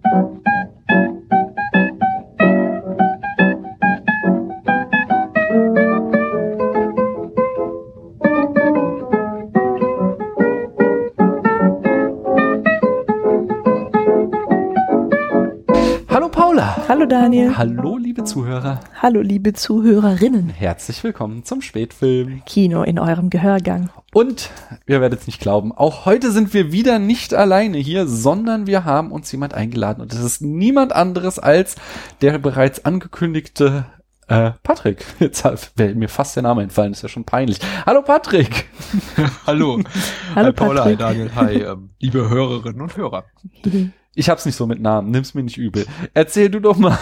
Hallo Daniel. Hallo liebe Zuhörer. Hallo liebe Zuhörerinnen. Herzlich willkommen zum Spätfilm. Kino in eurem Gehörgang. Und, ihr werdet es nicht glauben, auch heute sind wir wieder nicht alleine hier, sondern wir haben uns jemand eingeladen. Und das ist niemand anderes als der bereits angekündigte Patrick. Jetzt wäre mir fast der Name entfallen, ist ja schon peinlich. Hallo Patrick. Hallo. Hallo Hi Paula, Patrick. hi Daniel, hi liebe Hörerinnen und Hörer. Ich hab's nicht so mit Namen, nimm's mir nicht übel. Erzähl du doch mal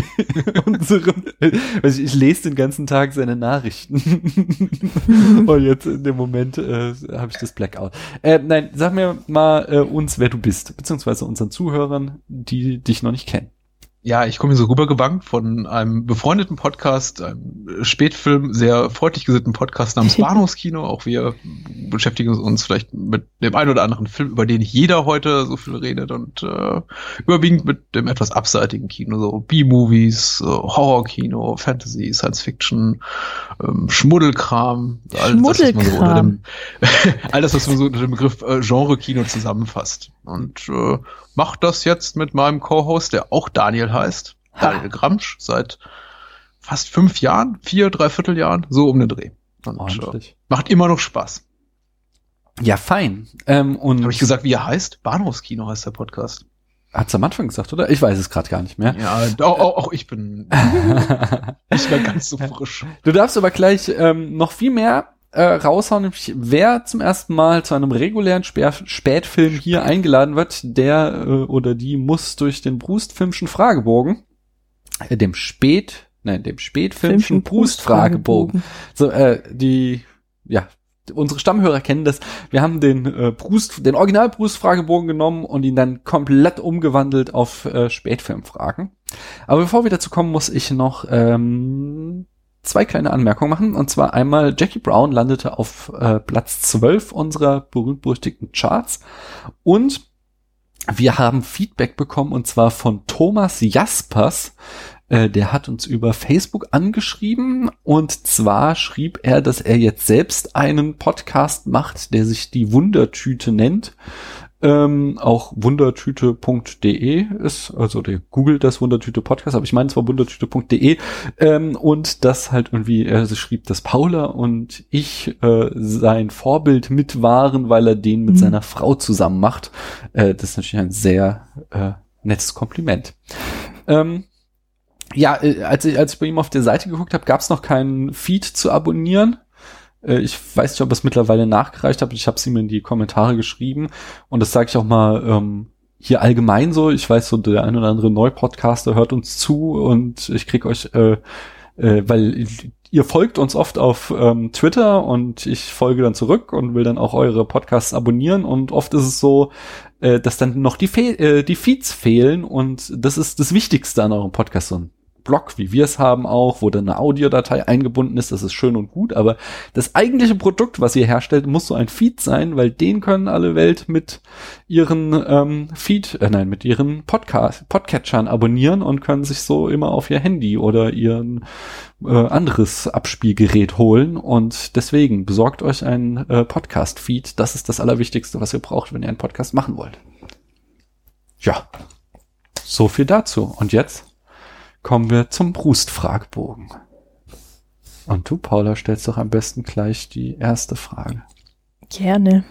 ich lese den ganzen Tag seine Nachrichten. Und jetzt in dem Moment habe ich das Blackout. Nein, sag mir mal uns, wer du bist, beziehungsweise unseren Zuhörern, die dich noch nicht kennen. Ja, ich komme hier so rübergebankt von einem befreundeten Podcast, einem Spätfilm, sehr freundlich gesinnten Podcast namens Bahnhofskino. Auch wir beschäftigen uns vielleicht mit dem einen oder anderen Film, über den nicht jeder heute so viel redet, und überwiegend mit dem etwas abseitigen Kino, so B-Movies, Horrorkino, Fantasy, Science-Fiction, Schmuddelkram. Alles, was man so unter dem Begriff Genre-Kino zusammenfasst. Und macht das jetzt mit meinem Co-Host, der auch Daniel heißt, Daniel Gramsch, seit fast 5 Jahren, 4 Jahren, so um den Dreh. Und macht immer noch Spaß. Ja, fein. Und habe ich gesagt, wie er heißt? Bahnhofskino heißt der Podcast. Hat's am Anfang gesagt, oder? Ich weiß es gerade gar nicht mehr. Ja, auch ich bin nicht mehr ganz so frisch. Du darfst aber gleich noch viel mehr raushauen, nämlich wer zum ersten Mal zu einem regulären Spätfilm hier eingeladen wird, der oder die muss durch den Brustfilmschen Fragebogen, dem Spätfilmschen Brust-Fragebogen. So, unsere Stammhörer kennen das. Wir haben den Original-Brust-Fragebogen genommen und ihn dann komplett umgewandelt auf Spätfilmfragen. Aber bevor wir dazu kommen, muss ich noch 2 kleine Anmerkungen machen. Und zwar einmal, Jackie Brown landete auf Platz 12 unserer berühmt-berüchtigten Charts. Und wir haben Feedback bekommen, und zwar von Thomas Jaspers. Der hat uns über Facebook angeschrieben. Und zwar schrieb er, dass er jetzt selbst einen Podcast macht, der sich die Wundertüte nennt. Auch wundertüte.de ist, also der googelt das Wundertüte Podcast, aber ich meine, es war wundertüte.de, und das halt irgendwie, er schrieb, dass Paula und ich sein Vorbild mit waren, weil er den mit seiner Frau zusammen macht. Das ist natürlich ein sehr nettes Kompliment. Als ich bei ihm auf der Seite geguckt habe, gab es noch keinen Feed zu abonnieren. Ich weiß nicht, ob es mittlerweile nachgereicht hat. Ich habe es ihm in die Kommentare geschrieben. Und das sage ich auch mal hier allgemein so. Ich weiß, so der ein oder andere Neupodcaster hört uns zu. Und ich krieg euch, weil ihr folgt uns oft auf Twitter. Und ich folge dann zurück und will dann auch eure Podcasts abonnieren. Und oft ist es so, dass dann noch die Feeds fehlen. Und das ist das Wichtigste an eurem Podcast. So ein Blog, wie wir es haben auch, wo dann eine Audiodatei eingebunden ist, das ist schön und gut, aber das eigentliche Produkt, was ihr herstellt, muss so ein Feed sein, weil den können alle Welt mit ihren mit ihren Podcatchern abonnieren und können sich so immer auf ihr Handy oder ihren anderes Abspielgerät holen, und deswegen besorgt euch einen Podcast-Feed, das ist das Allerwichtigste, was ihr braucht, wenn ihr einen Podcast machen wollt. Ja, so viel dazu. Und jetzt kommen wir zum Brust-Fragebogen. Und du, Paula, stellst doch am besten gleich die erste Frage. Gerne.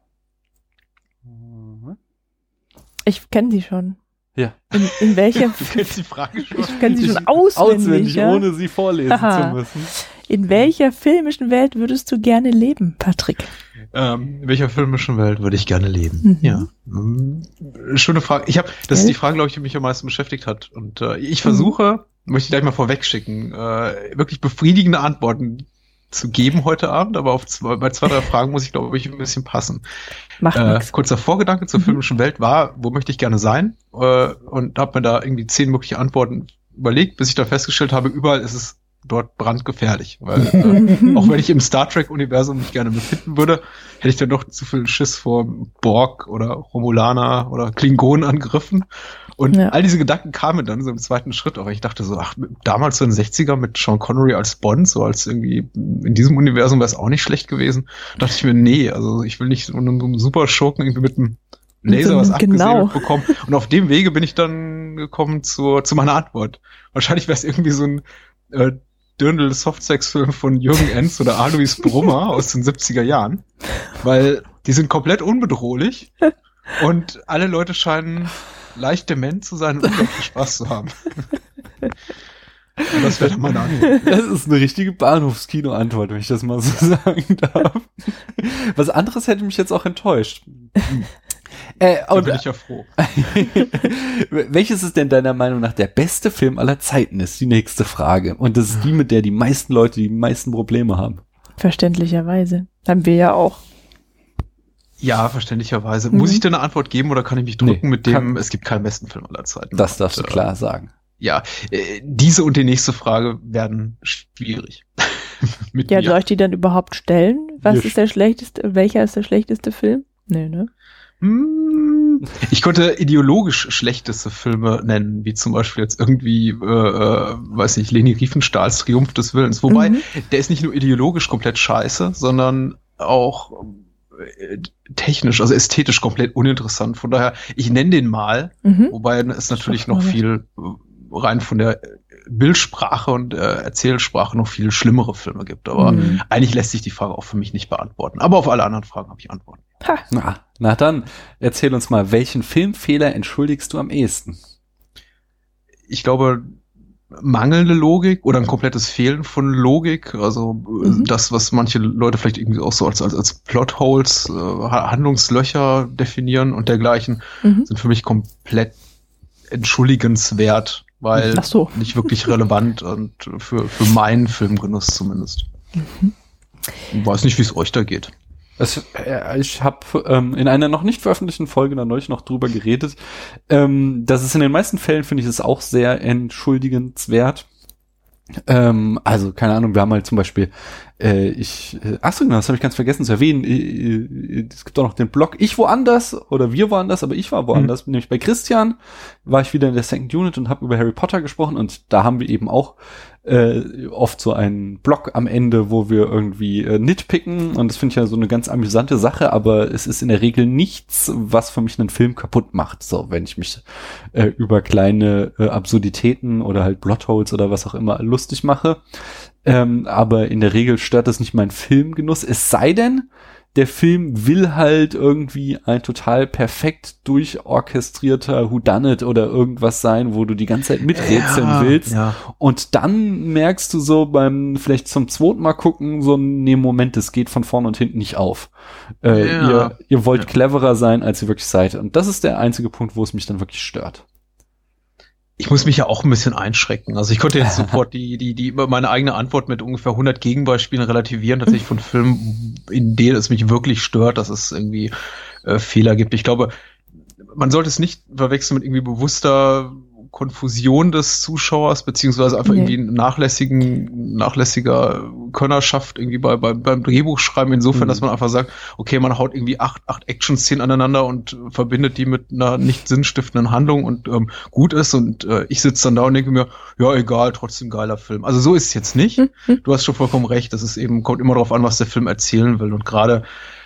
Ich kenne die schon. Ja. In welcher? Du kennst die Frage schon. Ich kenne sie schon auswendig, ja? Ohne sie vorlesen zu müssen. In welcher filmischen Welt würdest du gerne leben, Patrick? In welcher filmischen Welt würde ich gerne leben? Ja. Schöne Frage. Das ist die Frage, glaube ich, die mich am meisten beschäftigt hat. Und ich versuche, möchte ich gleich mal vorweg schicken, wirklich befriedigende Antworten zu geben heute Abend, aber bei 2, 3 Fragen muss ich, glaube ich, ein bisschen passen. Kurzer Vorgedanke zur filmischen Welt war, wo möchte ich gerne sein? Und habe mir da irgendwie 10 mögliche Antworten überlegt, bis ich da festgestellt habe, überall ist es dort brandgefährlich. Weil auch wenn ich im Star Trek-Universum mich gerne befinden würde, hätte ich dann doch zu viel Schiss vor Borg oder Romulaner oder Klingonenangriffen. Und all diese Gedanken kamen dann so im zweiten Schritt. Aber ich dachte so, damals so in den 60er mit Sean Connery als Bond, so als irgendwie in diesem Universum wäre es auch nicht schlecht gewesen. Da dachte ich mir, nee, also ich will nicht so einen super Schurken irgendwie mit einem Laser was abgesäbelt bekommen. Und auf dem Wege bin ich dann gekommen zu meiner Antwort. Wahrscheinlich wäre es irgendwie so ein Dirndl-Softsex-Film von Jürgen Enz oder Alois Brummer aus den 70er Jahren. Weil die sind komplett unbedrohlich und alle Leute scheinen leicht dement zu sein und unglaublich Spaß zu haben. Und das wäre dann meine Antwort. Das ist eine richtige Bahnhofskino-Antwort, wenn ich das mal so sagen darf. Was anderes hätte mich jetzt auch enttäuscht. Da bin ich ja froh. Welches ist denn deiner Meinung nach der beste Film aller Zeiten, ist die nächste Frage. Und das ist die, mit der die meisten Leute die meisten Probleme haben. Verständlicherweise. Haben wir ja auch. Ja, verständlicherweise. Muss ich dir eine Antwort geben oder kann ich mich drücken mit dem, es gibt keinen besten Film aller Zeiten? Das darfst du klar sagen. Ja, diese und die nächste Frage werden schwierig. Soll ich die dann überhaupt stellen? Welcher ist der schlechteste Film? Nee, ne? Ich konnte ideologisch schlechteste Filme nennen, wie zum Beispiel jetzt irgendwie, weiß nicht, Leni Riefenstahls Triumph des Willens. Wobei, der ist nicht nur ideologisch komplett scheiße, sondern auch technisch, also ästhetisch komplett uninteressant. Von daher, ich nenne den mal, wobei es natürlich noch viel rein von der Bildsprache und Erzählsprache noch viel schlimmere Filme gibt. Aber eigentlich lässt sich die Frage auch für mich nicht beantworten. Aber auf alle anderen Fragen habe ich Antworten. Na dann, erzähl uns mal, welchen Filmfehler entschuldigst du am ehesten? Ich glaube, mangelnde Logik oder ein komplettes Fehlen von Logik. Also das, was manche Leute vielleicht irgendwie auch so als Plotholes, Handlungslöcher definieren und dergleichen, sind für mich komplett entschuldigenswert, weil nicht wirklich relevant und für meinen Filmgenuss zumindest. Ich weiß nicht, wie es euch da geht. Ich habe in einer noch nicht veröffentlichten Folge da neulich noch drüber geredet. Das ist in den meisten Fällen, finde ich, ist auch sehr entschuldigenswert. Also, keine Ahnung, wir haben halt zum Beispiel, achso, genau, das habe ich ganz vergessen zu erwähnen. Es gibt auch noch den Blog Ich Woanders oder Wir Woanders, aber ich war woanders. Nämlich bei Christian war ich wieder in der Second Unit und habe über Harry Potter gesprochen und da haben wir eben auch oft so einen Blog am Ende, wo wir irgendwie nitpicken und das finde ich ja so eine ganz amüsante Sache, aber es ist in der Regel nichts, was für mich einen Film kaputt macht. So, wenn ich mich über kleine Absurditäten oder halt Plotholes oder was auch immer lustig mache. Aber in der Regel stört das nicht meinen Filmgenuss. Es sei denn, der Film will halt irgendwie ein total perfekt durchorchestrierter Whodunit oder irgendwas sein, wo du die ganze Zeit miträtseln willst. Ja. Und dann merkst du so beim vielleicht zum zweiten Mal gucken, so nee, Moment, das geht von vorne und hinten nicht auf. Ihr wollt cleverer sein, als ihr wirklich seid. Und das ist der einzige Punkt, wo es mich dann wirklich stört. Ich muss mich ja auch ein bisschen einschränken. Also ich konnte jetzt sofort meine eigene Antwort mit ungefähr 100 Gegenbeispielen relativieren, tatsächlich von Filmen, in denen es mich wirklich stört, dass es irgendwie Fehler gibt. Ich glaube, man sollte es nicht verwechseln mit irgendwie bewusster Konfusion des Zuschauers, beziehungsweise einfach irgendwie nachlässiger Könnerschaft irgendwie beim Drehbuchschreiben, insofern, dass man einfach sagt, okay, man haut irgendwie acht Action-Szenen aneinander und verbindet die mit einer nicht sinnstiftenden Handlung und gut ist und ich sitze dann da und denke mir, ja, egal, trotzdem geiler Film. Also so ist es jetzt nicht. Du hast schon vollkommen recht, das ist eben, kommt immer darauf an, was der Film erzählen will und gerade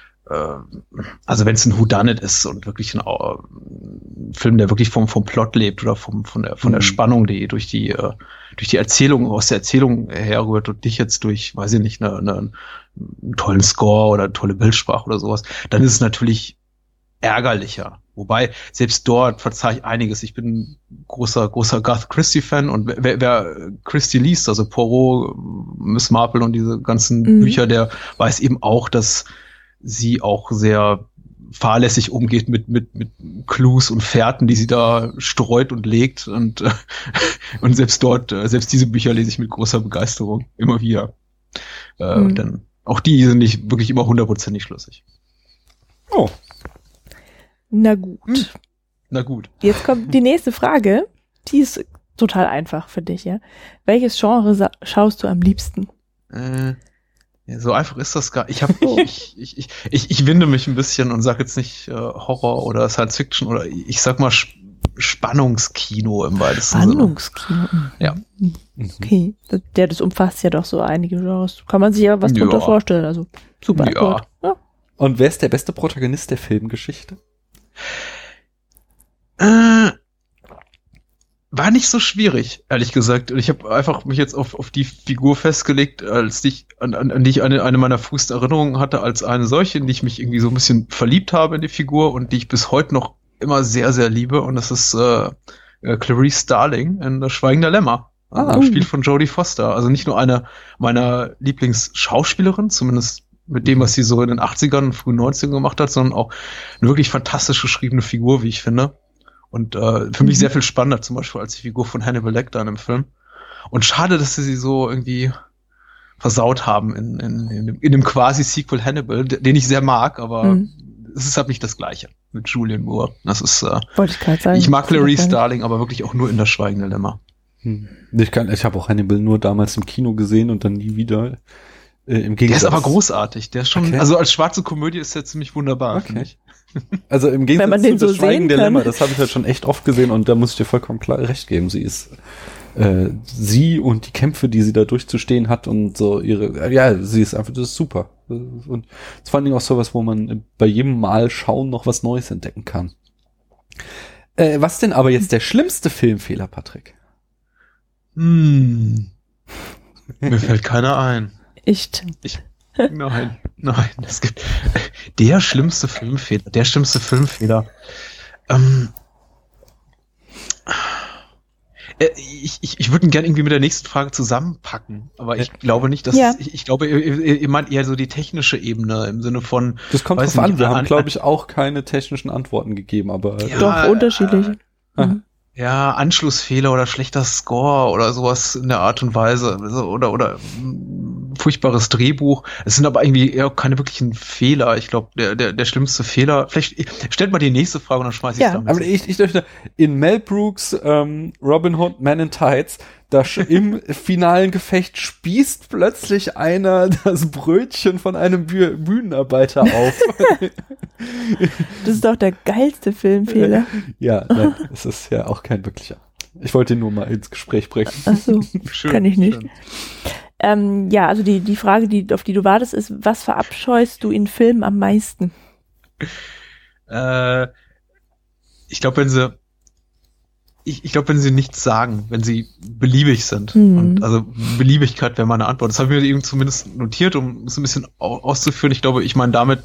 also wenn es ein Whodunit ist und wirklich ein Film, der wirklich vom Plot lebt oder von der Spannung, die durch die Erzählung, aus der Erzählung herrührt und nicht jetzt durch, weiß ich nicht, einen tollen Score oder eine tolle Bildsprache oder sowas, dann ist es natürlich ärgerlicher. Wobei, selbst dort verzeihe ich einiges. Ich bin großer Garth Christie-Fan und wer Christie liest, also Poirot, Miss Marple und diese ganzen Bücher, der weiß eben auch, dass sie auch sehr fahrlässig umgeht mit Clues und Fährten, die sie da streut und legt und selbst diese Bücher lese ich mit großer Begeisterung immer wieder. Denn auch die sind nicht wirklich immer 100% schlüssig. Oh. Na gut. Na gut. Jetzt kommt die nächste Frage. Die ist total einfach für dich, ja. Welches Genre schaust du am liebsten? Ja, so einfach ist das gar. Ich winde mich ein bisschen und sag jetzt nicht Horror oder Science Fiction oder ich sag mal Spannungskino im weitesten Sinne. Spannungskino. Ja. Okay. Das umfasst ja doch so einige Genres. Kann man sich ja was drunter vorstellen. Also super. Ja. Und wer ist der beste Protagonist der Filmgeschichte? War nicht so schwierig, ehrlich gesagt. Und ich habe einfach mich jetzt auf die Figur festgelegt, an die ich eine meiner frühesten Erinnerungen hatte, als eine solche, in die ich mich irgendwie so ein bisschen verliebt habe in die Figur und die ich bis heute noch immer sehr, sehr liebe. Und das ist Clarice Starling in Das Schweigen der Lämmer. Gespielt von Jodie Foster. Also nicht nur eine meiner Lieblingsschauspielerinnen, zumindest mit dem, was sie so in den 80ern und frühen 90ern gemacht hat, sondern auch eine wirklich fantastisch geschriebene Figur, wie ich finde. Und für mich sehr viel spannender zum Beispiel als die Figur von Hannibal Lecter in dem Film. Und schade, dass sie so irgendwie versaut haben in dem Quasi-Sequel Hannibal, den ich sehr mag, aber es ist halt nicht das Gleiche mit Julianne Moore. Das ist, wollte ich gerade sagen. Ich mag Clarice Starling, aber wirklich auch nur in Das Schweigen der Lämmer. Ich habe auch Hannibal nur damals im Kino gesehen und dann nie wieder. Im Gegensatz. Der ist aber großartig. Der ist schon, also als schwarze Komödie ist der ziemlich wunderbar, finde ich. Also im Gegensatz wenn man den zu so Das Schweigen der sehen kann. Lämmer, das habe ich halt schon echt oft gesehen und da muss ich dir vollkommen klar recht geben. Sie ist sie und die Kämpfe, die sie da durchzustehen hat und so sie ist einfach, das ist super. Und das ist vor allen Dingen auch sowas, wo man bei jedem Mal schauen noch was Neues entdecken kann. Was denn aber jetzt der schlimmste Filmfehler, Patrick? Mir fällt keiner ein. Echt? Nein. Es gibt der schlimmste Filmfehler. Ich würde ihn gerne irgendwie mit der nächsten Frage zusammenpacken, aber ich glaube nicht, dass ich glaube, ihr meint eher so die technische Ebene im Sinne von. Das kommt drauf an. Wir haben, glaube ich, auch keine technischen Antworten gegeben, aber doch unterschiedliche. Ja, Anschlussfehler oder schlechter Score oder sowas in der Art und Weise oder furchtbares Drehbuch. Es sind aber irgendwie eher keine wirklichen Fehler. Ich glaube, der schlimmste Fehler, vielleicht stellt mal die nächste Frage und dann schmeiß ich es damit. Aber ich dachte, in Mel Brooks Robin Hood Man in Tights, da im finalen Gefecht spießt plötzlich einer das Brötchen von einem Bühnenarbeiter auf. Das ist doch der geilste Filmfehler. Ja, nein, es ist ja auch kein wirklicher. Ich wollte ihn nur mal ins Gespräch bringen. Ach so, kann ich nicht. Schön. Also die Frage, auf die du wartest, ist, was verabscheust du in Filmen am meisten? Ich glaube, wenn sie nichts sagen, wenn sie beliebig sind. Und also Beliebigkeit wäre meine Antwort. Das habe ich mir eben zumindest notiert, um es ein bisschen auszuführen. Ich glaube, ich meine damit,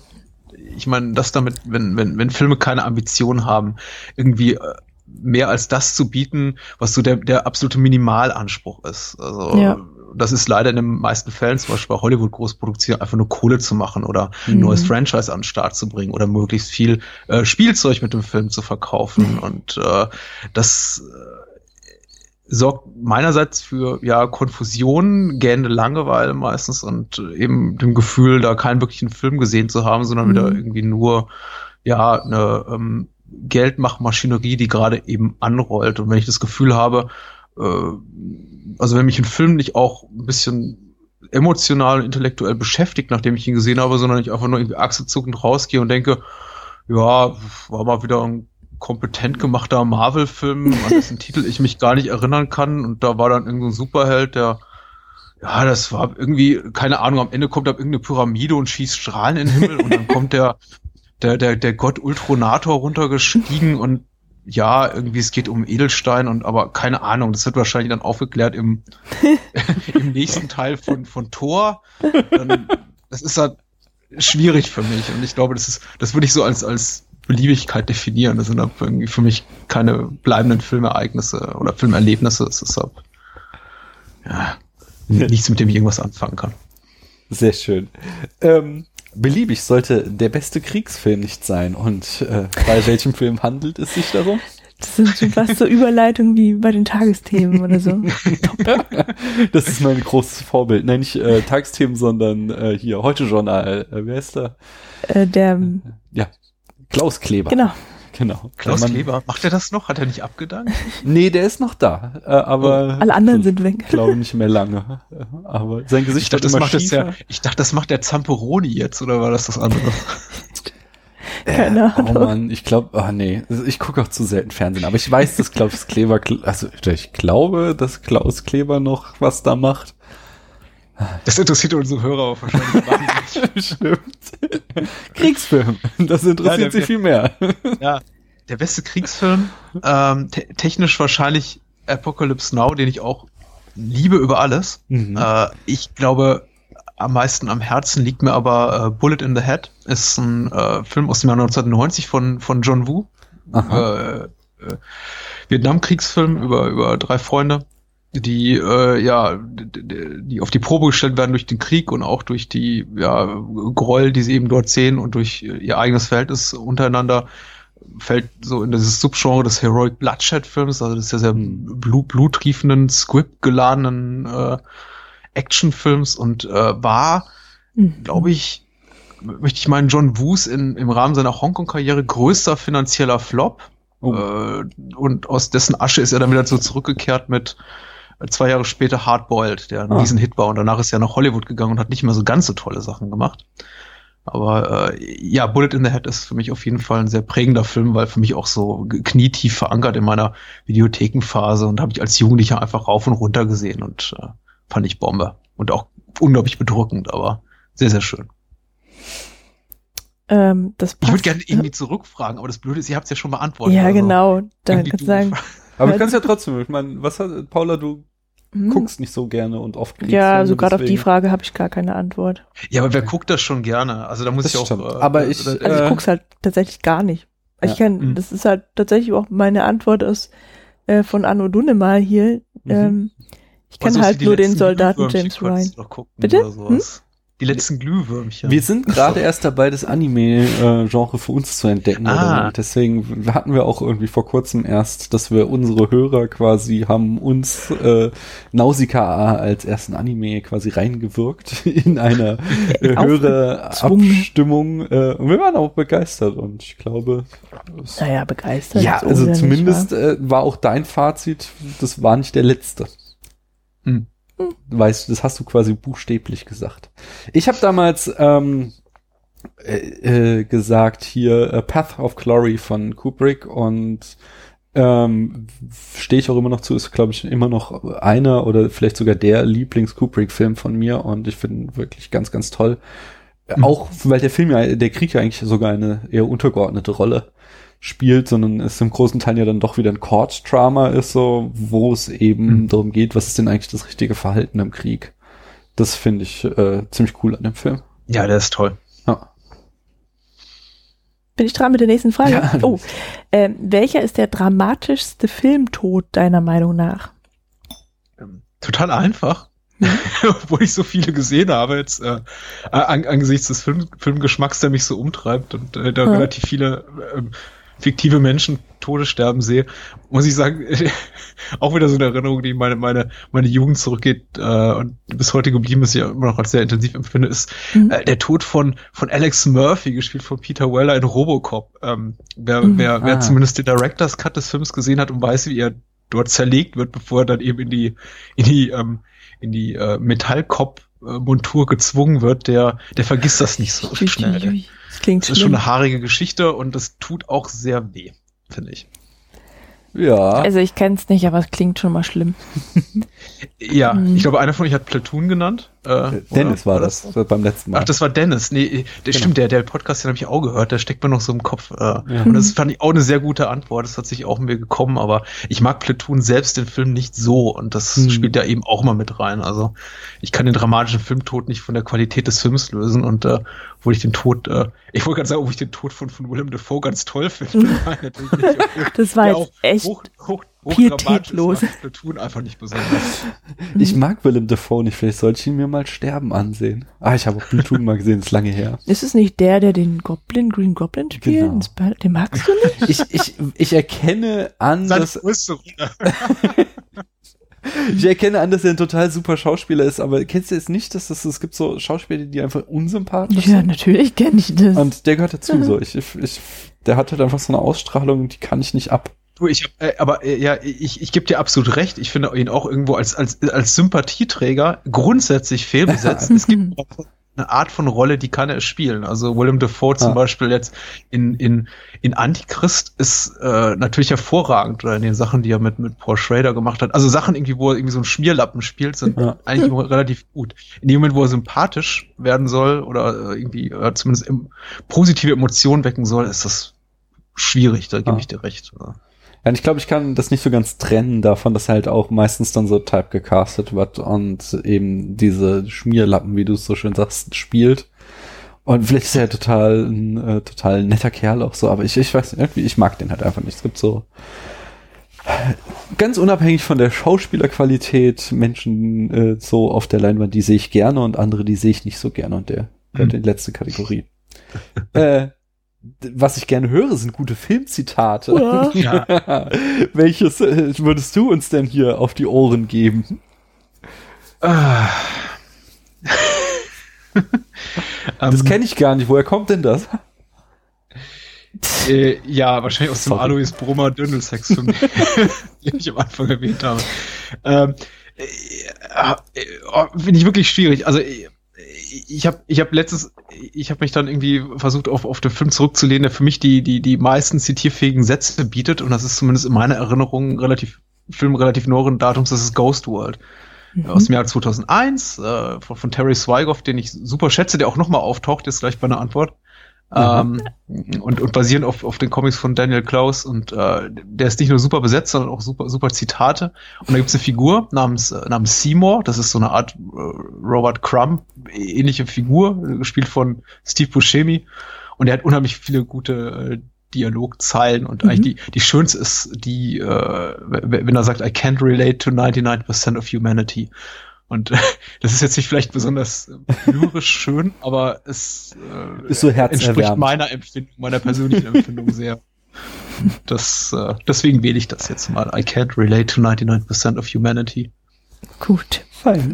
wenn Filme keine Ambition haben, irgendwie mehr als das zu bieten, was so der absolute Minimalanspruch ist. Also das ist leider in den meisten Fällen, zum Beispiel bei Hollywood-Großproduktionen, einfach nur Kohle zu machen oder ein neues Franchise an den Start zu bringen oder möglichst viel Spielzeug mit dem Film zu verkaufen. Und das sorgt meinerseits für Konfusion, gähnende Langeweile meistens und eben dem Gefühl, da keinen wirklichen Film gesehen zu haben, sondern wieder irgendwie nur eine Geldmachmaschinerie, die gerade eben anrollt. Und wenn ich das Gefühl habe, also wenn mich ein Film nicht auch ein bisschen emotional und intellektuell beschäftigt, nachdem ich ihn gesehen habe, sondern ich einfach nur irgendwie achselzuckend rausgehe und denke, war mal wieder ein kompetent gemachter Marvel-Film, an dessen Titel ich mich gar nicht erinnern kann, und da war dann irgendein Superheld, das war irgendwie, keine Ahnung, am Ende kommt da irgendeine Pyramide und schießt Strahlen in den Himmel und dann kommt der Gott Ultronator runtergestiegen und irgendwie es geht um Edelstein aber keine Ahnung, das wird wahrscheinlich dann aufgeklärt im nächsten Teil von Thor. Das ist halt schwierig für mich und ich glaube, das würde ich so als Beliebigkeit definieren. Das sind irgendwie für mich keine bleibenden Filmereignisse oder Filmerlebnisse. Es ist halt, nichts, mit dem ich irgendwas anfangen kann. Sehr schön. Beliebig sollte der beste Kriegsfilm nicht sein. Und bei welchem Film handelt es sich darum? Das sind schon fast so Überleitungen wie bei den Tagesthemen oder so. Das ist mein großes Vorbild. Nein, nicht Tagesthemen, sondern hier Heute-Journal. Wer ist da? Der Klaus Kleber. Genau. genau. Klaus Kleber, macht er das noch? Hat er nicht abgedankt? Nee, der ist noch da, aber alle anderen sind weg. Ich glaube nicht mehr lange. Aber sein Gesicht wird immer schiefer. Ich dachte, das macht der Zamperoni jetzt, oder war das andere? Keine Ahnung. Oh Mann, ich glaube, nee, ich gucke auch zu selten Fernsehen, aber ich weiß, dass Klaus Kleber, ich glaube, dass Klaus Kleber noch was da macht. Das interessiert unsere Hörer auch wahrscheinlich wahnsinnig. Stimmt. Kriegsfilm, das interessiert sie viel mehr. Ja, der beste Kriegsfilm, technisch wahrscheinlich Apocalypse Now, den ich auch liebe über alles. Mhm. Ich glaube, am meisten am Herzen liegt mir aber Bullet in the Head. Ist ein Film aus dem Jahr 1990 von John Woo. Vietnamkriegsfilm über 3 Freunde, die die auf die Probe gestellt werden durch den Krieg und auch durch die Gräuel, die sie eben dort sehen und durch ihr eigenes Verhältnis untereinander. Fällt so in dieses Subgenre des Heroic Bloodshed Films, also des sehr bluttriefenden, scriptgeladenen Actionfilms und war, glaube ich, möchte ich meinen, John Woos im Rahmen seiner Hongkong-Karriere größter finanzieller Flop. Und aus dessen Asche ist er dann wieder so zurückgekehrt mit 2 Jahre später Hardboiled, der ein Riesenhit war, und danach ist er nach Hollywood gegangen und hat nicht mehr so ganz so tolle Sachen gemacht. Aber Bullet in the Head ist für mich auf jeden Fall ein sehr prägender Film, weil für mich auch so knietief verankert in meiner Videothekenphase, und habe ich als Jugendlicher einfach rauf und runter gesehen und fand ich Bombe. Und auch unglaublich bedrückend, aber sehr, sehr schön. Das passt. Ich würde gerne irgendwie zurückfragen, aber das Blöde ist, ihr habt es ja schon beantwortet. Ja, also, genau. Dann kannst du sagen. Aber du kannst ja trotzdem, ich meine, Paula, du guckst nicht so gerne und oft Kriegsfilme. Ja, also gerade auf die Frage habe ich gar keine Antwort. Ja, aber wer guckt das schon gerne? Also da muss das ich auch. Aber ich guck's halt tatsächlich gar nicht. Ich kann, das ist halt tatsächlich auch meine Antwort von Anno Dunnemal hier. Ich kenne halt nur den Soldaten James Ryan. Bitte? Die letzten Glühwürmchen. Wir sind gerade erst dabei, das Anime-Genre für uns zu entdecken. Oder? Deswegen hatten wir auch irgendwie vor kurzem erst, dass wir unsere Hörer quasi haben uns Nausicaa als ersten Anime quasi reingewirkt in einer höhere Abstimmung. Und wir waren auch begeistert, und ich glaube... Naja, begeistert. Ja, also zumindest war auch dein Fazit, das war nicht der letzte. Weißt du, das hast du quasi buchstäblich gesagt. Ich habe damals gesagt hier Path of Glory von Kubrick, und stehe ich auch immer noch zu, ist glaube ich immer noch einer oder vielleicht sogar der Lieblings-Kubrick-Film von mir, und ich finde wirklich ganz, ganz toll. Auch weil der Film der Krieg ja eigentlich sogar eine eher untergeordnete Rolle spielt, sondern es im großen Teil ja dann doch wieder ein Court-Drama ist, so, wo es eben darum geht, was ist denn eigentlich das richtige Verhalten im Krieg. Das finde ich ziemlich cool an dem Film. Ja, der ist toll. Ja. Bin ich dran mit der nächsten Frage? Ja. Welcher ist der dramatischste Filmtod deiner Meinung nach? Total einfach. Obwohl ich so viele gesehen habe jetzt angesichts des Filmgeschmacks, der mich so umtreibt und da relativ viele fiktive Menschen Todessterben sehe, muss ich sagen, auch wieder so eine Erinnerung, die meine Jugend zurückgeht und bis heute geblieben ist, ja immer noch als sehr intensiv empfinde, ist der Tod von Alex Murphy, gespielt von Peter Weller in Robocop. Wer zumindest den Director's Cut des Films gesehen hat und weiß, wie er dort zerlegt wird, bevor er dann eben in die Metallkopf-Montur gezwungen wird, der vergisst das nicht so schnell. Das ist schon eine haarige Geschichte, und das tut auch sehr weh, finde ich. Ja. Also ich kenne es nicht, aber es klingt schon mal schlimm. Ja, ich glaube, einer von euch hat Platoon genannt. Dennis war das beim letzten Mal. Ach, das war Dennis. Nee, stimmt, der Podcast, den habe ich auch gehört, der steckt mir noch so im Kopf. Und das fand ich auch eine sehr gute Antwort. Das hat sich auch mir gekommen, aber ich mag Platoon selbst, den Film, nicht so, und das spielt ja eben auch mal mit rein. Also ich kann den dramatischen Filmtod nicht von der Qualität des Films lösen, und obwohl ich den Tod, ich wollte gerade sagen, obwohl ich den Tod von Willem Dafoe ganz toll finde. Das war jetzt echt pietätlos. Platoon einfach nicht besonders. Ich mag Willem Dafoe nicht, vielleicht sollte ich ihn mir mal sterben ansehen. Ich habe auch Platoon mal gesehen, ist lange her. Ist es nicht der den Green Goblin spielt? Genau. Den magst du nicht? Ich erkenne an, dass... Ich erkenne an, dass er ein total super Schauspieler ist, aber kennst du jetzt nicht, dass es gibt so Schauspieler, die einfach unsympathisch sind? Ja, natürlich kenne ich das. Und der gehört dazu, so. der hat halt einfach so eine Ausstrahlung, die kann ich nicht ab. Du, ich gebe dir absolut recht. Ich finde ihn auch irgendwo als Sympathieträger grundsätzlich fehlbesetzt. Es gibt eine Art von Rolle, die kann er spielen. Also Willem Dafoe zum Beispiel jetzt in Antichrist ist natürlich hervorragend, oder in den Sachen, die er mit Paul Schrader gemacht hat. Also Sachen irgendwie, wo er irgendwie so einen Schmierlappen spielt, sind eigentlich immer relativ gut. In dem Moment, wo er sympathisch werden soll oder irgendwie zumindest positive Emotionen wecken soll, ist das schwierig, da gebe ich dir recht. Oder? Ja, und ich glaube, ich kann das nicht so ganz trennen davon, dass er halt auch meistens dann so typecastet wird und eben diese Schmierlappen, wie du es so schön sagst, spielt. Und vielleicht ist er ja total netter Kerl auch so, aber ich weiß nicht, irgendwie, ich mag den halt einfach nicht. Es gibt so ganz unabhängig von der Schauspielerqualität Menschen so auf der Leinwand, die sehe ich gerne und andere, die sehe ich nicht so gerne, und der gehört in die letzte Kategorie. Was ich gerne höre, sind gute Filmzitate. Ja. Welches würdest du uns denn hier auf die Ohren geben? Das kenne ich gar nicht. Woher kommt denn das? Ja, wahrscheinlich aus dem Alois Brummer Dündelsex-Film, den ich am Anfang erwähnt habe. Finde ich wirklich schwierig. Also ich habe mich dann irgendwie versucht, auf den Film zurückzulehnen, der für mich die meisten zitierfähigen Sätze bietet, und das ist zumindest in meiner Erinnerung relativ neueren Datums, das ist Ghost World. Aus dem Jahr 2001, von Terry Swigoff, den ich super schätze, der auch nochmal auftaucht, jetzt gleich bei einer Antwort. Und basierend auf den Comics von Daniel Clowes, und der ist nicht nur super besetzt, sondern auch super Zitate. Und da gibt's eine Figur namens Seymour, das ist so eine Art Robert Crumb ähnliche Figur, gespielt von Steve Buscemi, und der hat unheimlich viele gute Dialogzeilen, und eigentlich die schönste ist die, wenn er sagt, I can't relate to 99% of humanity. Und das ist jetzt nicht vielleicht besonders lyrisch schön, aber es ist so entspricht meiner persönlichen Empfindung sehr. Deswegen wähle ich das jetzt mal. I can't relate to 99% of humanity. Gut, fein.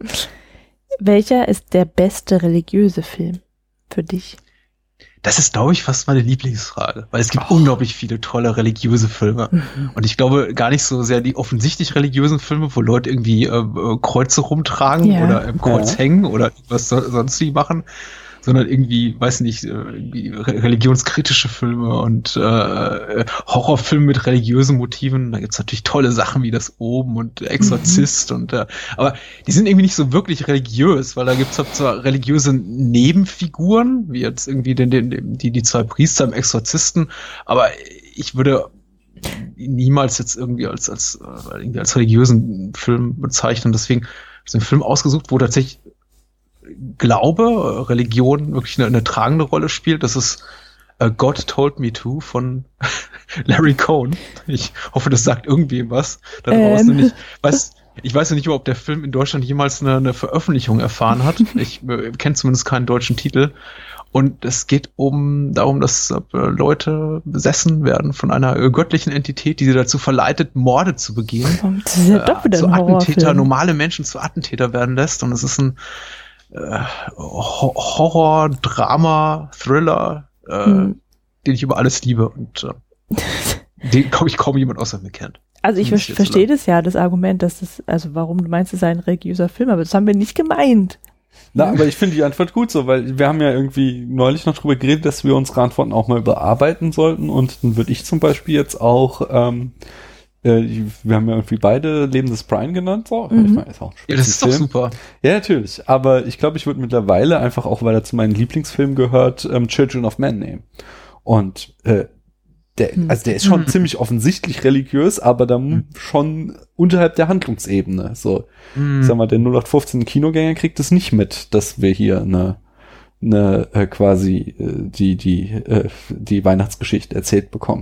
Welcher ist der beste religiöse Film für dich? Das ist, glaube ich, fast meine Lieblingsfrage, weil es gibt unglaublich viele tolle religiöse Filme. Und ich glaube gar nicht so sehr die offensichtlich religiösen Filme, wo Leute irgendwie Kreuze rumtragen oder im Kreuz hängen oder was sonst wie machen, sondern irgendwie, weiß nicht, irgendwie religionskritische Filme und Horrorfilme mit religiösen Motiven. Da gibt's natürlich tolle Sachen wie Das Oben und Exorzist und aber die sind irgendwie nicht so wirklich religiös, weil da gibt's halt zwar religiöse Nebenfiguren, wie jetzt irgendwie die zwei Priester im Exorzisten, aber ich würde niemals jetzt irgendwie als religiösen Film bezeichnen. Deswegen habe ich einen Film ausgesucht, wo tatsächlich Glaube, Religion wirklich eine tragende Rolle spielt. Das ist God Told Me To von Larry Cohn. Ich hoffe, das sagt irgendwem was da draußen. Ich weiß ja nicht, ob der Film in Deutschland jemals eine Veröffentlichung erfahren hat. Ich kenne zumindest keinen deutschen Titel. Und es geht darum, dass Leute besessen werden von einer göttlichen Entität, die sie dazu verleitet, Morde zu begehen. Das ist ja doch wieder ein Attentäter, normale Menschen zu Attentäter werden lässt. Und es ist ein Horror, Drama, Thriller, den ich über alles liebe, und den, glaube ich, kaum jemand außer mir kennt. Also ich verstehe das ja, das Argument, dass das, also warum du meinst, es sei ein religiöser Film, aber das haben wir nicht gemeint. Na, aber ich finde die Antwort gut so, weil wir haben ja irgendwie neulich noch drüber geredet, dass wir unsere Antworten auch mal überarbeiten sollten, und dann würde ich zum Beispiel jetzt auch wir haben ja irgendwie beide Leben des Brian genannt, so. Ich meine, ist auch ein das ist doch super. Ja, natürlich. Aber ich glaube, ich würde mittlerweile einfach auch, weil er zu meinen Lieblingsfilmen gehört, Children of Men nehmen. Und der ist schon ziemlich offensichtlich religiös, aber dann schon unterhalb der Handlungsebene. So, ich sag mal, der 0815 Kinogänger kriegt es nicht mit, dass wir hier quasi die Weihnachtsgeschichte erzählt bekommen.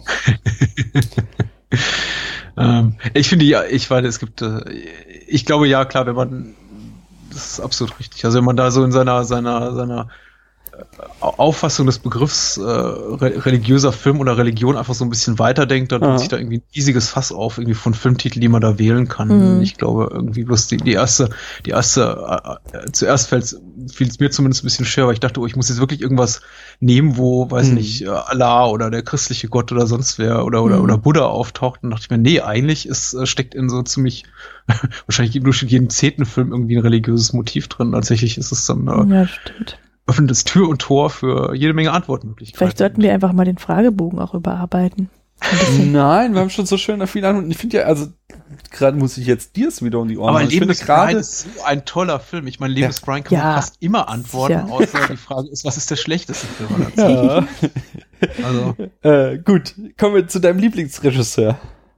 Ich finde ich glaube, ja, klar, wenn man, das ist absolut richtig. Also wenn man da so in seiner Auffassung des Begriffs religiöser Film oder Religion einfach so ein bisschen weiterdenkt, dann tut sich da irgendwie ein riesiges Fass auf, irgendwie von Filmtiteln, die man da wählen kann. Ich glaube, irgendwie bloß die erste, zuerst fiel es mir zumindest ein bisschen schwer, weil ich dachte, ich muss jetzt wirklich irgendwas nehmen, wo, weiß nicht, Allah oder der christliche Gott oder sonst wer oder Buddha auftaucht. Und dachte ich mir, nee, eigentlich steckt in so ziemlich, wahrscheinlich durch jeden 10. Film irgendwie ein religiöses Motiv drin. Tatsächlich ist es dann, ja, stimmt. Öffnet das Tür und Tor für jede Menge Antwortmöglichkeiten. Vielleicht sollten wir einfach mal den Fragebogen auch überarbeiten. Nein, wir haben schon so schön viele Antworten. Ich finde ja, also gerade muss ich jetzt dir es wieder um die Ohren. Aber Leben ist Brian ist so ein toller Film. Ich meine, Leben ist Brian kann man fast immer antworten, außer die Frage ist, was ist der schlechteste Film? Ja. Also. Gut, kommen wir zu deinem Lieblingsregisseur.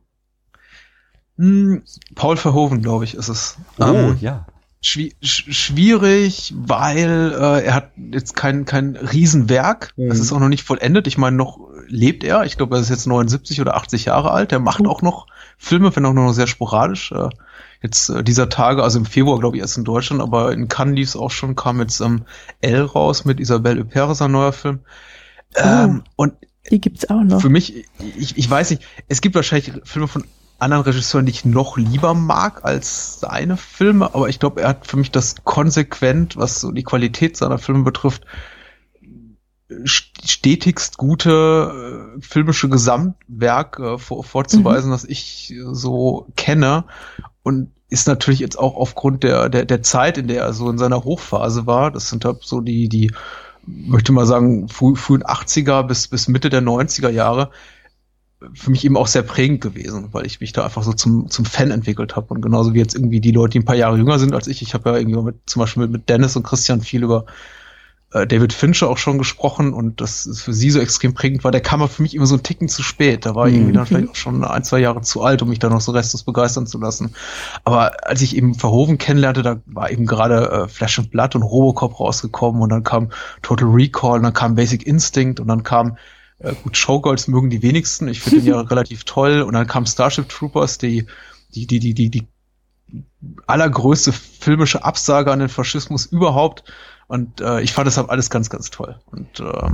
Paul Verhoeven, glaube ich, ist es. Ja. Schwierig, weil er hat jetzt kein Riesenwerk. Das ist auch noch nicht vollendet. Ich meine, noch lebt er. Ich glaube, er ist jetzt 79 oder 80 Jahre alt. Der macht auch noch Filme, wenn auch nur noch sehr sporadisch. Jetzt dieser Tage, also im Februar, glaube ich, erst in Deutschland, aber in Cannes lief es auch schon, kam jetzt Elle raus mit Isabelle Huppert, sein neuer Film. Und die gibt's auch noch. Für mich, ich weiß nicht, es gibt wahrscheinlich Filme von anderen Regisseuren, die ich noch lieber mag als seine Filme, aber ich glaube, er hat für mich das konsequent, was so die Qualität seiner Filme betrifft, stetigst gute filmische Gesamtwerk vorzuweisen, das ich so kenne, und ist natürlich jetzt auch aufgrund der Zeit, in der er so in seiner Hochphase war, das sind halt so die möchte mal sagen, frühen 80er bis Mitte der 90er Jahre, für mich eben auch sehr prägend gewesen, weil ich mich da einfach so zum Fan entwickelt habe. Und genauso wie jetzt irgendwie die Leute, die ein paar Jahre jünger sind als ich habe ja irgendwie zum Beispiel mit Dennis und Christian viel über David Fincher auch schon gesprochen, und das für sie so extrem prägend war. Der kam aber für mich immer so einen Ticken zu spät. Da war irgendwie dann vielleicht auch schon 1-2 Jahre zu alt, um mich da noch so restlos begeistern zu lassen. Aber als ich eben Verhoeven kennenlernte, da war eben gerade Flesh and Blood und Robocop rausgekommen, und dann kam Total Recall, und dann kam Basic Instinct, und dann kam gut, Showgirls mögen die wenigsten. Ich finde den ja relativ toll. Und dann kam Starship Troopers, die allergrößte filmische Absage an den Faschismus überhaupt. Und ich fand das alles ganz, ganz toll. Und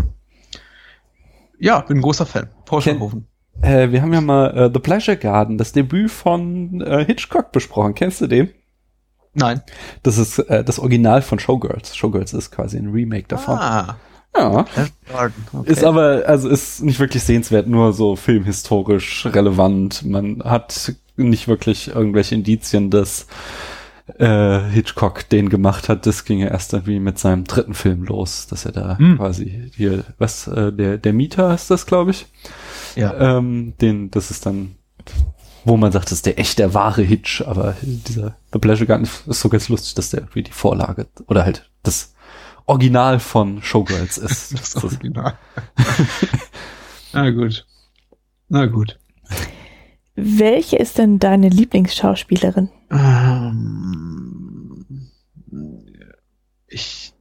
bin ein großer Fan. Paul Verhoeven. Wir haben ja mal The Pleasure Garden, das Debüt von Hitchcock, besprochen. Kennst du den? Nein. Das ist das Original von Showgirls. Showgirls ist quasi ein Remake davon. Ja. Okay. Ist aber, also ist nicht wirklich sehenswert, nur so filmhistorisch relevant. Man hat nicht wirklich irgendwelche Indizien, dass Hitchcock den gemacht hat. Das ging ja erst irgendwie mit seinem 3. Film los, dass er da quasi hier, der Mieter ist das, glaube ich. Ja. Das ist dann, wo man sagt, das ist der wahre Hitch, aber dieser The Pleasure Garden ist so ganz lustig, dass der irgendwie die Vorlage oder halt das Original von Showgirls ist. Das Original. Na gut. Welche ist denn deine Lieblingsschauspielerin? Ich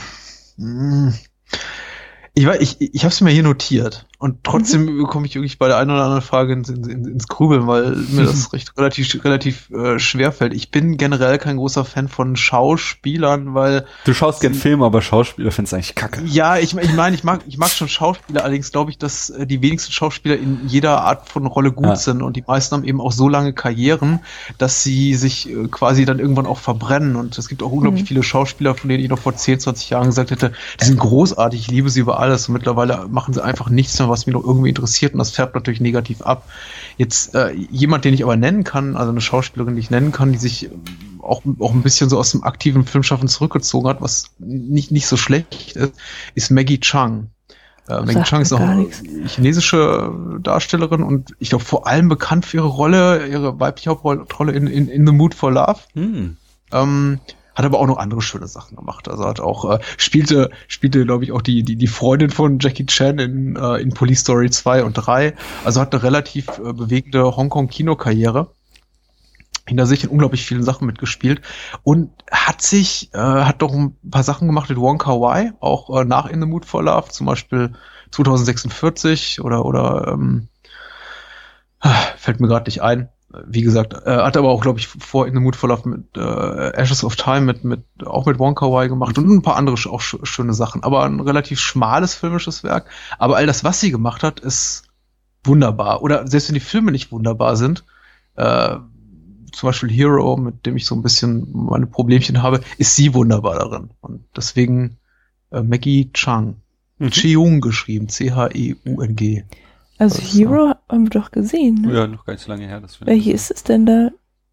habe es mir hier notiert, und trotzdem komme ich wirklich bei der einen oder anderen Frage ins Grübeln, weil mir das relativ schwer fällt. Ich bin generell kein großer Fan von Schauspielern, weil du schaust gern Filme, aber Schauspieler findest du eigentlich kacke. Ja, ich mag schon Schauspieler, allerdings glaube ich, dass die wenigsten Schauspieler in jeder Art von Rolle gut sind, und die meisten haben eben auch so lange Karrieren, dass sie sich quasi dann irgendwann auch verbrennen, und es gibt auch unglaublich viele Schauspieler, von denen ich noch vor 10, 20 Jahren gesagt hätte, die sind großartig, ich liebe sie über alles, und mittlerweile machen sie einfach nichts mehr, was mich noch irgendwie interessiert, und das färbt natürlich negativ ab. Jetzt jemand, den ich aber nennen kann, also eine Schauspielerin, die ich nennen kann, die sich auch ein bisschen so aus dem aktiven Filmschaffen zurückgezogen hat, was nicht so schlecht ist Maggie Cheung. Maggie Cheung ist auch eine chinesische Darstellerin, und ich glaube vor allem bekannt für ihre weibliche Hauptrolle in The Mood for Love. Hat aber auch noch andere schöne Sachen gemacht. Also hat auch spielte glaube ich auch die Freundin von Jackie Chan in Police Story 2 und 3. Also hat eine relativ bewegende Hongkong-Kinokarriere hinter sich, in unglaublich vielen Sachen mitgespielt, und hat doch ein paar Sachen gemacht mit Wong Kar-wai, auch nach In the Mood for Love, zum Beispiel 2046 oder fällt mir gerade nicht ein. wie gesagt, hat aber auch, glaube ich, vor In the Mood for Love mit Ashes of Time auch mit Wong Kar-wai gemacht und ein paar andere auch schöne Sachen. Aber ein relativ schmales filmisches Werk. Aber all das, was sie gemacht hat, ist wunderbar. Oder selbst wenn die Filme nicht wunderbar sind, zum Beispiel Hero, mit dem ich so ein bisschen meine Problemchen habe, ist sie wunderbar darin. Und deswegen Maggie Cheung. Cheung geschrieben, C-H-E-U-N-G. Also Hero haben wir doch gesehen, ne? Ja, noch gar nicht so lange her. Welche ist es denn da?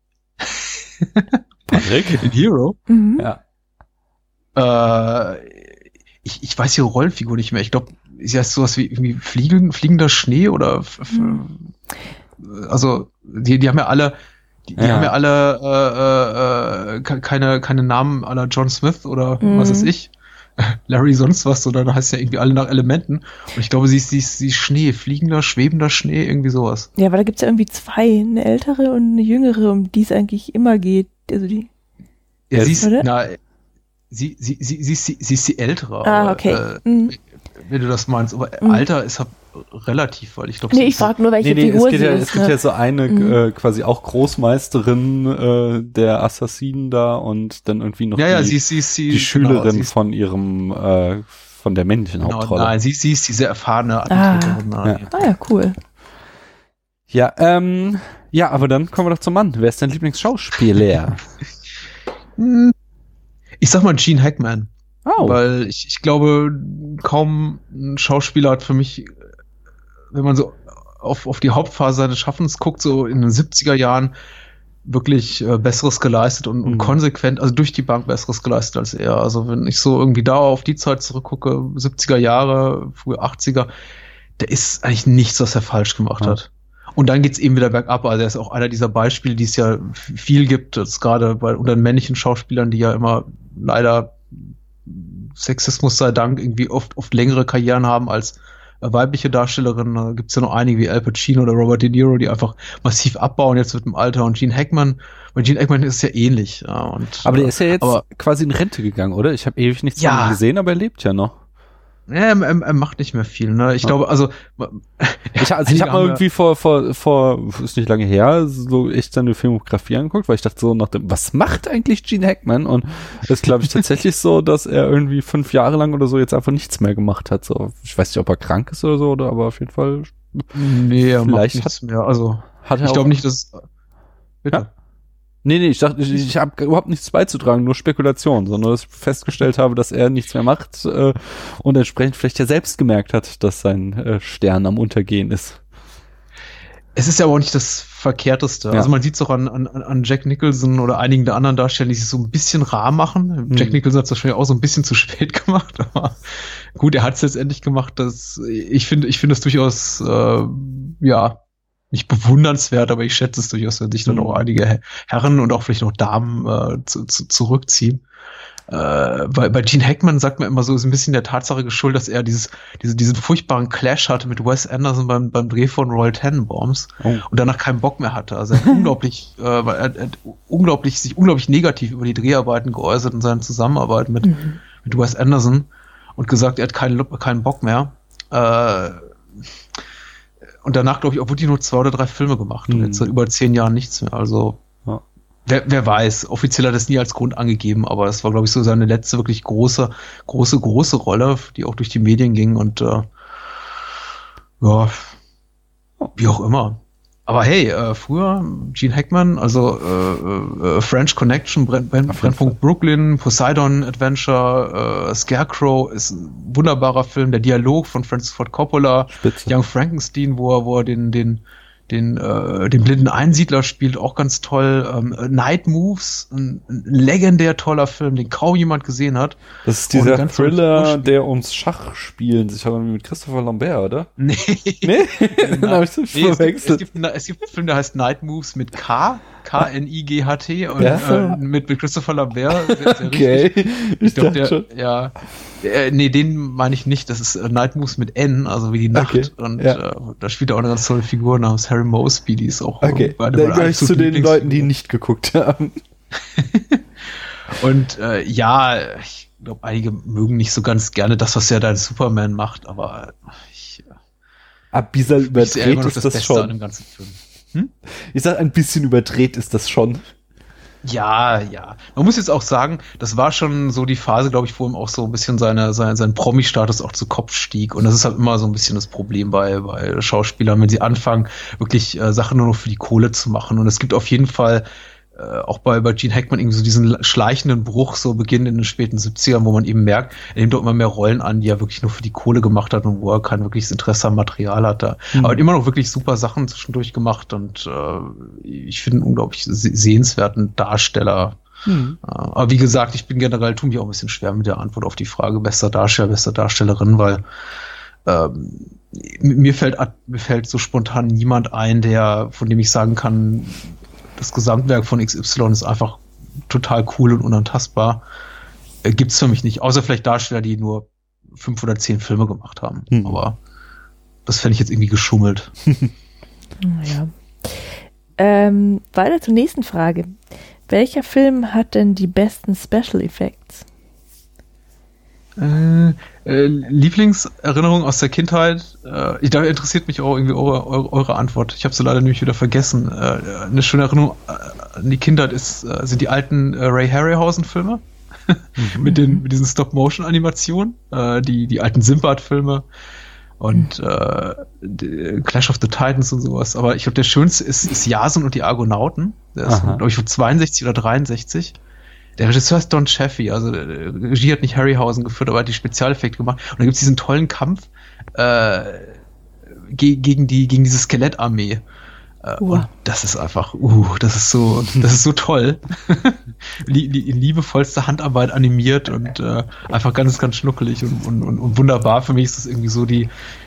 Patrick? In Hero? Mhm. Ja. Ich weiß ihre Rollenfigur nicht mehr. Ich glaube, sie heißt sowas wie irgendwie fliegender Schnee oder also die haben ja alle haben ja alle keine Namen à la John Smith oder was weiß ich. Larry sonst was, sondern heißt ja irgendwie alle nach Elementen. Und ich glaube, sie ist Schnee, fliegender, schwebender Schnee, irgendwie sowas. Ja, aber da gibt's ja irgendwie zwei, eine ältere und eine jüngere, um die es eigentlich immer geht. Also die. Ja, sie ist die ältere. Ah, okay. Wenn du das meinst. Aber Alter ist halt relativ, weil ich glaube... Nee, ich frage nur, welche Figur sie ist. Es gibt ja so eine quasi auch Großmeisterin der Assassinen da und dann irgendwie noch die Schülerin von ihrem von der männlichen Hauptrolle. Nein, sie ist diese erfahrene Attentäterin. Ja, cool. Ja, ja, aber dann kommen wir doch zum Mann. Wer ist dein Lieblingsschauspieler? Ich sag mal Gene Hackman. Oh. Weil ich glaube, kaum ein Schauspieler hat für mich, wenn man so auf die Hauptphase seines Schaffens guckt, so in den 70er Jahren wirklich Besseres geleistet und konsequent, also durch die Bank Besseres geleistet als er. Also wenn ich so irgendwie da auf die Zeit zurückgucke, 70er Jahre, frühe 80er, der ist eigentlich nichts, was er falsch gemacht hat. Und dann geht's eben wieder bergab. Also er ist auch einer dieser Beispiele, die es ja viel gibt, das gerade unter den männlichen Schauspielern, die ja immer leider Sexismus sei Dank irgendwie oft längere Karrieren haben als weibliche Darstellerinnen. Da gibt's ja noch einige wie Al Pacino oder Robert De Niro, die einfach massiv abbauen jetzt mit dem Alter. Und Gene Hackman ist ja ähnlich. Ja, aber der ist ja jetzt quasi in Rente gegangen, oder? Ich habe ewig nichts von ihm gesehen, aber er lebt ja noch. Ja, er macht nicht mehr viel, ne? Ich glaube, also ich habe mal irgendwie vor ist nicht lange her, so echt seine Filmografie angeguckt, weil ich dachte so nach dem, was macht eigentlich Gene Hackman? Und es ist, glaube ich, tatsächlich so, dass er irgendwie 5 Jahre lang oder so jetzt einfach nichts mehr gemacht hat. So, ich weiß nicht, ob er krank ist oder so, aber auf jeden Fall. Nee, er macht nichts mehr. Also ich glaube nicht, dass. Bitte. Ja? Nee, ich dachte, ich habe überhaupt nichts beizutragen, nur Spekulation, sondern dass ich festgestellt habe, dass er nichts mehr macht und entsprechend vielleicht ja selbst gemerkt hat, dass sein Stern am Untergehen ist. Es ist ja aber auch nicht das Verkehrteste. Ja. Also man sieht es auch an Jack Nicholson oder einigen der anderen Darsteller, die sich so ein bisschen rar machen. Jack Nicholson hat es wahrscheinlich auch so ein bisschen zu spät gemacht, aber gut, er hat es letztendlich gemacht. Ich finde es durchaus, nicht bewundernswert, aber ich schätze es durchaus, wenn sich dann auch einige Herren und auch vielleicht noch Damen zurückziehen. Bei Gene Hackman sagt man immer so, ist ein bisschen der Tatsache geschuldet, dass er diesen furchtbaren Clash hatte mit Wes Anderson beim Dreh von Royal Tenenbaums und danach keinen Bock mehr hatte. Also er hat sich unglaublich negativ über die Dreharbeiten geäußert und seine Zusammenarbeit mit Wes Anderson und gesagt, er hat keinen Bock mehr. Und danach, glaube ich, auch wirklich nur 2 oder 3 Filme gemacht. Und jetzt seit über 10 Jahren nichts mehr. Also, wer weiß. Offiziell hat er es nie als Grund angegeben, aber es war, glaube ich, so seine letzte wirklich große Rolle, die auch durch die Medien ging. Und wie auch immer. Aber hey, früher Gene Hackman, also French Connection, Brennpunkt Brooklyn, Poseidon Adventure, Scarecrow ist ein wunderbarer Film. Der Dialog von Francis Ford Coppola, Spitze. Young Frankenstein, wo er den blinden Einsiedler spielt, auch ganz toll. Night Moves, ein legendär toller Film, den kaum jemand gesehen hat. Das ist dieser Thriller, der ums Schachspielen sich hat mit Christopher Lambert, oder? Nee? Dann habe ich so verwechselt. Es gibt einen Film, der heißt Night Moves mit K-N-I-G-H-T und mit Christopher Lambert. Sehr okay. Ich glaube, den meine ich nicht. Das ist Night Moves mit N, also wie die Nacht. Okay. Und da spielt er auch eine ganz tolle Figur namens Harry Mosby, die ist auch dann gehöre ich zu den Leuten, die nicht geguckt haben. Und ich glaube, einige mögen nicht so ganz gerne das, was er da in Superman macht, aber ein bisschen überdreht ist das Beste schon. an dem ganzen Film. Ich sag, ein bisschen überdreht ist das schon. Ja. Man muss jetzt auch sagen, das war schon so die Phase, glaube ich, wo ihm auch so ein bisschen sein Promi-Status auch zu Kopf stieg. Und das ist halt immer so ein bisschen das Problem bei Schauspielern, wenn sie anfangen, wirklich Sachen nur noch für die Kohle zu machen. Und es gibt auf jeden Fall auch bei Gene Hackman irgendwie so diesen schleichenden Bruch, so Beginn in den späten 70ern, wo man eben merkt, er nimmt doch immer mehr Rollen an, die er wirklich nur für die Kohle gemacht hat und wo er kein wirkliches Interesse am Material hatte. Aber immer noch wirklich super Sachen zwischendurch gemacht und ich finde einen unglaublich sehenswerten Darsteller. Aber wie gesagt, ich bin generell, tue mich auch ein bisschen schwer mit der Antwort auf die Frage bester Darsteller, bester Darstellerin, weil mir fällt so spontan niemand ein, von dem ich sagen kann, das Gesamtwerk von XY ist einfach total cool und unantastbar. Gibt's für mich nicht. Außer vielleicht Darsteller, die nur 5 oder 10 Filme gemacht haben. Aber das fände ich jetzt irgendwie geschummelt. Ja. Weiter zur nächsten Frage. Welcher Film hat denn die besten Special Effects? Lieblingserinnerung aus der Kindheit. Da interessiert mich auch irgendwie eure Antwort. Ich habe sie leider nämlich wieder vergessen. Eine schöne Erinnerung an die Kindheit sind die alten Ray Harryhausen-Filme mit diesen Stop-Motion-Animationen, die alten Sinbad-Filme und Clash of the Titans und sowas. Aber ich glaube, der schönste ist Jason und die Argonauten. Der ist, glaube ich, von 62 oder 63. Der Regisseur ist Don Chaffee, also Regie hat nicht Harryhausen geführt, aber hat die Spezialeffekte gemacht. Und da gibt's diesen tollen Kampf gegen diese Skelettarmee. Und das ist einfach, das ist so toll. In liebevollster Handarbeit animiert und einfach ganz, ganz schnuckelig und wunderbar. Für mich ist das irgendwie so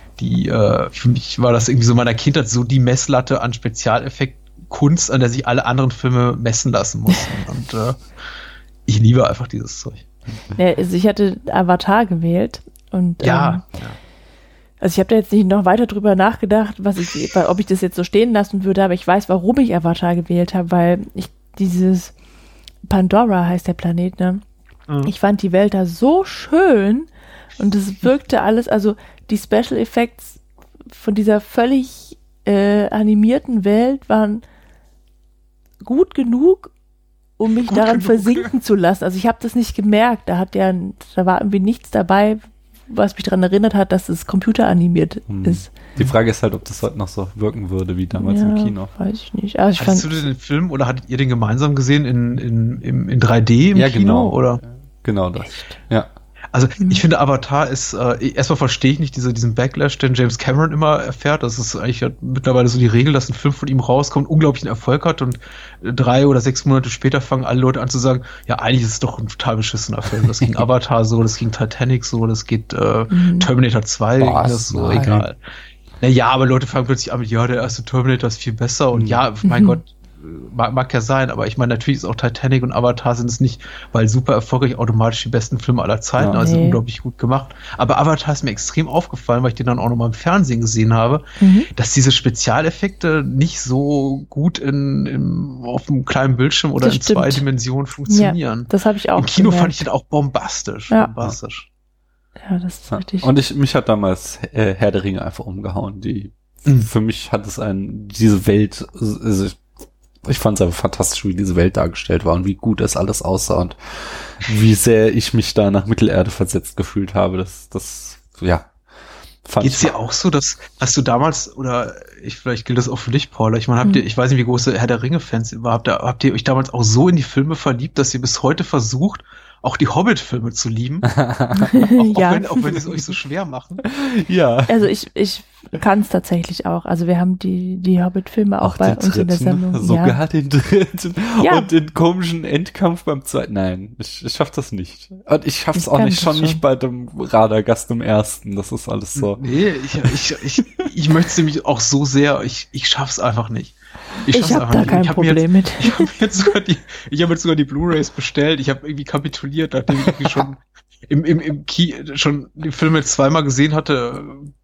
für mich war das irgendwie so in meiner Kindheit so die Messlatte an Spezialeffekt-Kunst, an der sich alle anderen Filme messen lassen mussten. Und ich liebe einfach dieses Zeug. Ja, also ich hatte Avatar gewählt und also ich habe da jetzt nicht noch weiter drüber nachgedacht, ob ich das jetzt so stehen lassen würde, aber ich weiß, warum ich Avatar gewählt habe, weil dieses Pandora heißt der Planet, ne? Ich fand die Welt da so schön und es wirkte alles, also die Special Effects von dieser völlig animierten Welt waren gut genug, um mich daran versinken zu lassen. Also ich habe das nicht gemerkt. Da war irgendwie nichts dabei, was mich daran erinnert hat, dass es computeranimiert ist. Die Frage ist halt, ob das heute noch so wirken würde, wie damals im Kino. Weiß ich nicht. Also Hattest du den Film oder hattet ihr den gemeinsam gesehen in 3D im Kino? Genau. Oder? Genau das. Echt? Ja. Also ich finde, Avatar ist, erstmal verstehe ich nicht diesen Backlash, den James Cameron immer erfährt. Das ist eigentlich mittlerweile so die Regel, dass ein Film von ihm rauskommt, unglaublichen Erfolg hat und 3 oder 6 Monate später fangen alle Leute an zu sagen, ja, eigentlich ist es doch ein total beschissener Film. Das ging Avatar so, das ging Titanic so, das geht Terminator 2, das so, egal. Naja, aber Leute fangen plötzlich an mit, ja, der erste Terminator ist viel besser und ja, mein Gott, mag ja sein, aber ich meine, natürlich ist auch Titanic und Avatar sind es nicht, weil super erfolgreich automatisch die besten Filme aller Zeiten, also unglaublich gut gemacht. Aber Avatar ist mir extrem aufgefallen, weil ich den dann auch nochmal im Fernsehen gesehen habe, dass diese Spezialeffekte nicht so gut auf einem kleinen Bildschirm oder in 2 Dimensionen funktionieren. Ja, das habe ich auch im Kino gemerkt. fand ich den auch bombastisch. Ja. Bombastisch. Ja, das ist richtig. Und mich hat damals Herr der Ringe einfach umgehauen. Für mich hat es diese Welt, also ich fand es einfach fantastisch, wie diese Welt dargestellt war und wie gut das alles aussah und wie sehr ich mich da nach Mittelerde versetzt gefühlt habe. Das fand Geht's dir auch so, hast du damals, oder vielleicht gilt das auch für dich, Paula, ich meine, ich weiß nicht, wie große Herr der Ringe-Fans ihr war, habt ihr euch damals auch so in die Filme verliebt, dass ihr bis heute versucht, auch die Hobbit-Filme zu lieben? auch wenn sie es euch so schwer machen. Ja. Also ich kann es tatsächlich auch. Also wir haben die Hobbit-Filme auch bei uns in der Sendung. Sogar den dritten und den komischen Endkampf beim zweiten. Nein, ich schaff das nicht. Und ich schaff's auch nicht, schon nicht bei dem Radagast im ersten. Das ist alles so. Nee, ich möchte es nämlich auch so sehr, ich schaff's einfach nicht. Ich habe da kein Problem mit. Ich habe jetzt sogar die Blu-rays bestellt. Ich habe irgendwie kapituliert, nachdem ich irgendwie schon schon die Filme 2-mal gesehen hatte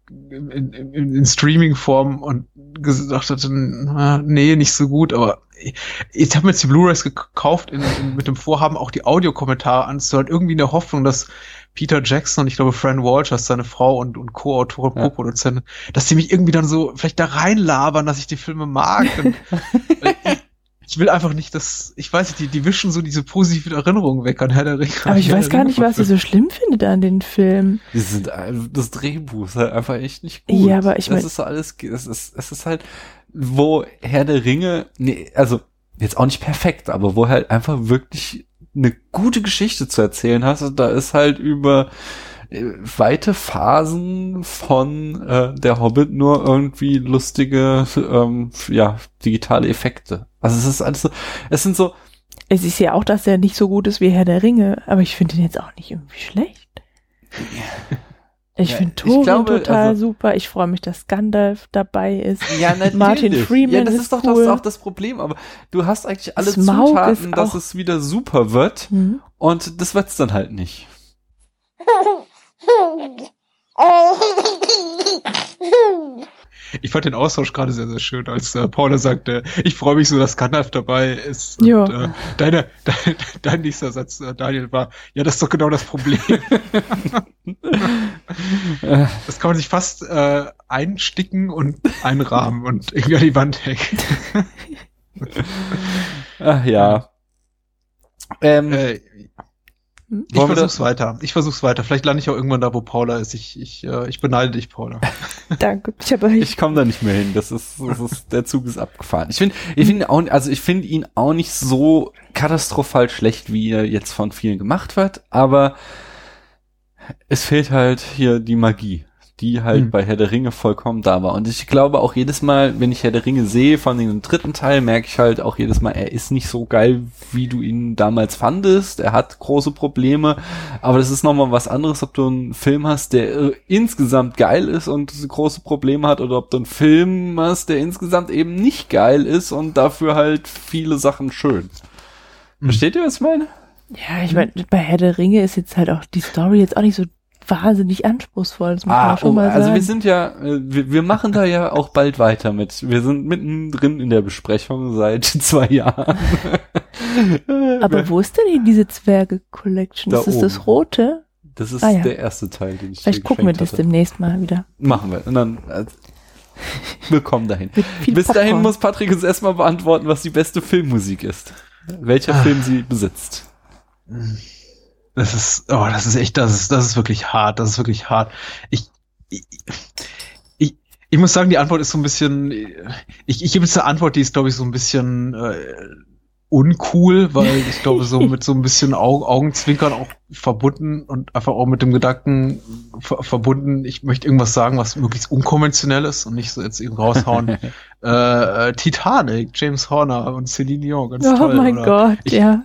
in Streaming-Form und gesagt hatte, nee, nicht so gut, aber ich habe mir jetzt die Blu-rays gekauft mit dem Vorhaben, auch die Audiokommentare anzuhören, irgendwie in der Hoffnung, dass Peter Jackson und ich glaube Fran Walsh als seine Frau und Co-Autorin, Co-Produzentin, dass die mich irgendwie dann so vielleicht da reinlabern, dass ich die Filme mag. Und, ich will einfach nicht, ich weiß nicht, die wischen so diese positiven Erinnerungen weg an Herr der Ringe. Aber ich weiß gar nicht, was ihr so schlimm findet an den Filmen. Das Drehbuch ist halt einfach echt nicht gut. Ja, aber ich meine, das ist so alles, es ist halt, wo Herr der Ringe, also jetzt auch nicht perfekt, aber wo halt einfach wirklich eine gute Geschichte zu erzählen hast. Und da ist halt über weite Phasen von der Hobbit nur irgendwie lustige digitale Effekte. Also es ist alles so, es ist ja auch, dass er nicht so gut ist wie Herr der Ringe, aber ich finde ihn jetzt auch nicht irgendwie schlecht. Ich finde Thorin total super. Ich freue mich, dass Gandalf dabei ist. Ja, natürlich. Martin Freeman das ist doch cool. Auch das Problem. Aber du hast eigentlich alle Zutaten, dass es wieder super wird. Und das wird's dann halt nicht. Ich fand den Austausch gerade sehr, sehr schön, als Paula sagte, ich freue mich so, dass Gandalf dabei ist. Und dein nächster Satz, Daniel, war, ja, das ist doch genau das Problem. Das kann man sich fast einsticken und einrahmen und irgendwie an die Wand hängen. Ach ja. Ich versuch's weiter. Vielleicht lande ich auch irgendwann da, wo Paula ist. Ich beneide dich, Paula. Danke. Ich komme da nicht mehr hin. Der Zug ist abgefahren. Ich finde ihn auch nicht so katastrophal schlecht, wie er jetzt von vielen gemacht wird, aber es fehlt halt hier die Magie, die halt bei Herr der Ringe vollkommen da war. Und ich glaube auch jedes Mal, wenn ich Herr der Ringe sehe, von dem dritten Teil, merke ich halt auch jedes Mal, er ist nicht so geil, wie du ihn damals fandest. Er hat große Probleme, aber das ist nochmal was anderes, ob du einen Film hast, der insgesamt geil ist und große Probleme hat, oder ob du einen Film hast, der insgesamt eben nicht geil ist und dafür halt viele Sachen schön. Versteht ihr, was ich meine? Ja, ich meine, bei Herr der Ringe ist jetzt halt auch die Story jetzt auch nicht so wahnsinnig anspruchsvoll, das muss man schon mal sagen. Also wir sind ja, wir machen da ja auch bald weiter mit. Wir sind mittendrin in der Besprechung seit 2 Jahren. Aber wo ist denn hier diese Zwerge-Collection? Ist das das Rote? Das ist der erste Teil, den ich Vielleicht gucken wir das demnächst mal wieder. Machen wir. Und dann willkommen dahin. Bis dahin muss Patrick uns erstmal beantworten, was die beste Filmmusik ist. Welcher Film sie besitzt. Das ist wirklich hart. Das ist wirklich hart. Ich muss sagen, die Antwort ist so ein bisschen, ich gebe jetzt eine Antwort, die ist, glaube ich, so ein bisschen uncool, weil ich glaube, so mit so ein bisschen Augenzwinkern auch verbunden und einfach auch mit dem Gedanken verbunden, ich möchte irgendwas sagen, was möglichst unkonventionell ist und nicht so jetzt eben raushauen. Titanic, James Horner und Celine Dion, ganz toll. Oh mein Gott, ja.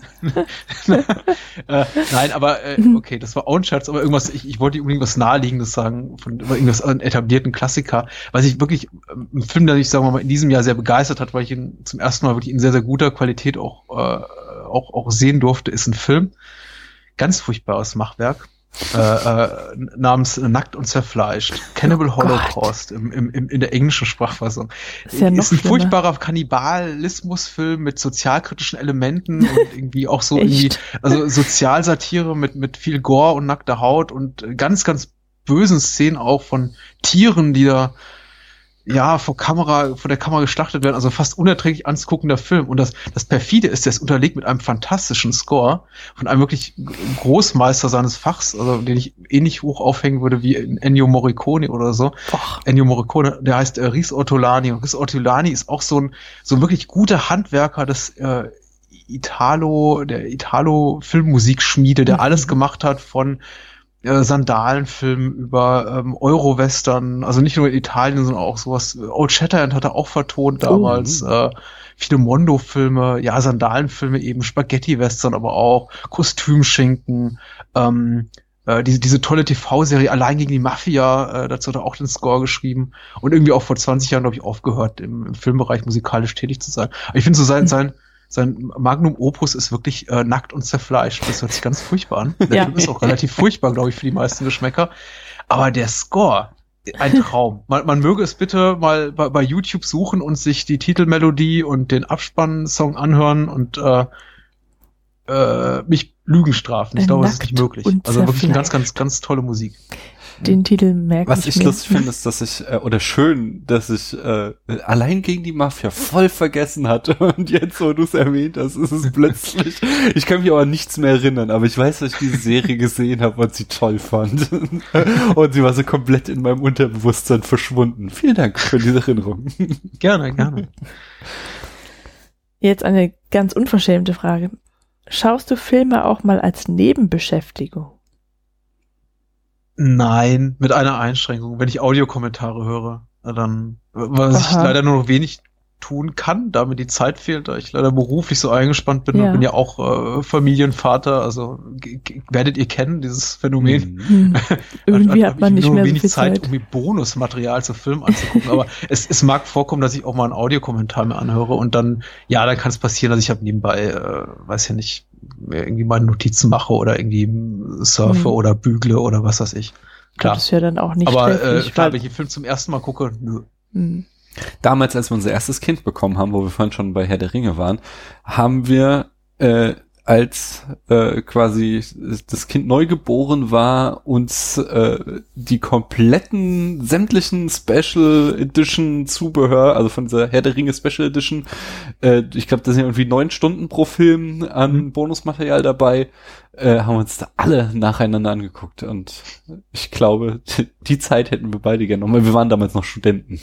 Nein, aber okay, das war auch ein Scherz, aber irgendwas, ich wollte unbedingt was Naheliegendes sagen, von irgendwas einen etablierten Klassiker, was ich wirklich, ein Film, der mich, sagen wir mal, in diesem Jahr sehr begeistert hat, weil ich ihn zum ersten Mal wirklich in sehr, sehr guter Qualität auch sehen durfte, ist ein Film, ganz furchtbares Machwerk, namens Nackt und Zerfleischt. Cannibal Holocaust in der englischen Sprachfassung. Ist ein furchtbarer Kannibalismusfilm mit sozialkritischen Elementen und irgendwie auch so irgendwie, also Sozialsatire mit viel Gore und nackter Haut und ganz, ganz bösen Szenen auch von Tieren, die da vor der Kamera geschlachtet werden, also fast unerträglich anzuguckender Film. Und das perfide ist, der ist unterlegt mit einem fantastischen Score von einem wirklich Großmeister seines Fachs, also den ich ähnlich hoch aufhängen würde wie Ennio Morricone oder so. Ennio Morricone, der heißt Riz Ortolani. Und Riz Ortolani ist auch so ein wirklich guter Handwerker des der Italo-Filmmusikschmiede, der alles gemacht hat von Sandalenfilm über Euro-Western, also nicht nur in Italien, sondern auch sowas. Old Shatterhand hat er auch vertont damals, viele Mondo-Filme, Sandalenfilme eben, Spaghetti-Western, aber auch Kostümschinken, diese tolle TV-Serie Allein gegen die Mafia, dazu hat er auch den Score geschrieben und irgendwie auch vor 20 Jahren, glaube ich, aufgehört, im Filmbereich musikalisch tätig zu sein. Aber ich finde so sein Magnum Opus ist wirklich Nackt und Zerfleischt. Das hört sich ganz furchtbar an. Der Film ist auch relativ furchtbar, glaube ich, für die meisten Geschmäcker. Aber der Score, ein Traum. Man möge es bitte mal bei YouTube suchen und sich die Titelmelodie und den Abspannsong anhören und mich Lügen strafen. Ich glaube, das ist nicht möglich. Also wirklich eine ganz, ganz, ganz tolle Musik. Den Titel merke Was ich lustig finde, ist, dass ich, oder schön, dass ich allein gegen die Mafia voll vergessen hatte. Und jetzt, wo du es erwähnt hast, ist es plötzlich, ich kann mich aber an nichts mehr erinnern, aber ich weiß, dass ich diese Serie gesehen habe und sie toll fand. Und sie war so komplett in meinem Unterbewusstsein verschwunden. Vielen Dank für diese Erinnerung. Gerne, gerne. Jetzt eine ganz unverschämte Frage. Schaust du Filme auch mal als Nebenbeschäftigung? Nein, mit einer Einschränkung. Wenn ich Audiokommentare höre, dann, was ich leider nur noch wenig tun kann, da mir die Zeit fehlt, da ich leider beruflich so eingespannt bin und bin ja auch Familienvater, also werdet ihr kennen, dieses Phänomen. Irgendwie hat man nicht mehr so viel Zeit, irgendwie Bonusmaterial zu Filmen anzugucken, aber es mag vorkommen, dass ich auch mal einen Audiokommentar mir anhöre und dann, ja, dann kann es passieren, dass ich halt nebenbei, weiß ja nicht, irgendwie mal Notizen mache oder irgendwie surfe oder bügle oder was weiß ich. Klar. Das ist ja dann auch nicht aber klar, wenn ich den Film zum ersten Mal gucke, nö. Damals, als wir unser erstes Kind bekommen haben, wo wir vorhin schon bei Herr der Ringe waren, haben wir, als quasi das Kind neugeboren war, uns die kompletten sämtlichen Special Edition Zubehör, also von dieser Herr der Ringe Special Edition, ich glaube, da sind irgendwie 9 Stunden pro Film an Bonusmaterial dabei, haben uns da alle nacheinander angeguckt und ich glaube, die Zeit hätten wir beide gerne noch, weil wir waren damals noch Studenten.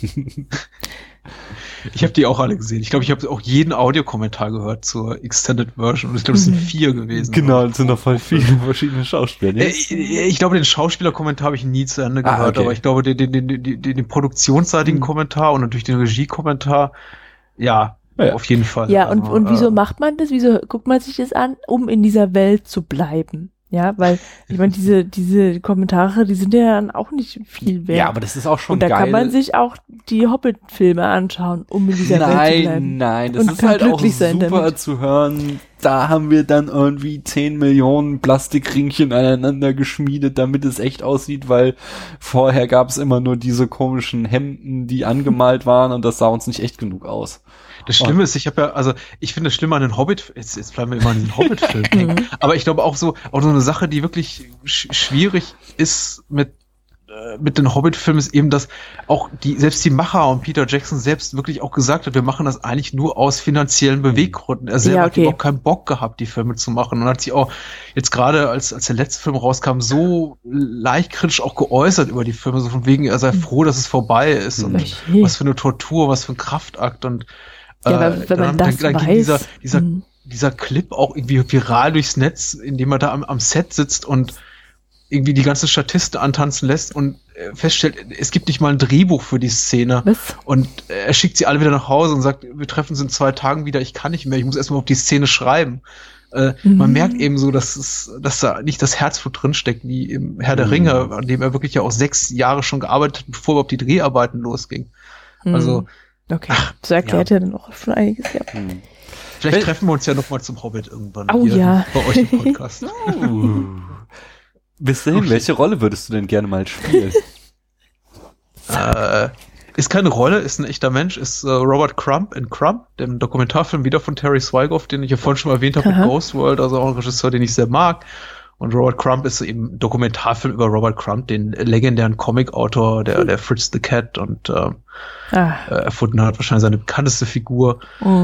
Ich habe die auch alle gesehen. Ich glaube, ich habe auch jeden Audiokommentar gehört zur Extended Version. Und ich glaube, es sind 4 gewesen. Genau, es sind noch voll viele verschiedene Schauspieler. Ich glaube, den Schauspielerkommentar habe ich nie zu Ende gehört, okay. Aber ich glaube, den produktionsseitigen Kommentar und natürlich den Regiekommentar, ja, auf jeden Fall. Ja, und wieso macht man das? Wieso guckt man sich das an, um in dieser Welt zu bleiben? Ja, weil, ich meine, diese Kommentare, die sind ja dann auch nicht viel wert. Ja, aber das ist auch schon geil. Und da geil. kann man sich auch die Hobbit-Filme anschauen, um in dieser Welt zu bleiben. Nein, das ist halt auch super zu hören. Da haben wir dann irgendwie 10 Millionen Plastikringchen aneinander geschmiedet, damit es echt aussieht, weil vorher gab es immer nur diese komischen Hemden, die angemalt waren und das sah uns nicht echt genug aus. Das Schlimme ist, ich finde das Schlimme an den Hobbit, jetzt bleiben wir immer an den Hobbit-Film hängen, aber ich glaube auch so eine Sache, die wirklich schwierig ist mit den Hobbit-Filmen ist eben, dass auch selbst die Macher und Peter Jackson selbst wirklich auch gesagt hat, wir machen das eigentlich nur aus finanziellen Beweggründen. Er selber hat überhaupt keinen Bock gehabt, die Filme zu machen und hat sich auch jetzt gerade, als der letzte Film rauskam, so leicht kritisch auch geäußert über die Filme, so von wegen, er sei froh, dass es vorbei ist und was für eine Tortur, was für ein Kraftakt und wenn man das weiß. Dieser Clip auch irgendwie viral durchs Netz, indem er da am Set sitzt und irgendwie die ganzen Statisten antanzen lässt und feststellt, es gibt nicht mal ein Drehbuch für die Szene. Was? Und er schickt sie alle wieder nach Hause und sagt, wir treffen uns in 2 Tagen wieder, ich kann nicht mehr, ich muss erstmal auf die Szene schreiben. Man merkt eben so, dass da nicht das Herzblut drinsteckt, wie im Herr der Ringe, an dem er wirklich ja auch 6 Jahre schon gearbeitet hat, bevor überhaupt die Dreharbeiten losgingen. Also okay, das erklärt ja dann auch schon einiges, ja. Vielleicht treffen wir uns ja noch mal zum Hobbit irgendwann bei euch im Podcast. Bis dahin, welche Rolle würdest du denn gerne mal spielen? Ist keine Rolle, ist ein echter Mensch, ist Robert Crumb in Crumb, dem Dokumentarfilm wieder von Terry Swigoff, den ich ja vorhin schon mal erwähnt habe mit Ghost World, also auch ein Regisseur, den ich sehr mag. Und Robert Crumb ist eben ein Dokumentarfilm über Robert Crumb, den legendären Comic-Autor, der Fritz the Cat und erfunden hat, wahrscheinlich seine bekannteste Figur.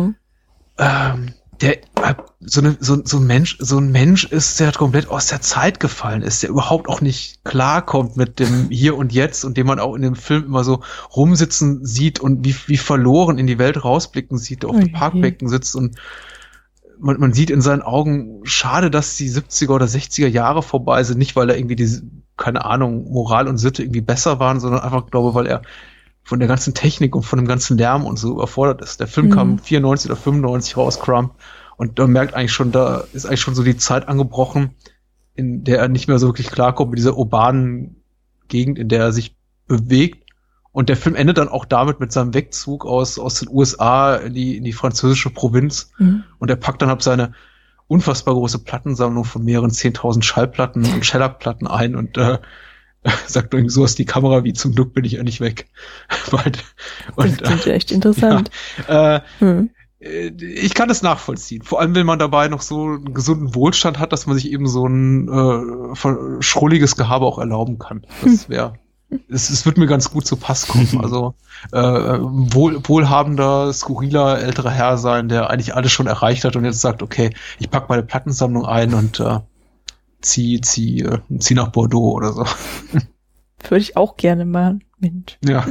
Der so ein Mensch ist, der komplett aus der Zeit gefallen ist, der überhaupt auch nicht klarkommt mit dem Hier und Jetzt und den man auch in dem Film immer so rumsitzen sieht und wie verloren in die Welt rausblicken sieht, der auf dem Parkbecken sitzt und man sieht in seinen Augen, schade, dass die 70er oder 60er Jahre vorbei sind, nicht weil er irgendwie keine Ahnung, Moral und Sitte irgendwie besser waren, sondern einfach, glaube, weil er von der ganzen Technik und von dem ganzen Lärm und so überfordert ist. Der Film kam 94 oder 95 raus, Crumb, und man merkt eigentlich schon, da ist eigentlich schon so die Zeit angebrochen, in der er nicht mehr so wirklich klarkommt mit dieser urbanen Gegend, in der er sich bewegt. Und der Film endet dann auch damit mit seinem Wegzug aus den USA in die französische Provinz. Und er packt dann halt seine unfassbar große Plattensammlung von mehreren 10.000 Schallplatten und Shellac-Platten ein und sagt irgendwie sowas die Kamera wie, zum Glück bin ich ja nicht weg. Das klingt echt interessant. ich kann das nachvollziehen. Vor allem, wenn man dabei noch so einen gesunden Wohlstand hat, dass man sich eben so ein schrulliges Gehabe auch erlauben kann. Das wäre, es wird mir ganz gut zu Pass kommen. Also wohlhabender, skurriler, älterer Herr sein, der eigentlich alles schon erreicht hat und jetzt sagt, okay, ich pack meine Plattensammlung ein und zieh nach Bordeaux oder so. Würde ich auch gerne machen. Mensch. Ja.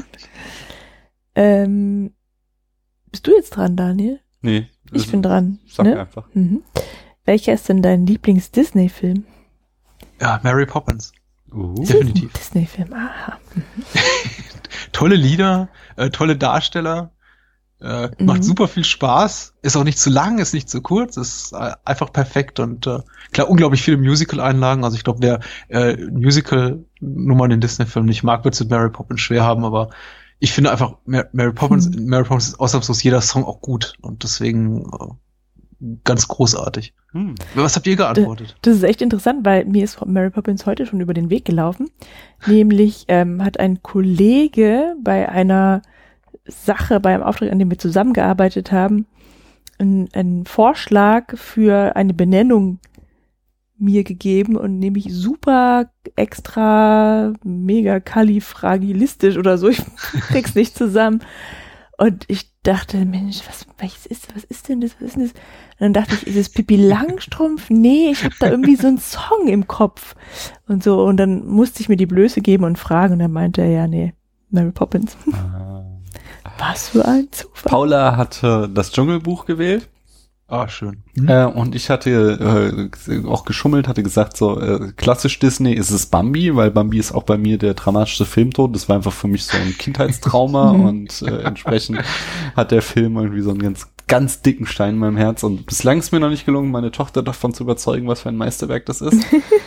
Bist du jetzt dran, Daniel? Nee. Ich bin dran. Sag einfach. Mhm. Welcher ist denn dein Lieblings-Disney-Film? Ja, Mary Poppins. Definitiv. Disney-Film, aha. Tolle Lieder, tolle Darsteller, macht super viel Spaß, ist auch nicht zu lang, ist nicht zu kurz, ist einfach perfekt und klar, unglaublich viele Musical-Einlagen. Also ich glaube, wer Musical-Nummern in Disney-Filmen nicht mag, wird es mit Mary Poppins schwer haben, aber ich finde einfach, Mary Poppins ist ausnahmslos jeder Song auch gut und deswegen ganz großartig. Was habt ihr geantwortet? Das ist echt interessant, weil mir ist Mary Poppins heute schon über den Weg gelaufen. Nämlich hat ein Kollege bei einer Sache, bei einem Auftrag, an dem wir zusammengearbeitet haben, einen Vorschlag für eine Benennung mir gegeben und nämlich super extra mega kalifragilistisch oder so. Ich krieg's nicht zusammen. Und ich dachte, Mensch, was ist denn das? Und dann dachte ich, ist es Pippi Langstrumpf? Nee, ich habe da irgendwie so einen Song im Kopf. Und so, und dann musste ich mir die Blöße geben und fragen. Und dann meinte er, ja, nee, Mary Poppins. Was für ein Zufall. Paula hatte das Dschungelbuch gewählt. Ah, schön. Und ich hatte auch geschummelt, hatte gesagt, so klassisch Disney ist es Bambi, weil Bambi ist auch bei mir der dramatische Filmtod. Das war einfach für mich so ein Kindheitstrauma und entsprechend hat der Film irgendwie so einen ganz dicken Stein in meinem Herz. Und bislang ist mir noch nicht gelungen, meine Tochter davon zu überzeugen, was für ein Meisterwerk das ist.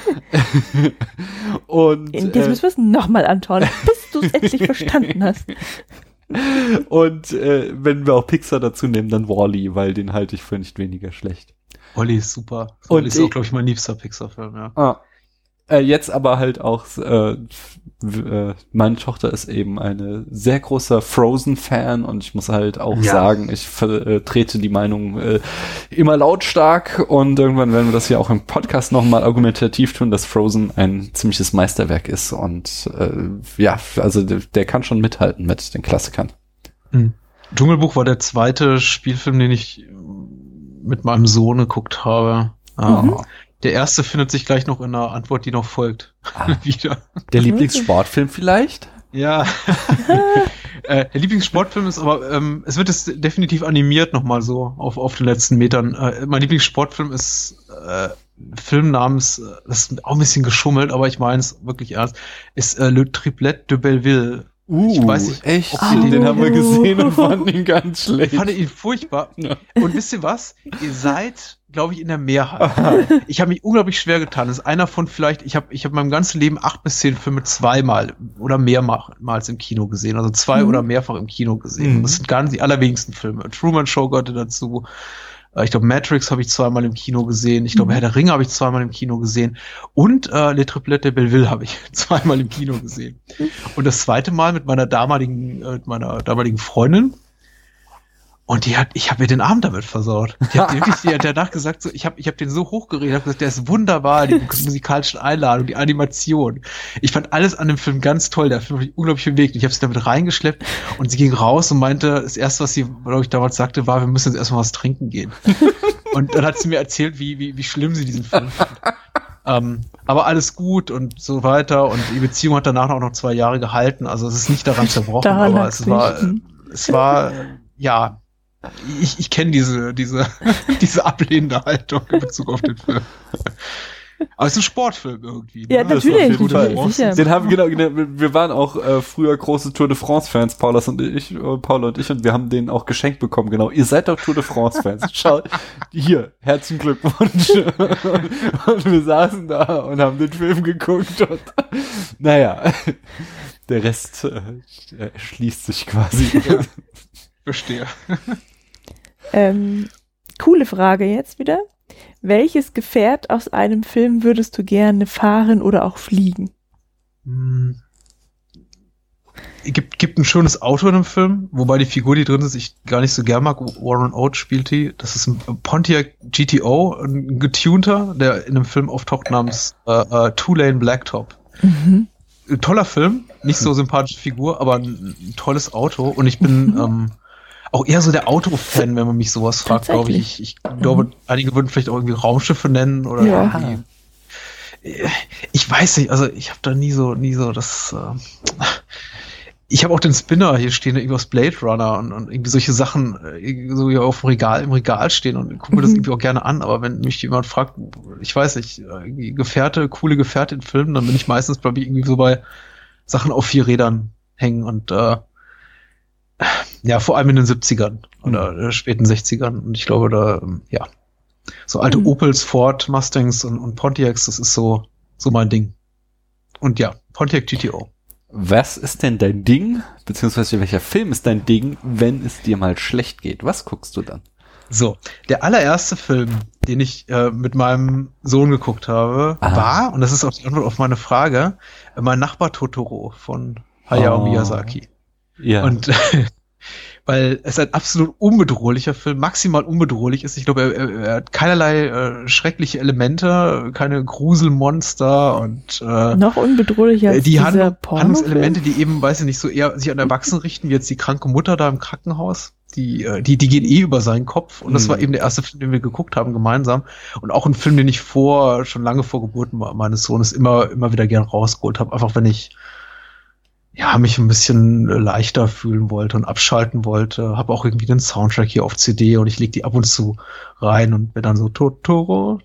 Und jetzt müssen wir es nochmal anschauen, bis du es endlich verstanden hast. Und wenn wir auch Pixar dazu nehmen, dann Wall-E, weil den halte ich für nicht weniger schlecht. Wall-E ist super. Wall-E ist auch, glaube ich, mein liebster Pixar-Film, ja. Jetzt aber halt auch, meine Tochter ist eben eine sehr großer Frozen-Fan und ich muss halt auch sagen, ich vertrete die Meinung immer lautstark und irgendwann werden wir das ja auch im Podcast nochmal argumentativ tun, dass Frozen ein ziemliches Meisterwerk ist und also der kann schon mithalten mit den Klassikern. Dschungelbuch war der zweite Spielfilm, den ich mit meinem Sohn geguckt habe. Der erste findet sich gleich noch in einer Antwort, die noch folgt. Wieder. Der Lieblingssportfilm vielleicht? Ja. Der Lieblingssportfilm ist aber, es wird jetzt definitiv animiert nochmal so auf den letzten Metern. Mein Lieblingssportfilm ist Film namens, das ist auch ein bisschen geschummelt, aber ich meine es wirklich ernst, ist Le Triplet de Belleville. Ich weiß nicht, echt? Den haben wir gesehen und fanden ihn ganz schlecht. Ich fand ihn furchtbar. Ja. Und wisst ihr was? Ihr seid, glaube ich, in der Mehrheit. Ich habe mich unglaublich schwer getan. Das ist einer von vielleicht, ich hab in meinem ganzen Leben 8 bis 10 Filme zweimal oder mehrmals im Kino gesehen. Also 2 oder mehrfach im Kino gesehen. Und das sind gar nicht die allerwenigsten Filme. Truman Show gehörte dazu. Ich glaube, Matrix habe ich 2-mal im Kino gesehen. Ich glaube, Herr der Ringe habe ich 2-mal im Kino gesehen. Und Le Triplet de Belleville habe ich 2-mal im Kino gesehen. Und das zweite Mal mit meiner damaligen Freundin. Und ich habe mir den Abend damit versaut. Die hat danach gesagt, so, ich hab den so hochgeredet, habe gesagt, der ist wunderbar, die musikalischen Einladungen, die Animation. Ich fand alles an dem Film ganz toll. Der Film hat mich unglaublich bewegt. Ich habe sie damit reingeschleppt und sie ging raus und meinte, das erste, was sie, glaube ich, damals sagte, war, wir müssen jetzt erstmal was trinken gehen. Und dann hat sie mir erzählt, wie schlimm sie diesen Film fand. Aber alles gut und so weiter. Und die Beziehung hat danach auch noch 2 Jahre gehalten. Also es ist nicht daran zerbrochen, aber es war, ja, ich kenne diese ablehnende Haltung in Bezug auf den Film. Aber es ist ein Sportfilm irgendwie. Ja, ne? natürlich. Den haben wir waren auch früher große Tour de France Fans, Paula und ich, und wir haben den auch geschenkt bekommen, genau. Ihr seid doch Tour de France Fans. Schau, hier, herzlichen Glückwunsch. Und wir saßen da und haben den Film geguckt und naja, der Rest schließt sich quasi. Ja, verstehe. Coole Frage jetzt wieder. Welches Gefährt aus einem Film würdest du gerne fahren oder auch fliegen? Gibt ein schönes Auto in dem Film, wobei die Figur, die drin ist, ich gar nicht so gern mag. Warren Oates spielt die. Das ist ein Pontiac GTO, ein getunter, der in einem Film auftaucht namens Two-Lane Blacktop. Mhm. Ein toller Film, nicht so sympathische Figur, aber ein tolles Auto. Und ich bin auch eher so der Autofan, wenn man mich sowas fragt, glaube ich. Ich glaube, einige würden vielleicht auch irgendwie Raumschiffe nennen oder irgendwie. Ich weiß nicht, also ich habe da nie so das. Ich habe auch den Spinner hier stehen, irgendwie aus Blade Runner und irgendwie solche Sachen so hier auf im Regal stehen und gucke mir das irgendwie auch gerne an. Aber wenn mich jemand fragt, ich weiß nicht, coole Gefährte in Filmen, dann bin ich meistens, glaube ich, irgendwie so bei Sachen auf 4 Rädern hängen und vor allem in den 70ern oder späten 60ern. Und ich glaube, da, so alte Opels, Ford, Mustangs und Pontiacs, das ist so mein Ding. Und ja, Pontiac GTO. Was ist denn dein Ding, beziehungsweise welcher Film ist dein Ding, wenn es dir mal schlecht geht? Was guckst du dann? So, der allererste Film, den ich mit meinem Sohn geguckt habe, war, und das ist auch die Antwort auf meine Frage, Mein Nachbar Totoro von Hayao Miyazaki. Ja. Und weil es ein absolut unbedrohlicher Film, maximal unbedrohlich ist. Ich glaube, er hat keinerlei schreckliche Elemente, keine Gruselmonster und noch unbedrohlicher als die Handlungselemente, die eben, weiß ich nicht, so eher sich an Erwachsenen richten, wie jetzt die kranke Mutter da im Krankenhaus. Die gehen über seinen Kopf. Und das war eben der erste Film, den wir geguckt haben gemeinsam. Und auch ein Film, den ich schon lange vor Geburt meines Sohnes immer wieder gern rausgeholt habe. Einfach wenn ich mich ein bisschen leichter fühlen wollte und abschalten wollte. Habe auch irgendwie den Soundtrack hier auf CD und ich lege die ab und zu rein und bin dann so Totoro.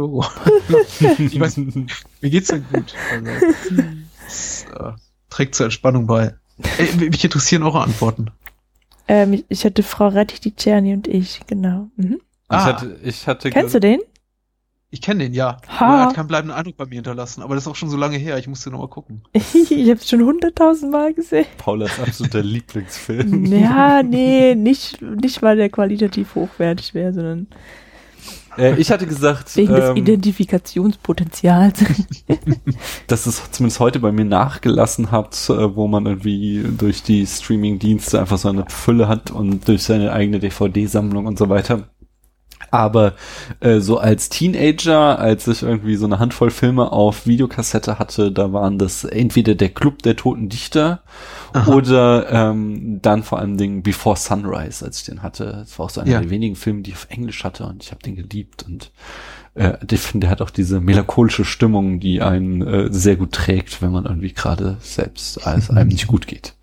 Ich weiß nicht, mir geht's denn gut. Also, das trägt zur Entspannung bei. Mich interessieren eure Antworten. Ich hatte Frau Rettig-Czerny und ich, genau. Mhm. Ich hatte Kennst du den? Ich kenne den, ja. Er hat keinen bleibenden Eindruck bei mir hinterlassen, aber das ist auch schon so lange her, ich musste noch mal gucken. Ich habe es schon 100.000 Mal gesehen. Paulas absoluter Lieblingsfilm. Ja, nee, nicht weil der qualitativ hochwertig wäre, sondern ich hatte gesagt, wegen des Identifikationspotenzials. Dass es zumindest heute bei mir nachgelassen hat, wo man irgendwie durch die Streaming-Dienste einfach so eine Fülle hat und durch seine eigene DVD-Sammlung und so weiter. Aber so als Teenager, als ich irgendwie so eine Handvoll Filme auf Videokassette hatte, da waren das entweder der Club der Toten Dichter oder dann vor allen Dingen Before Sunrise, als ich den hatte. Das war auch so einer der wenigen Filme, die ich auf Englisch hatte und ich habe den geliebt. Und ich finde, der hat auch diese melancholische Stimmung, die einen sehr gut trägt, wenn man irgendwie gerade selbst einem nicht gut geht.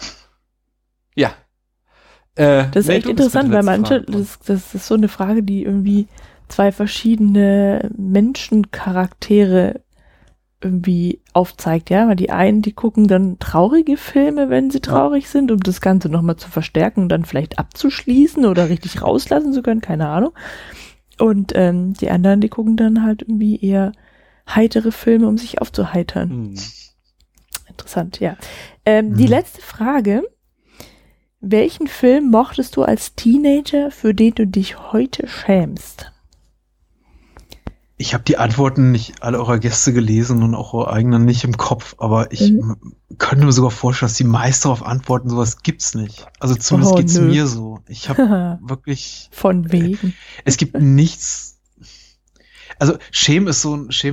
Ja. Das ist echt interessant, weil manche, das ist so eine Frage, die irgendwie 2 verschiedene Menschencharaktere irgendwie aufzeigt, ja, weil die einen, die gucken dann traurige Filme, wenn sie traurig sind, um das Ganze nochmal zu verstärken und dann vielleicht abzuschließen oder richtig rauslassen zu können, keine Ahnung. Und die anderen, die gucken dann halt irgendwie eher heitere Filme, um sich aufzuheitern. Interessant, ja. Die letzte Frage: Welchen Film mochtest du als Teenager, für den du dich heute schämst? Ich habe die Antworten nicht alle eurer Gäste gelesen und auch eure eigenen nicht im Kopf, aber ich könnte mir sogar vorstellen, dass die meisten darauf antworten, sowas gibt's nicht. Also zumindest geht's mir so. Ich habe wirklich... Von wegen. Es gibt nichts... Also Shame ist...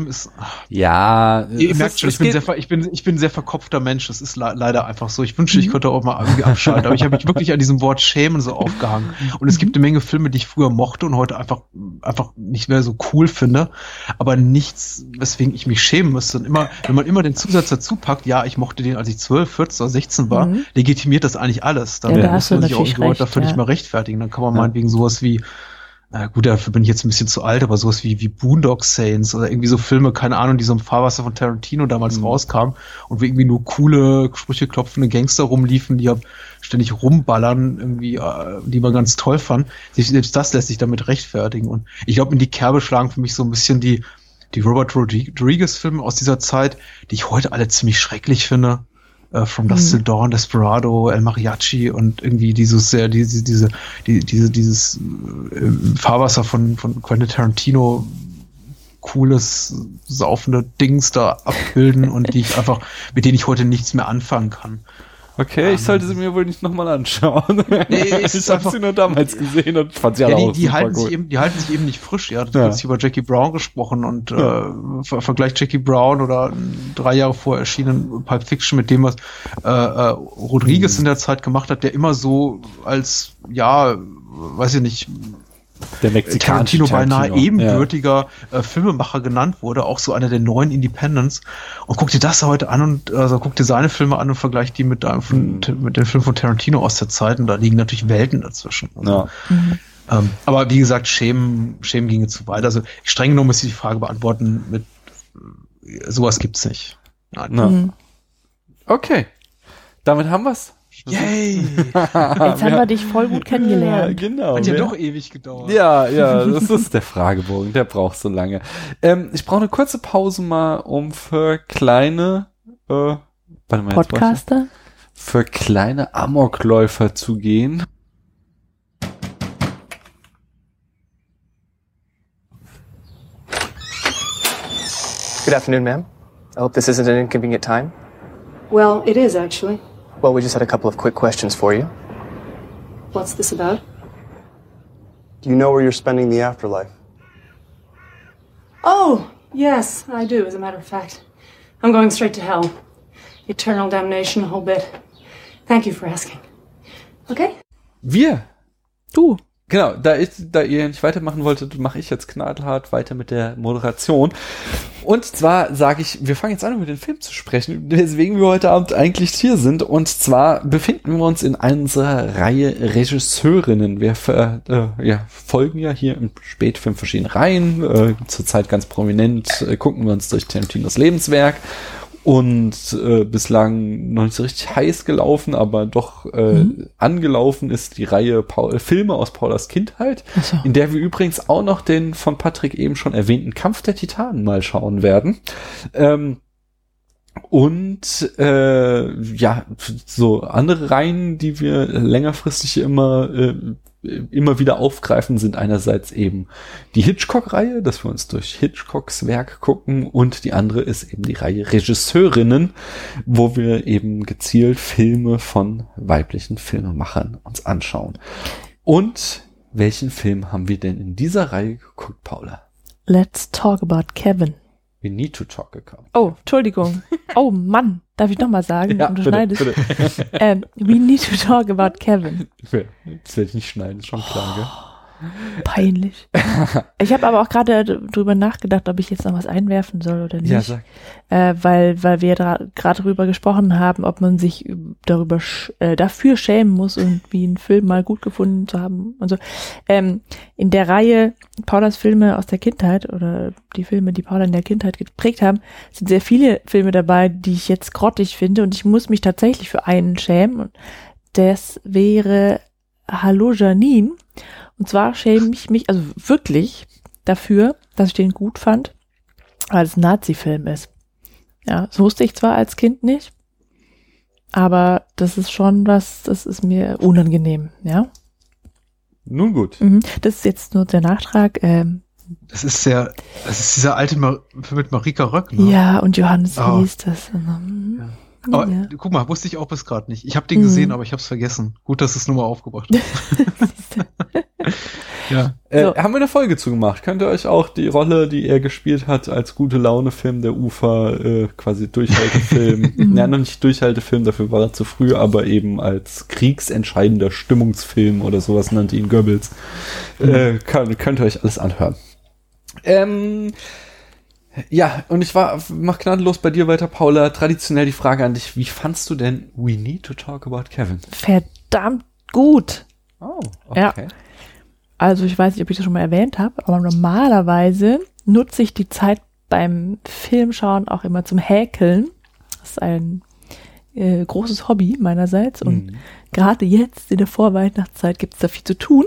Ja. Ihr merkt schon, ich bin ein sehr verkopfter Mensch. Das ist leider einfach so. Ich wünschte, ich könnte auch mal irgendwie abschalten. Aber ich habe mich wirklich an diesem Wort Schämen so aufgehangen. Und es gibt eine Menge Filme, die ich früher mochte und heute einfach nicht mehr so cool finde. Aber nichts, weswegen ich mich schämen müsste. Und wenn man immer den Zusatz dazu packt, ja, ich mochte den, als ich 12, 14 oder 16 war, legitimiert das eigentlich alles. Dann muss man sich auch heute dafür nicht mehr rechtfertigen. Dann kann man meinetwegen sowas wie... gut, dafür bin ich jetzt ein bisschen zu alt, aber sowas wie Boondock Saints oder irgendwie so Filme, keine Ahnung, die so im Fahrwasser von Tarantino damals rauskamen und wo irgendwie nur coole, sprücheklopfende Gangster rumliefen, die ständig rumballern, irgendwie, die man ganz toll fand. Selbst das lässt sich damit rechtfertigen. Und ich glaube, in die Kerbe schlagen für mich so ein bisschen die Robert Rodriguez-Filme aus dieser Zeit, die ich heute alle ziemlich schrecklich finde. From Dusk Till Dawn, Desperado, El Mariachi und irgendwie dieses Fahrwasser von Quentin Tarantino cooles, saufende Dings da abbilden und mit denen ich heute nichts mehr anfangen kann. Okay, ich sollte sie mir wohl nicht nochmal anschauen. Nee, ich habe sie nur damals gesehen und fand sie auch die halten sich eben nicht frisch. Ja, du hast über Jackie Brown gesprochen und vergleicht Jackie Brown oder 3 Jahre vorher erschienen Pulp Fiction mit dem, was Rodriguez in der Zeit gemacht hat, der immer so als, weiß ich nicht, der mexikanische Tarantino beinahe ebenbürtiger Filmemacher genannt wurde, auch so einer der neuen Independents. Und guck dir das heute an und guck dir seine Filme an und vergleich die mit den Filmen von Tarantino aus der Zeit, und da liegen natürlich Welten dazwischen. Also, aber wie gesagt, Schämen ginge zu weit. Also streng genommen muss ich die Frage beantworten mit sowas gibt's nicht. Nein. Okay. Damit haben wir's. Yay! Jetzt haben wir dich voll gut kennengelernt. Ja, genau. Hat ja doch ewig gedauert. Ja, das ist der Fragebogen, der braucht so lange. Ich brauche eine kurze Pause mal, um für kleine Podcaster? Für kleine Amokläufer zu gehen. Good afternoon, ma'am. I hope this isn't an inconvenient time. Well, it is actually. Well, we just had a couple of quick questions for you. What's this about? Do you know where you're spending the afterlife? Oh, yes, I do, as a matter of fact. I'm going straight to hell. Eternal damnation, a whole bit. Thank you for asking. Okay? Du. Genau, da ihr nicht weitermachen wolltet, mache ich jetzt knallhart weiter mit der Moderation. Und zwar sage ich, wir fangen jetzt an, über den Film zu sprechen, weswegen wir heute Abend eigentlich hier sind. Und zwar befinden wir uns in unserer Reihe Regisseurinnen. Wir folgen ja hier im Spätfilm verschiedene Reihen. Zurzeit ganz prominent gucken wir uns durch Tarantinos Lebenswerk. Und bislang noch nicht so richtig heiß gelaufen, aber doch angelaufen ist die Reihe Filme aus Paulas Kindheit, in der wir übrigens auch noch den von Patrick eben schon erwähnten Kampf der Titanen mal schauen werden. So andere Reihen, die wir längerfristig immer wieder aufgreifen, sind einerseits eben die Hitchcock-Reihe, dass wir uns durch Hitchcocks Werk gucken, und die andere ist eben die Reihe Regisseurinnen, wo wir eben gezielt Filme von weiblichen Filmemachern uns anschauen. Und welchen Film haben wir denn in dieser Reihe geguckt, Paula? Let's talk about Kevin. We need to talk about. Oh, Entschuldigung. Oh Mann, darf ich nochmal sagen? Ja, und du bitte. We need to talk about Kevin. Das werde ich nicht schneiden, ist schon klar, gell? Peinlich. Ich habe aber auch gerade drüber nachgedacht, ob ich jetzt noch was einwerfen soll oder nicht. Ja, sag. Weil wir gerade darüber gesprochen haben, ob man sich dafür schämen muss, irgendwie einen Film mal gut gefunden zu haben und so. In der Reihe Paulas Filme aus der Kindheit oder die Filme, die Paula in der Kindheit geprägt haben, sind sehr viele Filme dabei, die ich jetzt grottig finde, und ich muss mich tatsächlich für einen schämen. Und das wäre Hallo Janine. Und zwar schäme ich mich also wirklich dafür, dass ich den gut fand, weil es ein Nazi-Film ist. Ja, das wusste ich zwar als Kind nicht, aber das ist schon das ist mir unangenehm, ja. Nun gut. Das ist jetzt nur der Nachtrag. Das ist dieser alte Film mit Marika Röck, ne? Ja, und Johannes hieß das. Ja. Aber guck mal, wusste ich auch bis gerade nicht. Ich habe den gesehen, aber ich habe es vergessen. Gut, dass du es nur mal aufgebracht hast. Ja. Haben wir eine Folge zugemacht. Könnt ihr euch auch die Rolle, die er gespielt hat, als Gute-Laune-Film der UFA, quasi Durchhaltefilm, noch nicht Durchhaltefilm, dafür war er zu früh, aber eben als kriegsentscheidender Stimmungsfilm oder sowas nannte ihn Goebbels. Könnt ihr euch alles anhören. Ja, und mach gnadenlos bei dir weiter, Paula. Traditionell die Frage an dich, wie fandst du denn We Need to Talk About Kevin? Verdammt gut. Oh, okay. Ja. Also ich weiß nicht, ob ich das schon mal erwähnt habe, aber normalerweise nutze ich die Zeit beim Filmschauen auch immer zum Häkeln. Das ist ein großes Hobby meinerseits, und gerade jetzt in der Vorweihnachtszeit gibt es da viel zu tun.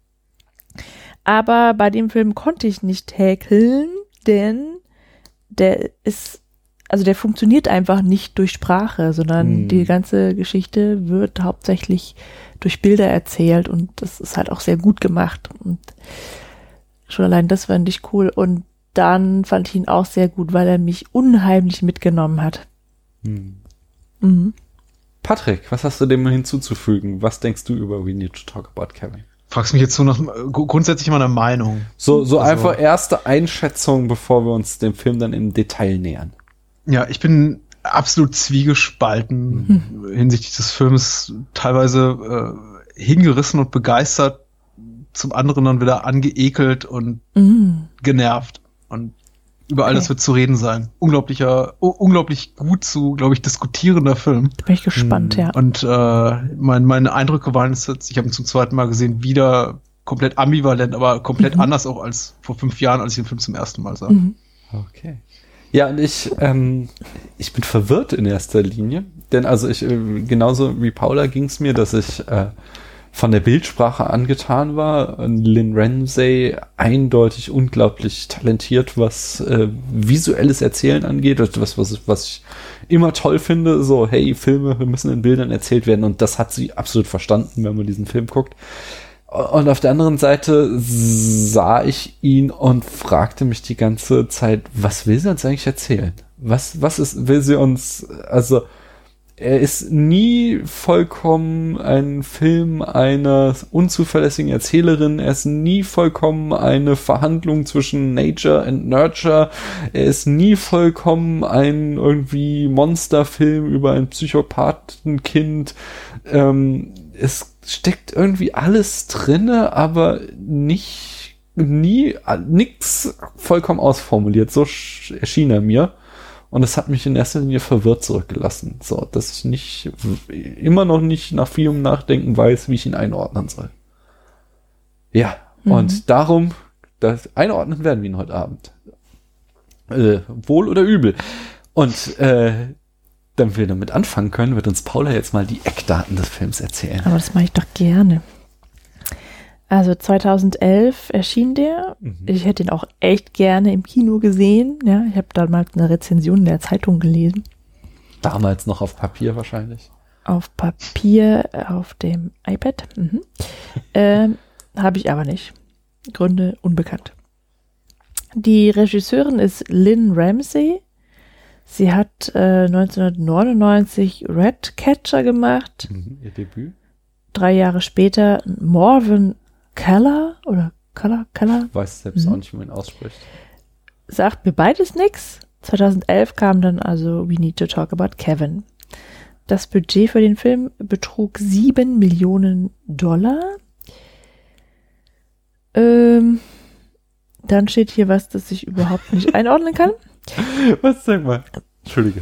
Aber bei dem Film konnte ich nicht häkeln, denn der funktioniert einfach nicht durch Sprache, sondern die ganze Geschichte wird hauptsächlich durch Bilder erzählt, und das ist halt auch sehr gut gemacht, und schon allein das fand ich cool. Und dann fand ich ihn auch sehr gut, weil er mich unheimlich mitgenommen hat. Patrick, was hast du dem hinzuzufügen? Was denkst du über We Need to Talk About Kevin? Fragst mich jetzt so nach grundsätzlich mal eine Meinung. So also, einfach erste Einschätzung, bevor wir uns dem Film dann im Detail nähern. Ja, ich bin absolut zwiegespalten hinsichtlich des Films, teilweise hingerissen und begeistert, zum anderen dann wieder angeekelt und genervt. Und über all das wird zu reden sein. Unglaublich gut zu, glaube ich, diskutierender Film. Da bin ich gespannt, ja. Und meine Eindrücke waren jetzt, ich habe ihn zum zweiten Mal gesehen, wieder komplett ambivalent, aber komplett anders auch als vor 5 Jahren, als ich den Film zum ersten Mal sah. Okay. Ja, und ich bin verwirrt in erster Linie, denn also genauso wie Paula ging es mir, dass ich von der Bildsprache angetan war. Lynn Ramsay eindeutig unglaublich talentiert, was visuelles Erzählen angeht, was ich immer toll finde, so hey, Filme müssen in Bildern erzählt werden, und das hat sie absolut verstanden, wenn man diesen Film guckt. Und auf der anderen Seite sah ich ihn und fragte mich die ganze Zeit, was will sie uns eigentlich erzählen? Will sie uns, also er ist nie vollkommen ein Film einer unzuverlässigen Erzählerin, er ist nie vollkommen eine Verhandlung zwischen Nature and Nurture, er ist nie vollkommen ein irgendwie Monsterfilm über ein Psychopathenkind, es steckt irgendwie alles drinne, aber nichts vollkommen ausformuliert. So erschien er mir. Und es hat mich in erster Linie verwirrt zurückgelassen. So, dass ich immer noch nicht nach vielem Nachdenken weiß, wie ich ihn einordnen soll. Ja, und darum, einordnen werden wir ihn heute Abend. Wohl oder übel. Und damit wir damit anfangen können, wird uns Paula jetzt mal die Eckdaten des Films erzählen. Aber das mache ich doch gerne. Also 2011 erschien der. Ich hätte ihn auch echt gerne im Kino gesehen. Ja, ich habe damals eine Rezension in der Zeitung gelesen. Damals noch auf Papier wahrscheinlich. Auf Papier, auf dem iPad. Habe ich aber nicht. Gründe unbekannt. Die Regisseurin ist Lynn Ramsay. Sie hat 1999 Ratcatcher gemacht. Ihr Debüt. 3 Jahre später Morven Keller oder Keller? Weiß selbst auch nicht, wie man ihn ausspricht. Sagt mir beides nix. 2011 kam dann also We Need to Talk About Kevin. Das Budget für den Film betrug $7 Millionen. Dann steht hier was, das ich überhaupt nicht einordnen kann. Was, sag mal? Entschuldige.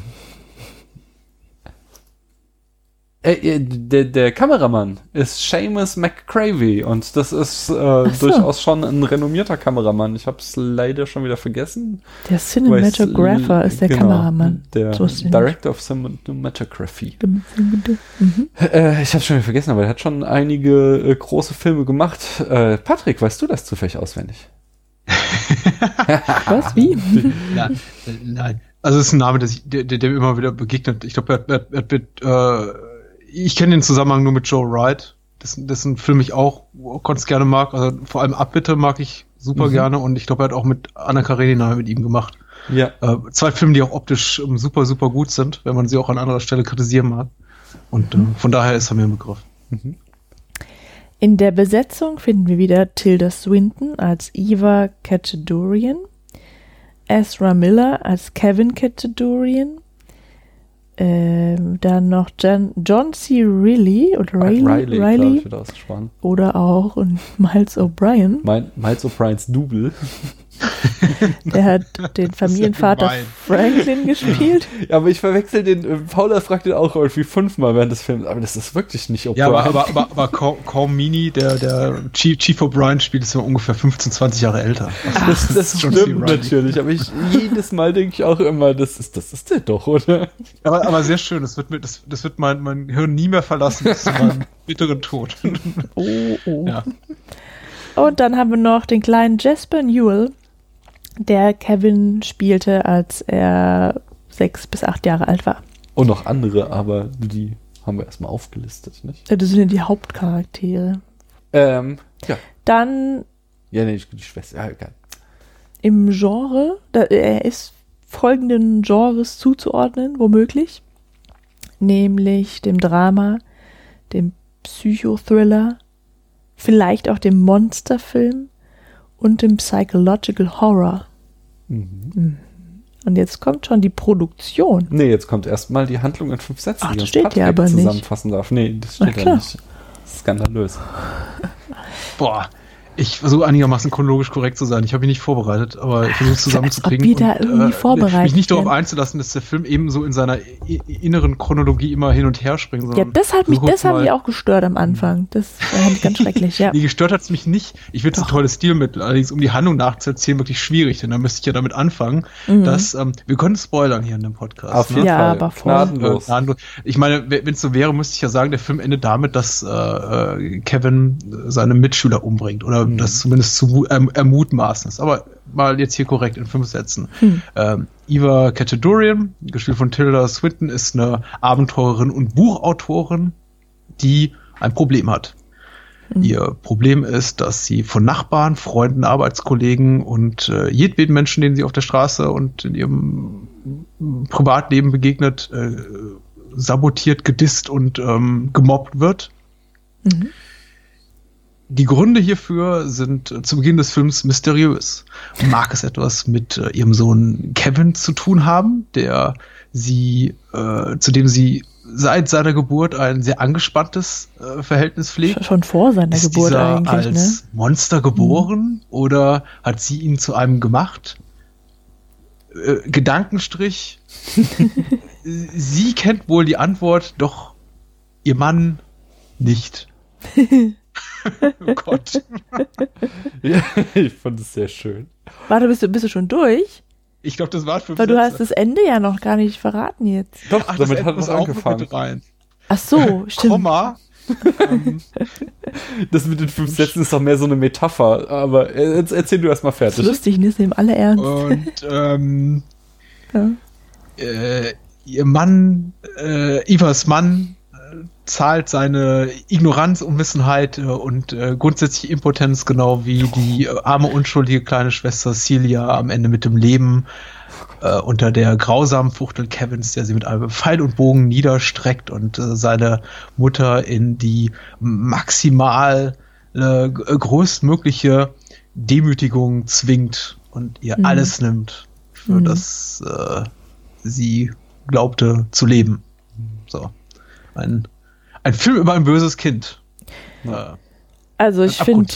Der Kameramann ist Seamus McCravey und das ist durchaus schon ein renommierter Kameramann. Ich habe es leider schon wieder vergessen. Der Cinematographer ist der Kameramann. Der Director of Cinematography. Ich habe schon wieder vergessen, aber er hat schon einige große Filme gemacht. Patrick, weißt du das zufällig auswendig? Was? Wie? Nein. Also es ist ein Name, der mir immer wieder begegnet. Ich glaube, ich kenne den Zusammenhang nur mit Joe Wright, dessen Film ich auch ganz gerne mag. Also vor allem Abbitte mag ich super gerne, und ich glaube, er hat auch mit Anna Karenina mit ihm gemacht. Ja. 2 Filme, die auch optisch super, super gut sind, wenn man sie auch an anderer Stelle kritisieren mag. Und von daher ist er mir ein Begriff. In der Besetzung finden wir wieder Tilda Swinton als Eva Kachadorian, Ezra Miller als Kevin Kachadorian, dann noch John C. Reilly oder Riley oder auch Miles O'Brien. Miles O'Briens Double. Der hat den Familienvater Franklin gespielt. Ja, aber ich verwechsel den, Paula fragt den auch irgendwie 5-mal während des Films, aber das ist wirklich nicht O'Brien. Ja, aber Corm Meany, der Chief O'Brien spielt, ist ja ungefähr 15, 20 Jahre älter. Das stimmt natürlich, aber jedes Mal denke ich auch immer, das ist der doch, oder? Aber sehr schön, das wird mein Hirn nie mehr verlassen, bis zu meinem bitteren Tod. Oh. Ja. Und dann haben wir noch den kleinen Jasper Newell, der Kevin spielte, als er 6 bis 8 Jahre alt war. Und noch andere, aber die haben wir erstmal aufgelistet, nicht? Ja, das sind ja die Hauptcharaktere. Ja. Dann ja, nee, die Schwester, ja, egal. Im Genre, er ist folgenden Genres zuzuordnen, womöglich. nämlich dem Drama, dem Psychothriller, vielleicht auch dem Monsterfilm und dem Psychological Horror. Und jetzt kommt schon die Produktion. Nee, jetzt kommt erstmal die Handlung in 5 Sätzen, die uns Patrick ja aber zusammenfassen darf. Nee, das steht ja nicht. Skandalös. Boah. Ich versuche einigermaßen chronologisch korrekt zu sein. Ich habe mich nicht vorbereitet, aber ich versuche es zusammenzukriegen. Ob wir da irgendwie vorbereitet mich nicht darauf einzulassen, dass der Film eben so in seiner inneren Chronologie immer hin und her springt. Ja, das hat mich auch gestört am Anfang. Das fand ich ganz schrecklich, ja. Nee, gestört hat es mich nicht. Ich finde es ein tolles Stilmittel. Allerdings, um die Handlung nachzuerzählen, wirklich schwierig, denn da müsste ich ja damit anfangen, dass, wir können spoilern hier in dem Podcast. Auf jeden Fall. Aber gnadenlos. Ich meine, wenn es so wäre, müsste ich ja sagen, der Film endet damit, dass Kevin seine Mitschüler umbringt oder das zumindest zu ermutmaßen ist. Aber mal jetzt hier korrekt in 5 Sätzen. Eva Kachadurian, gespielt von Tilda Swinton, ist eine Abenteurerin und Buchautorin, die ein Problem hat. Ihr Problem ist, dass sie von Nachbarn, Freunden, Arbeitskollegen und jedweden Menschen, denen sie auf der Straße und in ihrem Privatleben begegnet, sabotiert, gedisst und gemobbt wird. Die Gründe hierfür sind zu Beginn des Films mysteriös. Mag es etwas mit ihrem Sohn Kevin zu tun haben, zu dem sie seit seiner Geburt ein sehr angespanntes Verhältnis pflegt? Schon vor seiner Geburt eigentlich, als ne? Monster geboren oder hat sie ihn zu einem gemacht? Gedankenstrich. Sie kennt wohl die Antwort, doch ihr Mann nicht. Oh Gott. Ja, ich fand es sehr schön. Warte, bist du schon durch? Ich glaube, das war 5 Weil du hast das Ende ja noch gar nicht verraten jetzt. Doch, damit hat es angefangen. Rein. Ach so, stimmt. Komma. Das mit den 5 Sätzen ist doch mehr so eine Metapher, aber erzähl du erst mal fertig. Das ist lustig, das nehmen alle ernst. Und ihr Mann, Ivas Mann, zahlt seine Ignoranz, Unwissenheit und grundsätzliche Impotenz, genau wie die arme, unschuldige kleine Schwester Celia am Ende mit dem Leben unter der grausamen Fuchtel Kevins, der sie mit einem Pfeil und Bogen niederstreckt und seine Mutter in die maximal größtmögliche Demütigung zwingt und ihr alles nimmt, für das sie glaubte zu leben. So. Ein Film über ein böses Kind. Also ich finde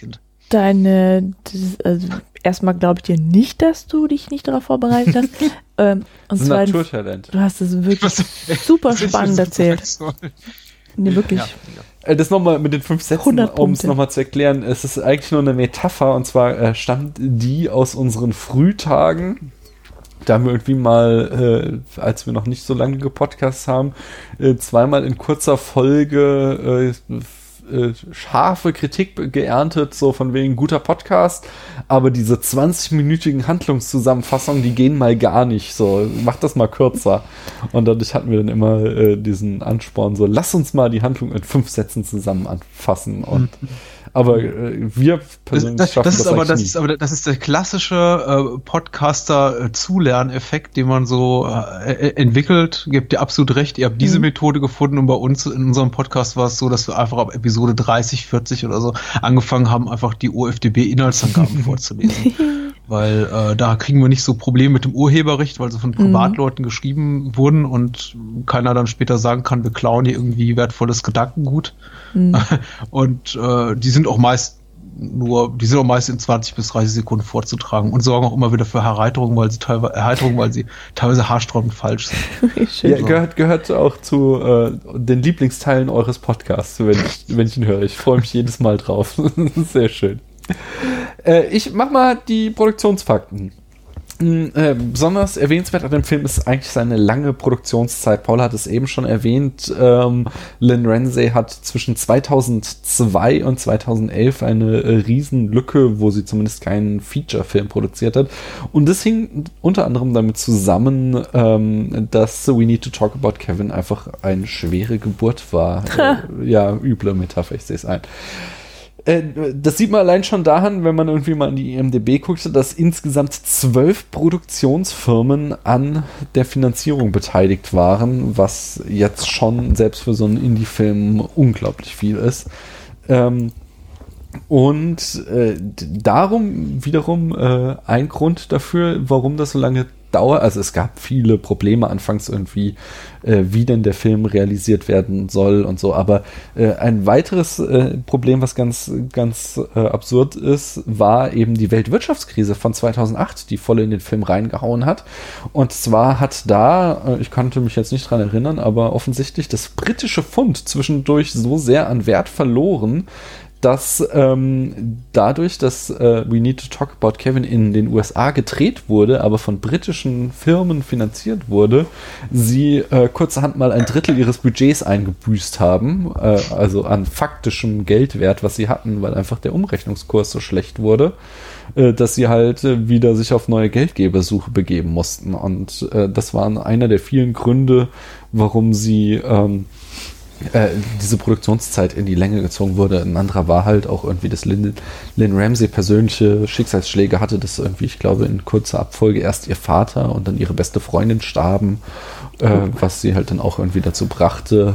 erstmal glaube ich dir nicht, dass du dich nicht darauf vorbereitet hast. Und das ist ein Naturtalent. Du hast es wirklich super spannend erzählt. Nee, wirklich. Ja. Das nochmal mit den 5 Sätzen, um es nochmal zu erklären. Es ist eigentlich nur eine Metapher, und zwar stammt die aus unseren Frühtagen. Da haben wir irgendwie mal, als wir noch nicht so lange gepodcastet haben, zweimal in kurzer Folge scharfe Kritik geerntet, so von wegen guter Podcast, aber diese 20-minütigen Handlungszusammenfassungen, die gehen mal gar nicht, so, mach das mal kürzer. Und dadurch hatten wir dann immer diesen Ansporn, so, lass uns mal die Handlung in 5 Sätzen zusammenfassen. Und aber wir persönlich schaffen das nicht. Das ist der klassische Podcaster-Zulerneffekt, den man so entwickelt. Ihr habt ja absolut recht, ihr habt diese Methode gefunden, und bei uns in unserem Podcast war es so, dass wir einfach ab Episode 30, 40 oder so angefangen haben, einfach die OFDB-Inhaltsangaben vorzulesen. Weil da kriegen wir nicht so Probleme mit dem Urheberrecht, weil sie von Privatleuten geschrieben wurden und keiner dann später sagen kann, wir klauen hier irgendwie wertvolles Gedankengut. Und die sind auch meist in 20 bis 30 Sekunden vorzutragen und sorgen auch immer wieder für Erheiterung, weil sie teilweise haarsträubend falsch sind. Ja, gehört auch zu den Lieblingsteilen eures Podcasts, wenn ich ihn höre. Ich freue mich jedes Mal drauf. Sehr schön. Ich mach mal die Produktionsfakten. Besonders erwähnenswert an dem Film ist eigentlich seine lange Produktionszeit. Paul hat es eben schon erwähnt. Lynn Ramsay hat zwischen 2002 und 2011 eine Riesenlücke, wo sie zumindest keinen Feature-Film produziert hat. Und das hing unter anderem damit zusammen, dass We Need to Talk About Kevin einfach eine schwere Geburt war. Ja, üble Metapher, ich sehe es ein. Das sieht man allein schon daran, wenn man irgendwie mal in die IMDb guckt, dass insgesamt 12 Produktionsfirmen an der Finanzierung beteiligt waren, was jetzt schon selbst für so einen Indie-Film unglaublich viel ist. Darum wiederum ein Grund dafür, warum das so lange dauert. Also es gab viele Probleme anfangs irgendwie, wie denn der Film realisiert werden soll und so. Aber ein weiteres Problem, was ganz absurd ist, war eben die Weltwirtschaftskrise von 2008, die voll in den Film reingehauen hat. Und zwar hat da, ich konnte mich jetzt nicht dran erinnern, aber offensichtlich das britische Pfund zwischendurch so sehr an Wert verloren, dass dadurch, dass We Need to Talk About Kevin in den USA gedreht wurde, aber von britischen Firmen finanziert wurde, sie kurzerhand mal ein Drittel ihres Budgets eingebüßt haben, also an faktischem Geldwert, was sie hatten, weil einfach der Umrechnungskurs so schlecht wurde, dass sie halt wieder sich auf neue Geldgebersuche begeben mussten. Und das waren einer der vielen Gründe, warum sie diese Produktionszeit in die Länge gezogen wurde. Ein anderer war halt auch irgendwie, dass Lynn Ramsay persönliche Schicksalsschläge hatte, dass irgendwie, ich glaube, in kurzer Abfolge erst ihr Vater und dann ihre beste Freundin starben, was sie halt dann auch irgendwie dazu brachte,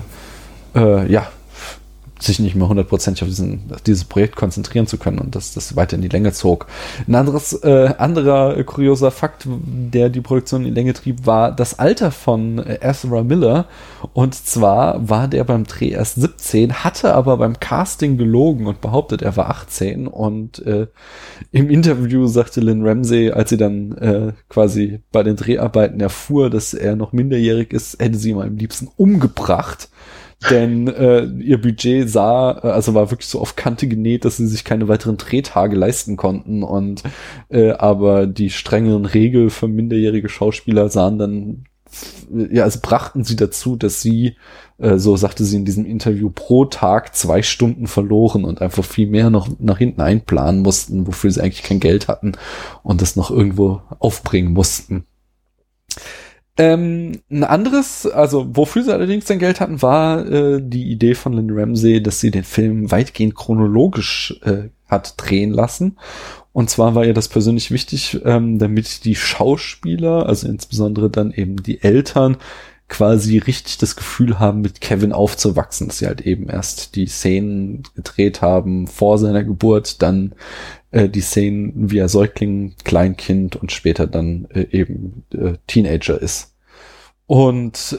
sich nicht mehr 100% auf dieses Projekt konzentrieren zu können und dass das weiter in die Länge zog. Ein anderer kurioser Fakt, der die Produktion in die Länge trieb, war das Alter von Ezra Miller. Und zwar war der beim Dreh erst 17, hatte aber beim Casting gelogen und behauptet, er war 18. Und im Interview sagte Lynn Ramsay, als sie dann quasi bei den Dreharbeiten erfuhr, dass er noch minderjährig ist, hätte sie ihn am liebsten umgebracht. Denn ihr Budget war wirklich so auf Kante genäht, dass sie sich keine weiteren Drehtage leisten konnten. Und aber die strengeren Regeln für minderjährige Schauspieler brachten sie dazu, dass sie, so sagte sie in diesem Interview, pro Tag 2 Stunden verloren und einfach viel mehr noch nach hinten einplanen mussten, wofür sie eigentlich kein Geld hatten und das noch irgendwo aufbringen mussten. Ein anderes, also wofür sie allerdings sein Geld hatten, war die Idee von Lynn Ramsay, dass sie den Film weitgehend chronologisch hat drehen lassen. Und zwar war ihr das persönlich wichtig, damit die Schauspieler, also insbesondere dann eben die Eltern, quasi richtig das Gefühl haben, mit Kevin aufzuwachsen, dass sie halt eben erst die Szenen gedreht haben vor seiner Geburt, dann die Szenen, wie er Säugling, Kleinkind und später dann Teenager ist. Und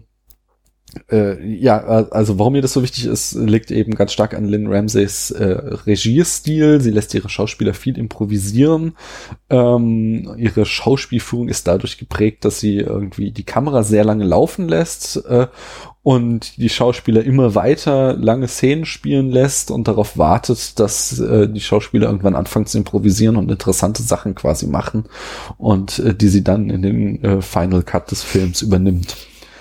also warum ihr das so wichtig ist, liegt eben ganz stark an Lynn Ramsays Regiestil. Sie lässt ihre Schauspieler viel improvisieren. Ihre Schauspielführung ist dadurch geprägt, dass sie irgendwie die Kamera sehr lange laufen lässt und die Schauspieler immer weiter lange Szenen spielen lässt und darauf wartet, dass die Schauspieler irgendwann anfangen zu improvisieren und interessante Sachen quasi machen und die sie dann in den Final Cut des Films übernimmt.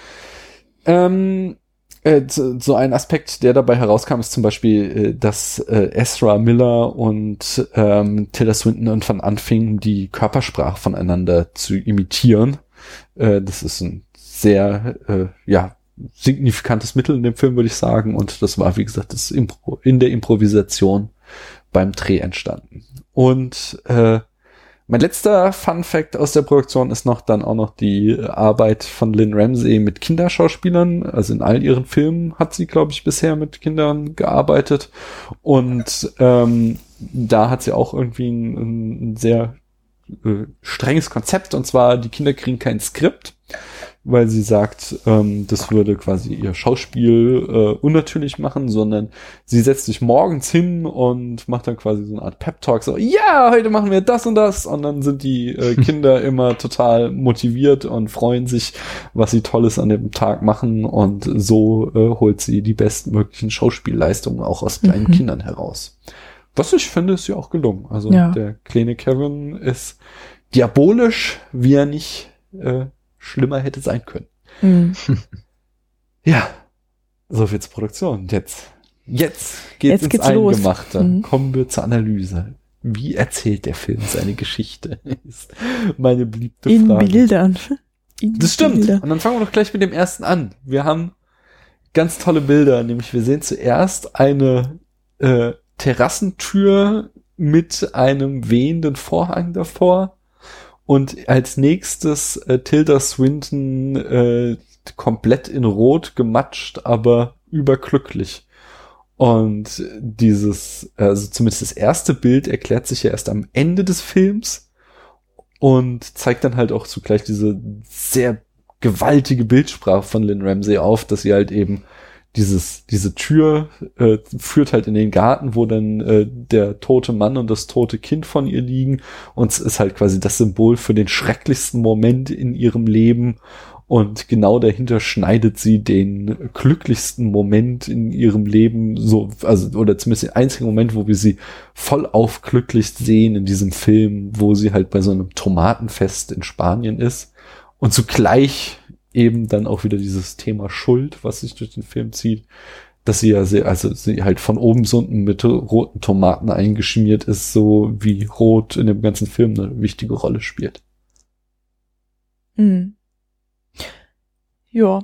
So ein Aspekt, der dabei herauskam, ist zum Beispiel, dass Ezra Miller und Tilda Swinton irgendwann anfingen, die Körpersprache voneinander zu imitieren. Das ist ein sehr signifikantes Mittel in dem Film, würde ich sagen. Und das war, wie gesagt, das in der Improvisation beim Dreh entstanden. Und mein letzter Fun-Fact aus der Produktion ist dann auch noch die Arbeit von Lynn Ramsay mit Kinderschauspielern. Also in all ihren Filmen hat sie, glaube ich, bisher mit Kindern gearbeitet. Und da hat sie auch irgendwie ein sehr strenges Konzept. Und zwar, die Kinder kriegen kein Skript, weil sie sagt, das würde quasi ihr Schauspiel unnatürlich machen, sondern sie setzt sich morgens hin und macht dann quasi so eine Art Pep-Talk, so, ja, heute machen wir das und das, und dann sind die Kinder immer total motiviert und freuen sich, was sie Tolles an dem Tag machen, und so holt sie die bestmöglichen Schauspielleistungen auch aus kleinen Kindern heraus. Was ich finde, ist ja auch gelungen. Also der kleine Kevin ist diabolisch, wie er nicht schlimmer hätte sein können. Ja, so viel zur Produktion. Jetzt geht's ins Eingemachte. Los. Kommen wir zur Analyse. Wie erzählt der Film seine Geschichte? Ist meine beliebte Frage. In Bildern. Das stimmt. Und dann fangen wir doch gleich mit dem ersten an. Wir haben ganz tolle Bilder, nämlich wir sehen zuerst eine Terrassentür mit einem wehenden Vorhang davor und als nächstes Tilda Swinton komplett in Rot gematscht, aber überglücklich. Und also zumindest das erste Bild erklärt sich ja erst am Ende des Films und zeigt dann halt auch zugleich diese sehr gewaltige Bildsprache von Lynn Ramsay auf, dass sie halt eben diese Tür führt halt in den Garten, wo dann der tote Mann und das tote Kind von ihr liegen und es ist halt quasi das Symbol für den schrecklichsten Moment in ihrem Leben und genau dahinter schneidet sie den glücklichsten Moment in ihrem Leben oder zumindest den einzigen Moment, wo wir sie voll glücklich sehen in diesem Film, wo sie halt bei so einem Tomatenfest in Spanien ist und zugleich eben dann auch wieder dieses Thema Schuld, was sich durch den Film zieht, dass sie sie halt von oben bis unten mit roten Tomaten eingeschmiert ist, so wie Rot in dem ganzen Film eine wichtige Rolle spielt. Mhm. Ja.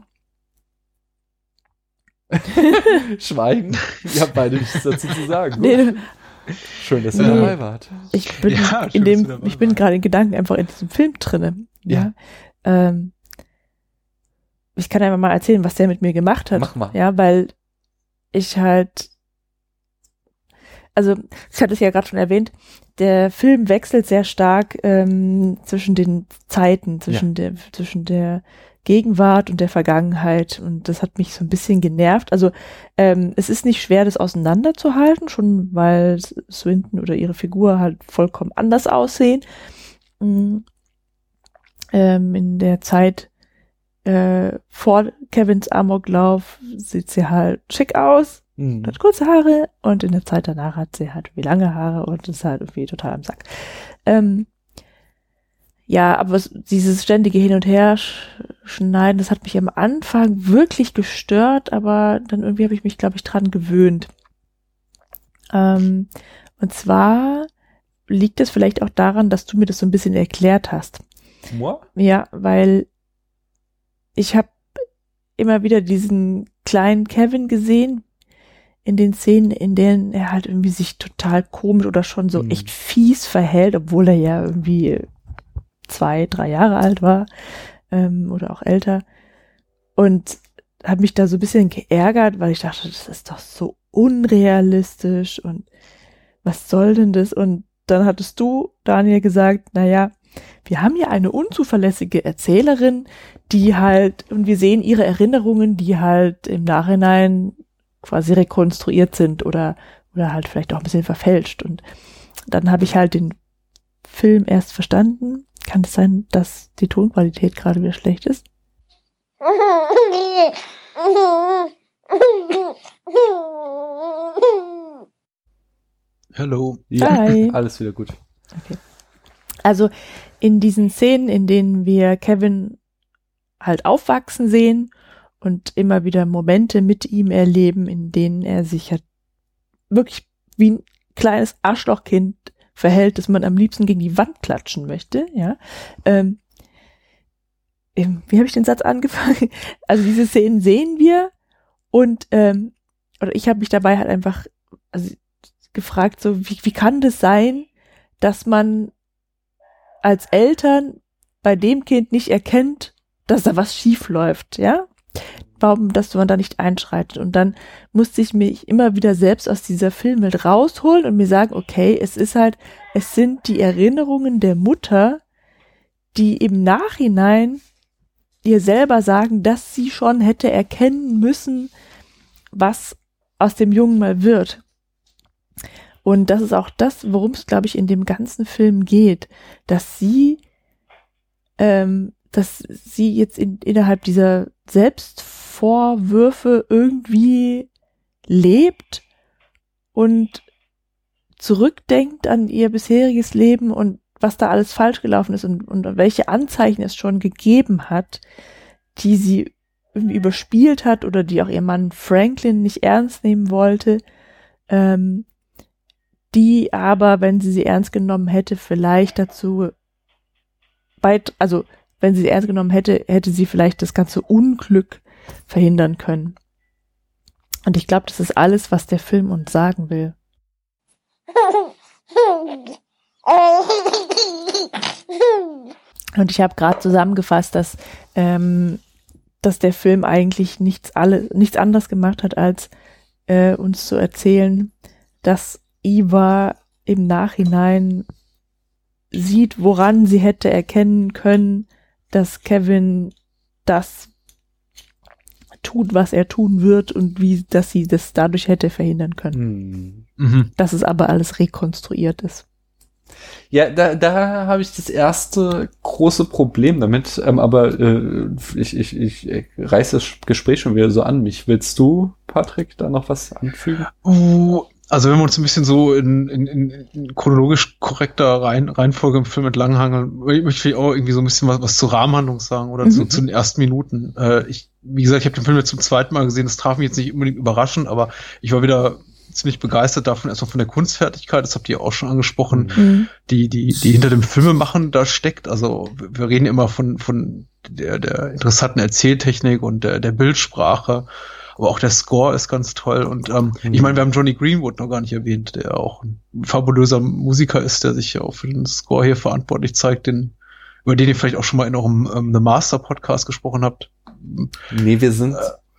Schweigen. Ihr habt beide nichts dazu zu sagen. Nee. Schön, dass ihr dabei wart. Ich bin gerade in Gedanken einfach in diesem Film drinne. Ja. Ich kann einfach mal erzählen, was der mit mir gemacht hat. Mach mal. Ja, weil ich halt, also ich hatte es ja gerade schon erwähnt, der Film wechselt sehr stark zwischen den Zeiten, zwischen der Gegenwart und der Vergangenheit und das hat mich so ein bisschen genervt. Also es ist nicht schwer, das auseinanderzuhalten, schon weil Swinton oder ihre Figur halt vollkommen anders aussehen. In der Zeit vor Kevins Amoklauf sieht sie halt schick aus, hat kurze Haare und in der Zeit danach hat sie halt wie lange Haare und ist halt irgendwie total am Sack. Ja, aber dieses ständige Hin- und Her-Schneiden, das hat mich am Anfang wirklich gestört, aber dann irgendwie habe ich mich, glaube ich, dran gewöhnt. Und zwar liegt es vielleicht auch daran, dass du mir das so ein bisschen erklärt hast. Moi? Ja, weil ich habe immer wieder diesen kleinen Kevin gesehen in den Szenen, in denen er halt irgendwie sich total komisch oder schon so echt fies verhält, obwohl er ja irgendwie 2, 3 Jahre alt war oder auch älter und habe mich da so ein bisschen geärgert, weil ich dachte, das ist doch so unrealistisch und was soll denn das? Und dann hattest du, Daniel, gesagt, naja, wir haben ja eine unzuverlässige Erzählerin, die halt, und wir sehen ihre Erinnerungen, die halt im Nachhinein quasi rekonstruiert sind oder halt vielleicht auch ein bisschen verfälscht. Und dann habe ich halt den Film erst verstanden. Kann es sein, dass die Tonqualität gerade wieder schlecht ist? Hallo. Ja, Hi. Alles wieder gut. Okay. Also in diesen Szenen, in denen wir Kevin halt aufwachsen sehen und immer wieder Momente mit ihm erleben, in denen er sich halt wirklich wie ein kleines Arschlochkind verhält, dass man am liebsten gegen die Wand klatschen möchte, ja. Wie habe ich den Satz angefangen? Also diese Szenen sehen wir und oder ich habe mich dabei halt einfach gefragt, so wie kann das sein, dass man als Eltern bei dem Kind nicht erkennt, dass da was schief läuft, ja? Warum, dass man da nicht einschreitet? Und dann musste ich mich immer wieder selbst aus dieser Filmwelt rausholen und mir sagen, okay, es sind die Erinnerungen der Mutter, die im Nachhinein ihr selber sagen, dass sie schon hätte erkennen müssen, was aus dem Jungen mal wird. Und das ist auch das, worum es, glaube ich, in dem ganzen Film geht, dass sie jetzt innerhalb dieser Selbstvorwürfe irgendwie lebt und zurückdenkt an ihr bisheriges Leben und was da alles falsch gelaufen ist und welche Anzeichen es schon gegeben hat, die sie irgendwie überspielt hat oder die auch ihr Mann Franklin nicht ernst nehmen wollte, die aber, wenn sie ernst genommen hätte, vielleicht dazu wenn sie ernst genommen hätte, hätte sie vielleicht das ganze Unglück verhindern können. Und ich glaube, das ist alles, was der Film uns sagen will. Und ich habe gerade zusammengefasst, dass der Film eigentlich nichts anderes gemacht hat, als uns zu erzählen, dass Eva im Nachhinein sieht, woran sie hätte erkennen können, dass Kevin das tut, was er tun wird und dass sie das dadurch hätte verhindern können. Dass es aber alles rekonstruiert ist. Ja, da habe ich das erste große Problem damit, aber ich reiße das Gespräch schon wieder so an mich. Willst du, Patrick, da noch was anfügen? Also wenn wir uns ein bisschen so in chronologisch korrekter Reihenfolge im Film entlanghangeln, möchte ich auch irgendwie so ein bisschen was zur Rahmenhandlung sagen oder zu den ersten Minuten. Wie gesagt, ich habe den Film jetzt zum zweiten Mal gesehen, das traf mich jetzt nicht unbedingt überraschend, aber ich war wieder ziemlich begeistert davon, erstmal von der Kunstfertigkeit, das habt ihr auch schon angesprochen, die hinter dem Filmemachen da steckt. Also wir reden immer von der interessanten Erzähltechnik und der Bildsprache, aber auch der Score ist ganz toll. Und ich meine, wir haben Johnny Greenwood noch gar nicht erwähnt, der auch ein fabulöser Musiker ist, der sich ja auch für den Score hier verantwortlich zeigt, über den ihr vielleicht auch schon mal in eurem The Master Podcast gesprochen habt. Nee, wir sind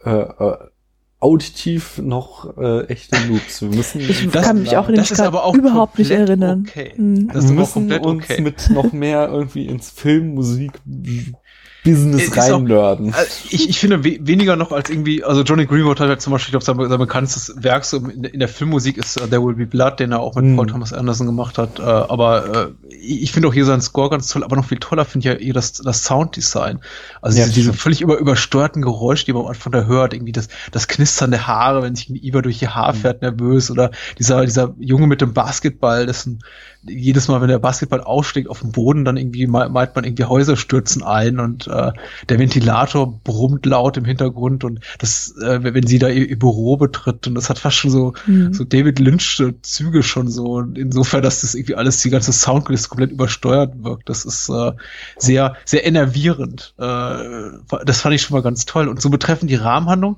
auditiv noch echte Noobs. Ich kann mich auch in den Start überhaupt nicht erinnern. Okay. Das wir müssen uns mit noch mehr irgendwie ins Filmmusik Business reinlörden. Ich finde weniger noch als irgendwie, also Johnny Greenwood hat halt zum Beispiel, ich glaube, sein bekanntestes Werk so in der Filmmusik ist There Will Be Blood, den er auch mit Paul Thomas Anderson gemacht hat. Aber ich finde auch hier seinen Score ganz toll, aber noch viel toller finde ich ja eher das Sounddesign. Also diese völlig übersteuerten Geräusche, die man am Anfang da hört, irgendwie das Knistern der Haare, wenn sich ein Eva durch die Haare fährt, nervös, oder dieser Junge mit dem Basketball, jedes Mal, wenn der Basketball ausschlägt auf dem Boden, dann irgendwie meint man irgendwie Häuser stürzen ein und der Ventilator brummt laut im Hintergrund und das, wenn sie da ihr Büro betritt, und das hat fast schon so David Lynch-Züge schon so, insofern, dass das irgendwie alles, die ganze Soundkulisse komplett übersteuert wirkt. Das ist sehr, sehr enervierend. Das fand ich schon mal ganz toll. Und so betreffend die Rahmenhandlung,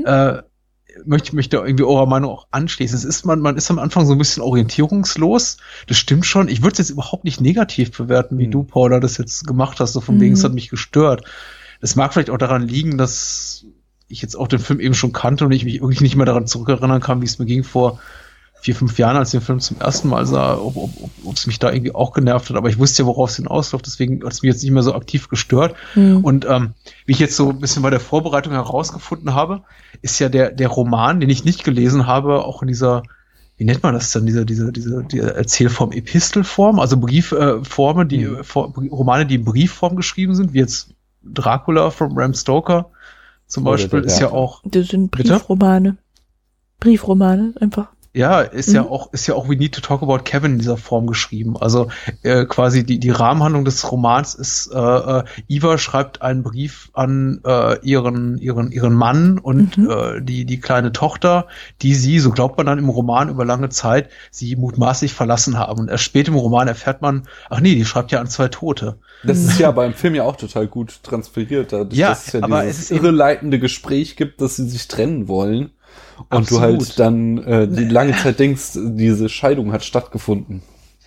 möchte irgendwie eurer Meinung auch anschließen. Man ist am Anfang so ein bisschen orientierungslos. Das stimmt schon. Ich würde es jetzt überhaupt nicht negativ bewerten, wie du, Paula, das jetzt gemacht hast. So von wegen, es hat mich gestört. Es mag vielleicht auch daran liegen, dass ich jetzt auch den Film eben schon kannte und ich mich wirklich nicht mehr daran zurückerinnern kann, wie es mir ging vor 4-5 Jahren, als ich den Film zum ersten Mal sah, ob es mich da irgendwie auch genervt hat. Aber ich wusste ja, worauf es hinausläuft, deswegen hat es mich jetzt nicht mehr so aktiv gestört. Und wie ich jetzt so ein bisschen bei der Vorbereitung herausgefunden habe, ist ja der Roman, den ich nicht gelesen habe, auch in dieser, wie nennt man das denn, diese Erzählform, Epistelform, also Briefformen, Romane, die in Briefform geschrieben sind, wie jetzt Dracula von Bram Stoker zum Beispiel, ist ja auch. Das sind Briefromane. Briefromane, einfach. Ja, ist ja auch We Need to Talk About Kevin in dieser Form geschrieben. Also quasi die Rahmenhandlung des Romans ist, Eva schreibt einen Brief an ihren Mann und die kleine Tochter, die sie, so glaubt man dann im Roman über lange Zeit, sie mutmaßlich verlassen haben. Und erst spät im Roman erfährt man, ach nee, die schreibt ja an 2 Tote. Das ist ja beim Film ja auch total gut transferiert, dass es ja aber dieses irreleitende Gespräch gibt, dass sie sich trennen wollen. Und absolut. Du halt dann die lange Zeit denkst, diese Scheidung hat stattgefunden.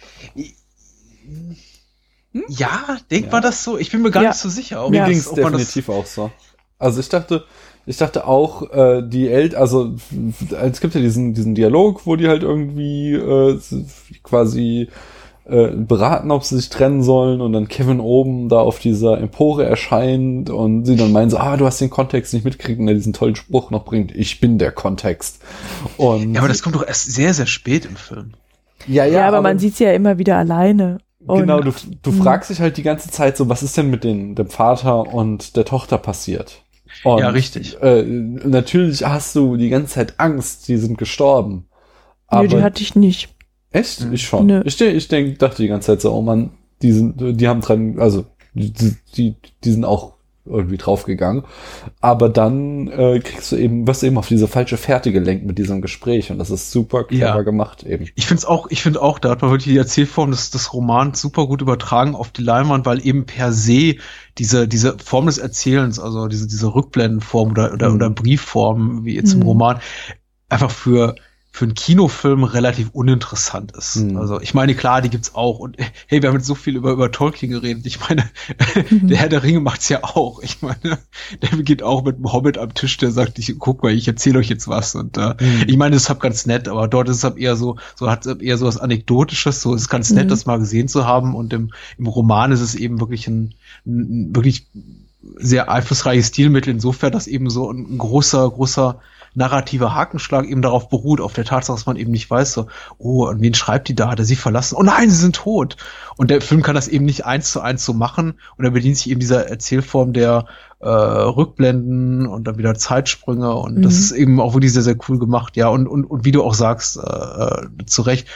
Ja, denkt man das so? Ich bin mir gar nicht so sicher. Mir ging es definitiv auch so. Also ich dachte auch, also es gibt ja diesen Dialog, wo die halt irgendwie quasi beraten, ob sie sich trennen sollen, und dann Kevin oben da auf dieser Empore erscheint und sie dann meinen so, du hast den Kontext nicht mitgekriegt, und er diesen tollen Spruch noch bringt, ich bin der Kontext. Und ja, aber das kommt doch erst sehr, sehr spät im Film. Ja, aber man sieht sie ja immer wieder alleine. Genau, du fragst dich halt die ganze Zeit so, was ist denn mit dem Vater und der Tochter passiert? Und, ja, richtig. Natürlich hast du die ganze Zeit Angst, die sind gestorben. Aber die hatte ich nicht. Echt? Ich schon. Nö. Ich dachte die ganze Zeit so, oh Mann, die haben dran, also die sind auch irgendwie draufgegangen. Aber dann wirst du eben auf diese falsche Fährte gelenkt mit diesem Gespräch, und das ist super clever gemacht eben. Ich finde auch, da hat man wirklich die Erzählform des Romans super gut übertragen auf die Leinwand, weil eben per se diese Form des Erzählens, also diese Rückblendenform oder Briefform, wie jetzt im Roman, einfach für einen Kinofilm relativ uninteressant ist. Also ich meine, klar, die gibt's auch. Und hey, wir haben jetzt so viel über Tolkien geredet. Ich meine, der Herr der Ringe macht's ja auch. Ich meine, der geht auch mit einem Hobbit am Tisch, der sagt, guck mal, ich erzähle euch jetzt was. Und ich meine, das ist halt ganz nett, aber dort ist es halt eher so hat es eher so was Anekdotisches. So ist ganz nett, das mal gesehen zu haben. Und im Roman ist es eben wirklich ein wirklich sehr einflussreiches Stilmittel insofern, dass eben so ein großer narrativer Hakenschlag eben darauf beruht, auf der Tatsache, dass man eben nicht weiß, so, oh, an wen schreibt die da? Hat er sie verlassen? Oh nein, sie sind tot! Und der Film kann das eben nicht 1:1 so machen und er bedient sich eben dieser Erzählform der Rückblenden und dann wieder Zeitsprünge und das ist eben auch wirklich sehr, sehr cool gemacht, ja, und wie du auch sagst, zu Recht,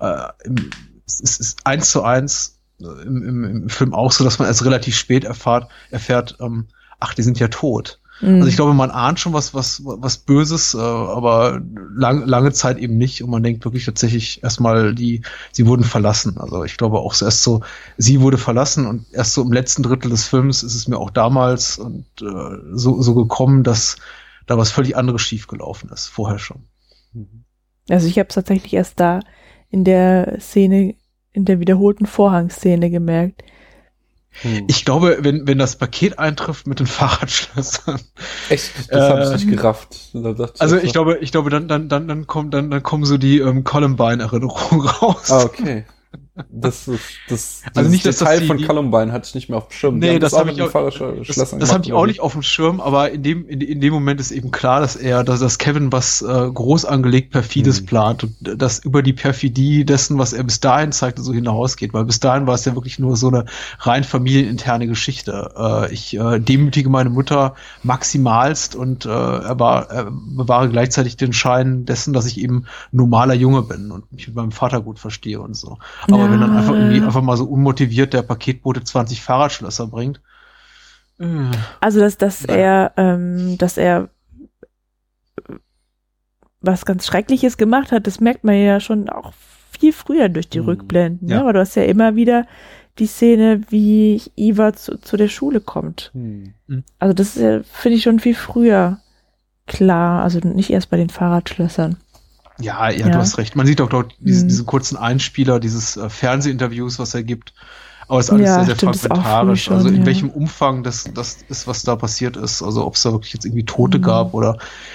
es ist 1:1 im Film auch so, dass man erst relativ spät erfährt, ach, die sind ja tot. Also ich glaube, man ahnt schon was Böses, aber lange Zeit eben nicht und man denkt wirklich tatsächlich erstmal, sie wurden verlassen. Also ich glaube auch erst so, sie wurde verlassen und erst so im letzten Drittel des Films ist es mir auch damals und so gekommen, dass da was völlig anderes schiefgelaufen ist, vorher schon. Also ich habe es tatsächlich erst da in der Szene, in der wiederholten Vorhangszene gemerkt. Ich glaube, wenn das Paket eintrifft mit den Fahrradschlössern. Echt? Das habe ich nicht gerafft. Also ich glaube, dann kommen so die Columbine-Erinnerungen raus. Ah, okay. Also nicht das Teil von Columbine hatte ich nicht mehr auf dem Schirm. Nee, das habe ich auch nicht auf dem Schirm, aber in dem Moment ist eben klar, dass Kevin was groß angelegt Perfides plant und das über die Perfidie dessen, was er bis dahin zeigte, so hinausgeht, weil bis dahin war es ja wirklich nur so eine rein familieninterne Geschichte. Ich demütige meine Mutter maximalst und bewahre gleichzeitig den Schein dessen, dass ich eben normaler Junge bin und mich mit meinem Vater gut verstehe und so. Aber wenn dann einfach mal so unmotiviert der Paketbote 20 Fahrradschlösser bringt. Also dass er was ganz Schreckliches gemacht hat, das merkt man ja schon auch viel früher durch die Rückblenden. Ja. Aber du hast ja immer wieder die Szene, wie Eva zu der Schule kommt. Also das finde ich schon viel früher klar. Also nicht erst bei den Fahrradschlössern. Ja, du hast recht. Man sieht auch dort diesen kurzen Einspieler dieses Fernsehinterviews, was er gibt. Aber es ist alles sehr, sehr fragmentarisch. Schon, also in welchem Umfang das ist, was da passiert ist. Also ob es da wirklich jetzt irgendwie Tote gab oder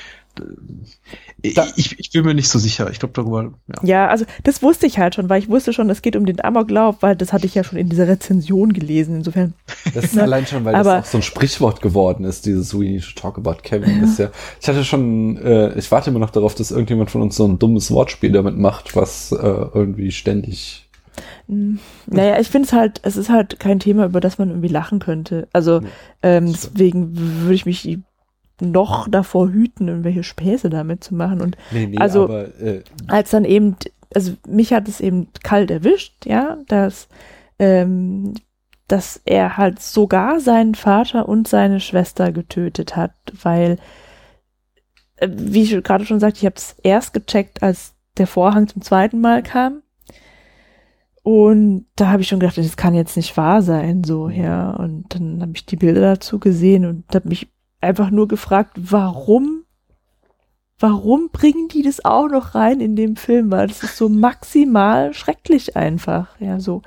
ich bin mir nicht so sicher. Ich glaube darüber, Ja, also das wusste ich halt schon, weil ich wusste schon, es geht um den Amoklauf, weil das hatte ich ja schon in dieser Rezension gelesen, insofern. Das ist allein schon, weil das auch so ein Sprichwort geworden ist, dieses We need to talk about Kevin. Ist ja, ich hatte schon, ich warte immer noch darauf, dass irgendjemand von uns so ein dummes Wortspiel damit macht, was irgendwie ständig... Naja, ich finde es ist halt kein Thema, über das man irgendwie lachen könnte. Also deswegen würde ich mich noch davor hüten, irgendwelche Späße damit zu machen. Und aber, als dann eben, also mich hat es eben kalt erwischt, ja, dass er halt sogar seinen Vater und seine Schwester getötet hat, weil, wie ich gerade schon sagte, ich habe es erst gecheckt, als der Vorhang zum zweiten Mal kam. Und da habe ich schon gedacht, das kann jetzt nicht wahr sein, so, ja. Und dann habe ich die Bilder dazu gesehen und habe mich einfach nur gefragt, warum bringen die das auch noch rein in dem Film? Weil das ist so maximal schrecklich einfach, ja, so.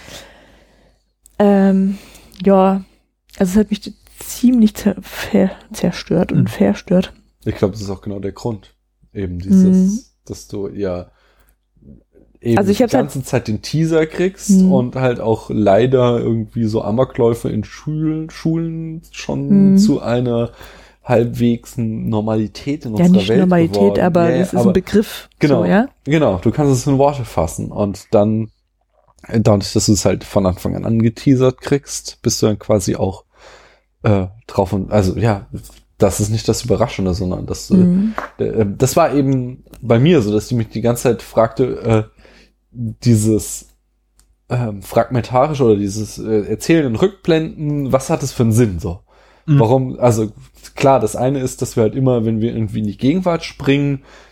Ja, also es hat mich ziemlich zerstört und verstört. Ich glaube, das ist auch genau der Grund. Eben dieses, dass du eben also ich die ganze Zeit den Teaser kriegst und halt auch leider irgendwie so Amokläufe in Schulen schon zu einer halbwegs Normalität in unserer Welt geworden. Ja, nicht Normalität, aber das ist ein Begriff. Genau, so, ja? Genau, du kannst es in Worte fassen und dann, dadurch, dass du es halt von Anfang an angeteasert kriegst, bist du dann quasi auch drauf und, also ja, das ist nicht das Überraschende, sondern das war eben bei mir so, dass die mich die ganze Zeit fragte, dieses fragmentarische oder dieses Erzählen in Rückblenden, was hat es für einen Sinn so? Warum, also klar, das eine ist, dass wir halt immer, wenn wir irgendwie in die Gegenwart springen,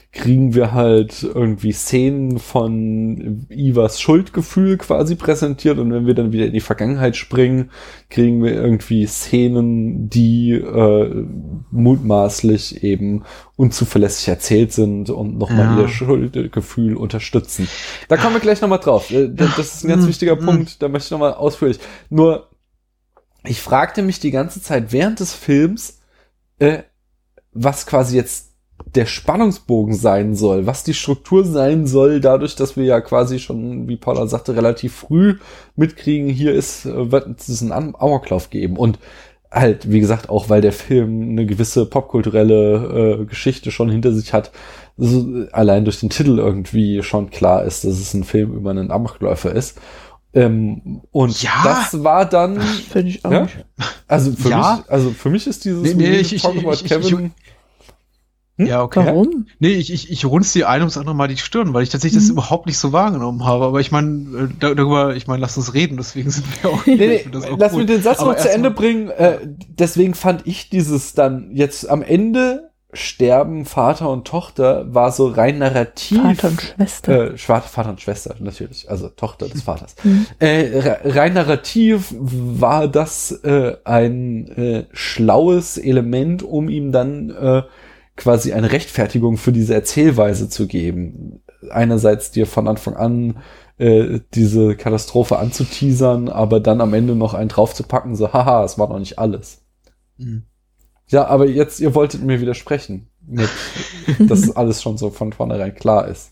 kriegen wir halt irgendwie Szenen von Evas Schuldgefühl quasi präsentiert und wenn wir dann wieder in die Vergangenheit springen, kriegen wir irgendwie Szenen, die mutmaßlich eben unzuverlässig erzählt sind und nochmal ihr Schuldgefühl unterstützen. Da kommen wir gleich nochmal drauf. Das ist ein ganz wichtiger Punkt, da möchte ich nochmal ausführlich. Nur, ich fragte mich die ganze Zeit während des Films, was quasi jetzt der Spannungsbogen sein soll, was die Struktur sein soll, dadurch, dass wir ja quasi schon, wie Paula sagte, relativ früh mitkriegen, hier wird es einen Amoklauf geben. Und halt, wie gesagt, auch weil der Film eine gewisse popkulturelle Geschichte schon hinter sich hat, allein durch den Titel irgendwie schon klar ist, dass es ein Film über einen Amokläufer ist. Und das war dann, finde ich auch nicht. Also für mich ist dieses Kevin. Ja, okay. Warum? Nee, ich runze die ein ums andere Mal die Stirn, weil ich tatsächlich das überhaupt nicht so wahrgenommen habe. Aber ich meine, lass uns reden, deswegen sind wir auch. Lass mich den Satz noch zu Ende bringen. Deswegen fand ich dieses dann jetzt am Ende sterben Vater und Tochter war so rein narrativ. Vater und Schwester. Vater und Schwester, natürlich. Also Tochter des Vaters. Rein narrativ war das ein schlaues Element, um ihm dann quasi eine Rechtfertigung für diese Erzählweise zu geben. Einerseits dir von Anfang an diese Katastrophe anzuteasern, aber dann am Ende noch einen draufzupacken, so, haha, es war noch nicht alles. Mhm. Ja, aber jetzt, ihr wolltet mir widersprechen, dass alles schon so von vornherein klar ist.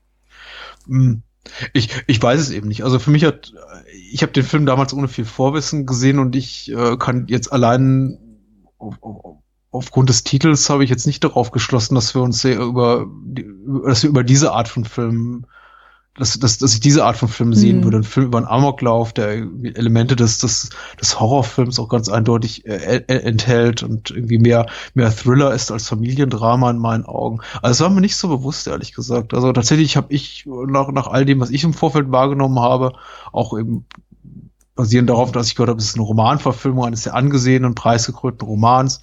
Ich weiß es eben nicht. Also für mich ich habe den Film damals ohne viel Vorwissen gesehen und ich kann jetzt allein aufgrund des Titels habe ich jetzt nicht darauf geschlossen, dass wir uns über diese Art von Filmen, dass ich diese Art von Filmen sehen würde. Ein Film über einen Amoklauf, der Elemente des Horrorfilms auch ganz eindeutig enthält und irgendwie mehr Thriller ist als Familiendrama in meinen Augen. Also es war mir nicht so bewusst, ehrlich gesagt. Also tatsächlich habe ich nach all dem, was ich im Vorfeld wahrgenommen habe, auch eben basierend darauf, dass ich gehört habe, es ist eine Romanverfilmung eines sehr angesehenen, preisgekrönten Romans,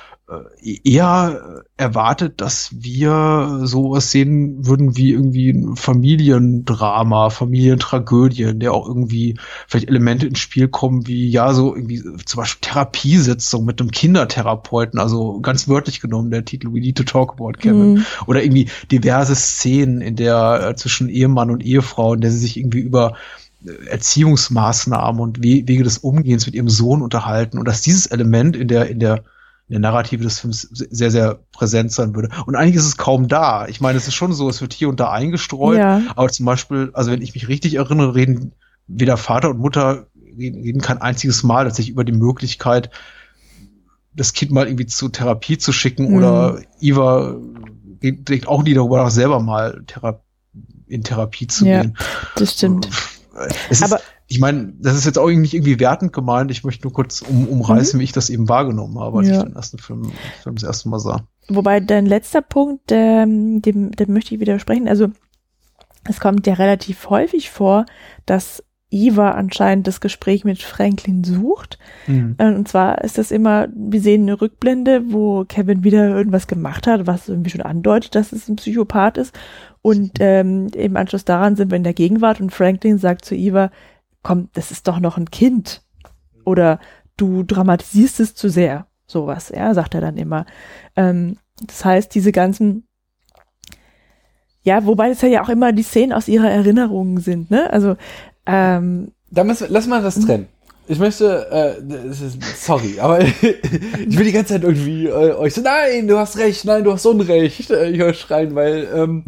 eher erwartet, dass wir sowas sehen würden wie irgendwie ein Familiendrama, Familientragödie, in der auch irgendwie vielleicht Elemente ins Spiel kommen, wie so irgendwie zum Beispiel Therapiesitzung mit einem Kindertherapeuten, also ganz wörtlich genommen der Titel We Need to Talk About Kevin, oder irgendwie diverse Szenen, in der zwischen Ehemann und Ehefrau, in der sie sich irgendwie über Erziehungsmaßnahmen und Wege des Umgehens mit ihrem Sohn unterhalten und dass dieses Element in der Narrative des Films sehr, sehr präsent sein würde. Und eigentlich ist es kaum da. Ich meine, es ist schon so, es wird hier und da eingestreut, aber zum Beispiel, also wenn ich mich richtig erinnere, reden weder Vater und Mutter reden kein einziges Mal tatsächlich über die Möglichkeit, das Kind mal irgendwie zur Therapie zu schicken oder Eva denkt auch nie darüber nach, selber mal in Therapie zu gehen. Das stimmt. Ich meine, das ist jetzt auch nicht irgendwie wertend gemeint. Ich möchte nur kurz umreißen, wie ich das eben wahrgenommen habe, als ich den ersten Film das erste Mal sah. Wobei dein letzter Punkt, dem möchte ich widersprechen. Also es kommt ja relativ häufig vor, dass Eva anscheinend das Gespräch mit Franklin sucht. Und zwar ist das immer, wir sehen eine Rückblende, wo Kevin wieder irgendwas gemacht hat, was irgendwie schon andeutet, dass es ein Psychopath ist. Und im Anschluss daran sind wir in der Gegenwart und Franklin sagt zu Eva, komm, das ist doch noch ein Kind. Oder du dramatisierst es zu sehr. Sowas, sagt er dann immer. Das heißt, diese ganzen, wobei das ja auch immer die Szenen aus ihrer Erinnerung sind, ne? Also, lass mal das trennen. Ich möchte, sorry, aber ich will die ganze Zeit irgendwie euch so, nein, du hast recht, nein, du hast Unrecht, hier schreien, weil,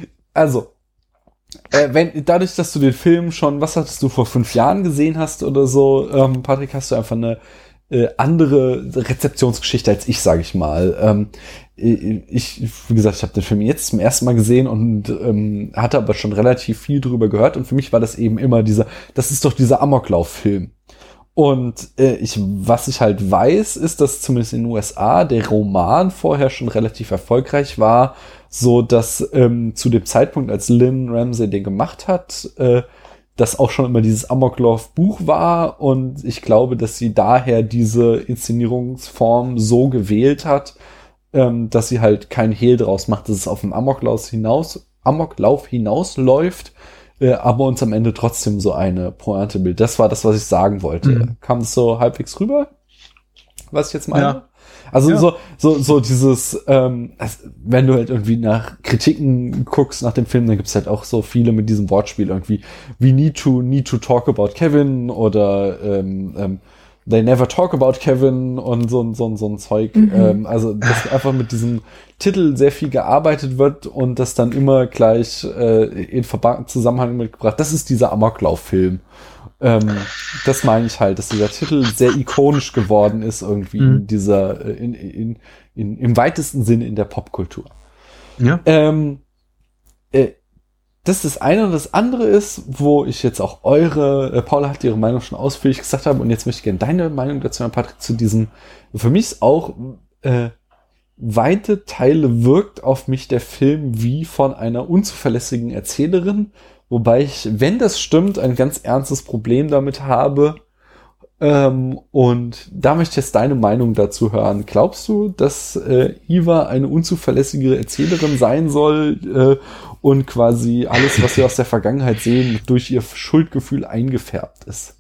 dadurch, dass du den Film schon, was hattest du vor 5 Jahren gesehen hast oder so, Patrick, hast du einfach eine andere Rezeptionsgeschichte als ich, sage ich mal. Wie gesagt, ich habe den Film jetzt zum ersten Mal gesehen und hatte aber schon relativ viel drüber gehört und für mich war das eben immer das ist doch dieser Amoklauf-Film. Und was ich halt weiß, ist, dass zumindest in den USA der Roman vorher schon relativ erfolgreich war, so dass zu dem Zeitpunkt, als Lynn Ramsay den gemacht hat, das auch schon immer dieses Amoklauf-Buch war und ich glaube, dass sie daher diese Inszenierungsform so gewählt hat, dass sie halt kein Hehl draus macht, dass es auf den Amoklauf hinausläuft, aber uns am Ende trotzdem so eine Pointe bildet. Das war das, was ich sagen wollte. Kam das so halbwegs rüber, was ich jetzt meine? Ja. Also so dieses, wenn du halt irgendwie nach Kritiken guckst nach dem Film, dann gibt's halt auch so viele mit diesem Wortspiel irgendwie, we need to talk about Kevin oder they never talk about Kevin und so ein Zeug. Also dass einfach mit diesem Titel sehr viel gearbeitet wird und das dann immer gleich in Zusammenhang mitgebracht. Das ist dieser Amoklauf-Film. Das meine ich halt, dass dieser Titel sehr ikonisch geworden ist irgendwie in dieser im weitesten Sinne in der Popkultur. Ja. Das ist das eine, und das andere ist, wo ich jetzt auch Paula hat ihre Meinung schon ausführlich gesagt haben, und jetzt möchte ich gerne deine Meinung dazu hören, Patrick, zu diesem, für mich ist auch weite Teile wirkt auf mich der Film wie von einer unzuverlässigen Erzählerin, wobei ich, wenn das stimmt, ein ganz ernstes Problem damit habe. Und da möchte ich jetzt deine Meinung dazu hören. Glaubst du, dass Eva eine unzuverlässige Erzählerin sein soll und quasi alles, was wir aus der Vergangenheit sehen, durch ihr Schuldgefühl eingefärbt ist?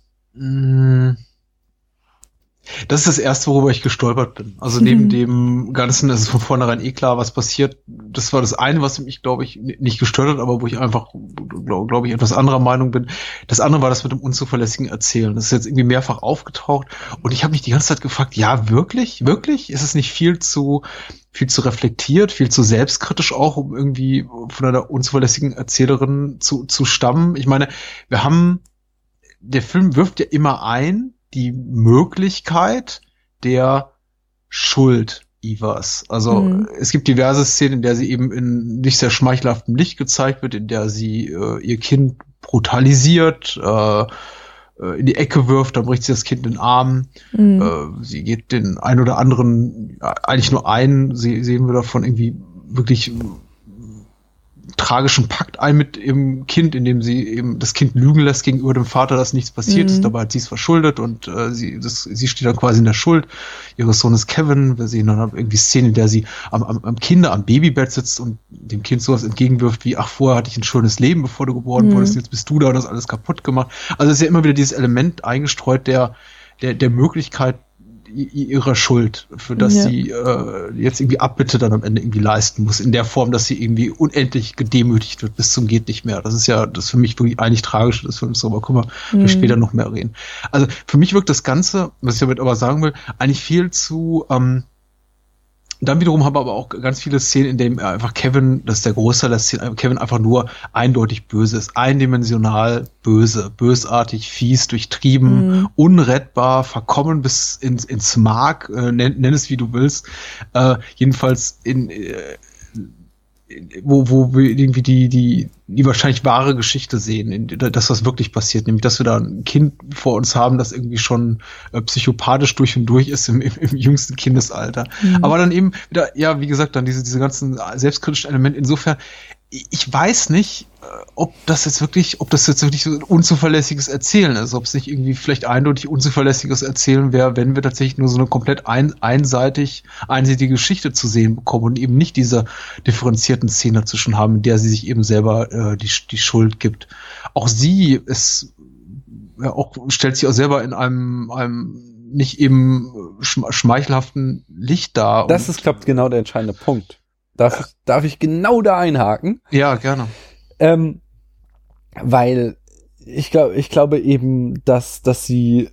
Das ist das Erste, worüber ich gestolpert bin. Also neben dem Ganzen, es ist von vornherein klar, was passiert. Das war das eine, was mich, glaube ich, nicht gestört hat, aber wo ich einfach, glaube ich, etwas anderer Meinung bin. Das andere war das mit dem unzuverlässigen Erzählen. Das ist jetzt irgendwie mehrfach aufgetaucht. Und ich habe mich die ganze Zeit gefragt, ja, wirklich? Wirklich? Ist es nicht viel zu reflektiert, viel zu selbstkritisch auch, um irgendwie von einer unzuverlässigen Erzählerin zu stammen? Ich meine, der Film wirft ja immer ein, die Möglichkeit der Schuld Evas. Also es gibt diverse Szenen, in der sie eben in nicht sehr schmeichelhaftem Licht gezeigt wird, in der sie ihr Kind brutalisiert, in die Ecke wirft, dann bricht sie das Kind in den Arm. Sie geht den ein oder anderen, eigentlich nur einen, sehen wir davon irgendwie wirklich tragischen Pakt ein mit ihrem Kind, indem sie eben das Kind lügen lässt gegenüber dem Vater, dass nichts passiert ist, dabei hat sie es verschuldet und sie steht dann quasi in der Schuld ihres Sohnes Kevin. Wir sehen dann irgendwie Szenen, in der sie am Babybett sitzt und dem Kind sowas entgegenwirft wie, ach, vorher hatte ich ein schönes Leben, bevor du geboren wurdest, jetzt bist du da und hast alles kaputt gemacht. Also es ist ja immer wieder dieses Element eingestreut der Möglichkeit ihrer Schuld, für das sie jetzt irgendwie Abbitte dann am Ende irgendwie leisten muss, in der Form, dass sie irgendwie unendlich gedemütigt wird bis zum geht nicht mehr. Das ist ja das für mich wirklich eigentlich tragisch des Films, aber guck mal, wir später noch mehr reden. Also für mich wirkt das Ganze, was ich damit aber sagen will, eigentlich viel zu dann wiederum haben wir aber auch ganz viele Szenen, in denen einfach Kevin, das ist der Großteil der Szenen, Kevin einfach nur eindeutig böse ist, eindimensional böse, bösartig, fies, durchtrieben, unrettbar, verkommen bis ins Mark, nenn es wie du willst, jedenfalls wo wir irgendwie die wahrscheinlich wahre Geschichte sehen, dass was wirklich passiert, nämlich dass wir da ein Kind vor uns haben, das irgendwie schon psychopathisch durch und durch ist im jüngsten Kindesalter. Aber dann eben wieder, ja, wie gesagt, dann diese ganzen selbstkritischen Elemente. Insofern, ich weiß nicht, ob das jetzt wirklich so ein unzuverlässiges Erzählen ist, ob es nicht irgendwie vielleicht eindeutig unzuverlässiges Erzählen wäre, wenn wir tatsächlich nur so eine komplett einseitige Geschichte zu sehen bekommen und eben nicht diese differenzierten Szenen dazwischen haben, in der sie sich eben selber die Schuld gibt. Auch sie ist stellt sich auch selber in einem nicht eben schmeichelhaften Licht dar. Das ist, glaube ich, genau der entscheidende Punkt. Darf ich genau da einhaken? Ja, gerne. Weil ich glaube eben, dass die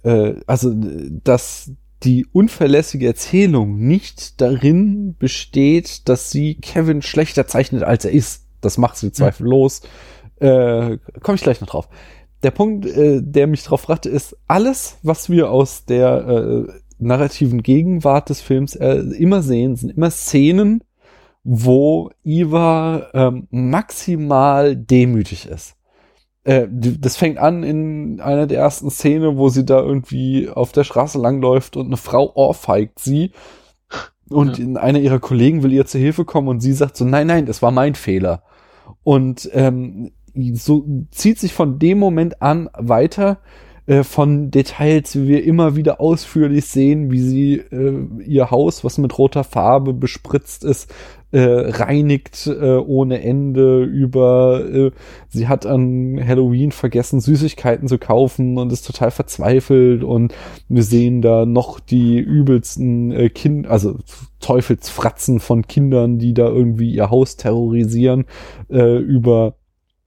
unverlässige Erzählung nicht darin besteht, dass sie Kevin schlechter zeichnet, als er ist. Das macht sie zweifellos. Komme ich gleich noch drauf. Der Punkt, der mich drauf brachte, ist, alles, was wir aus der narrativen Gegenwart des Films immer sehen, sind immer Szenen, wo Eva maximal demütig ist. Das fängt an in einer der ersten Szenen, wo sie da irgendwie auf der Straße langläuft und eine Frau ohrfeigt sie und einer ihrer Kollegen will ihr zur Hilfe kommen und sie sagt so, nein, das war mein Fehler. Und so zieht sich von dem Moment an weiter, von Details, wie wir immer wieder ausführlich sehen, wie sie ihr Haus, was mit roter Farbe bespritzt ist, reinigt ohne Ende, über sie hat an Halloween vergessen, Süßigkeiten zu kaufen und ist total verzweifelt, und wir sehen da noch die übelsten also Teufelsfratzen von Kindern, die da irgendwie ihr Haus terrorisieren, über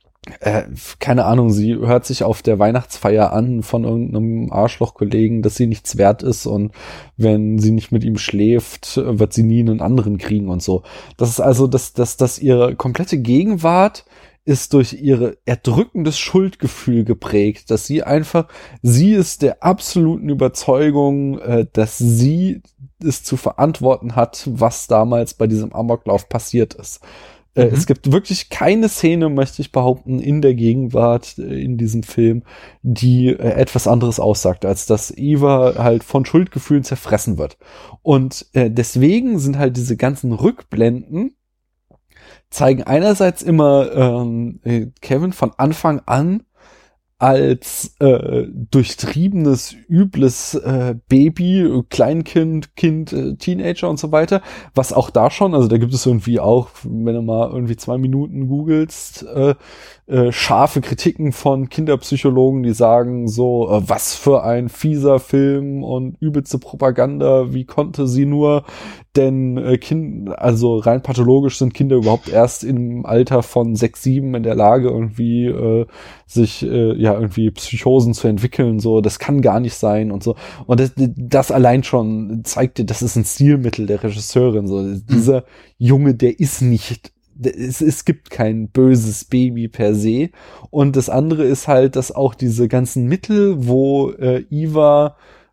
keine Ahnung, sie hört sich auf der Weihnachtsfeier an von irgendeinem Arschlochkollegen, dass sie nichts wert ist, und wenn sie nicht mit ihm schläft, wird sie nie einen anderen kriegen und so. Das ist also, dass ihre komplette Gegenwart ist durch ihre erdrückendes Schuldgefühl geprägt, dass sie ist der absoluten Überzeugung, dass sie es zu verantworten hat, was damals bei diesem Amoklauf passiert ist. Es gibt wirklich keine Szene, möchte ich behaupten, in der Gegenwart in diesem Film, die etwas anderes aussagt, als dass Eva halt von Schuldgefühlen zerfressen wird. Und deswegen sind halt diese ganzen Rückblenden, zeigen einerseits immer Kevin von Anfang an als durchtriebenes, übles Baby, Kleinkind, Teenager und so weiter, was auch da schon, also da gibt es irgendwie auch, wenn du mal irgendwie 2 Minuten googelst, scharfe Kritiken von Kinderpsychologen, die sagen so, was für ein fieser Film und übelste Propaganda, wie konnte sie nur, denn also rein pathologisch sind Kinder überhaupt erst im Alter von 6, 7 in der Lage, irgendwie sich irgendwie Psychosen zu entwickeln, so, das kann gar nicht sein und so. Und das allein schon zeigt dir, das ist ein Stilmittel der Regisseurin, so. Dieser Junge, der ist nicht, es gibt kein böses Baby per se. Und das andere ist halt, dass auch diese ganzen Mittel, wo Eva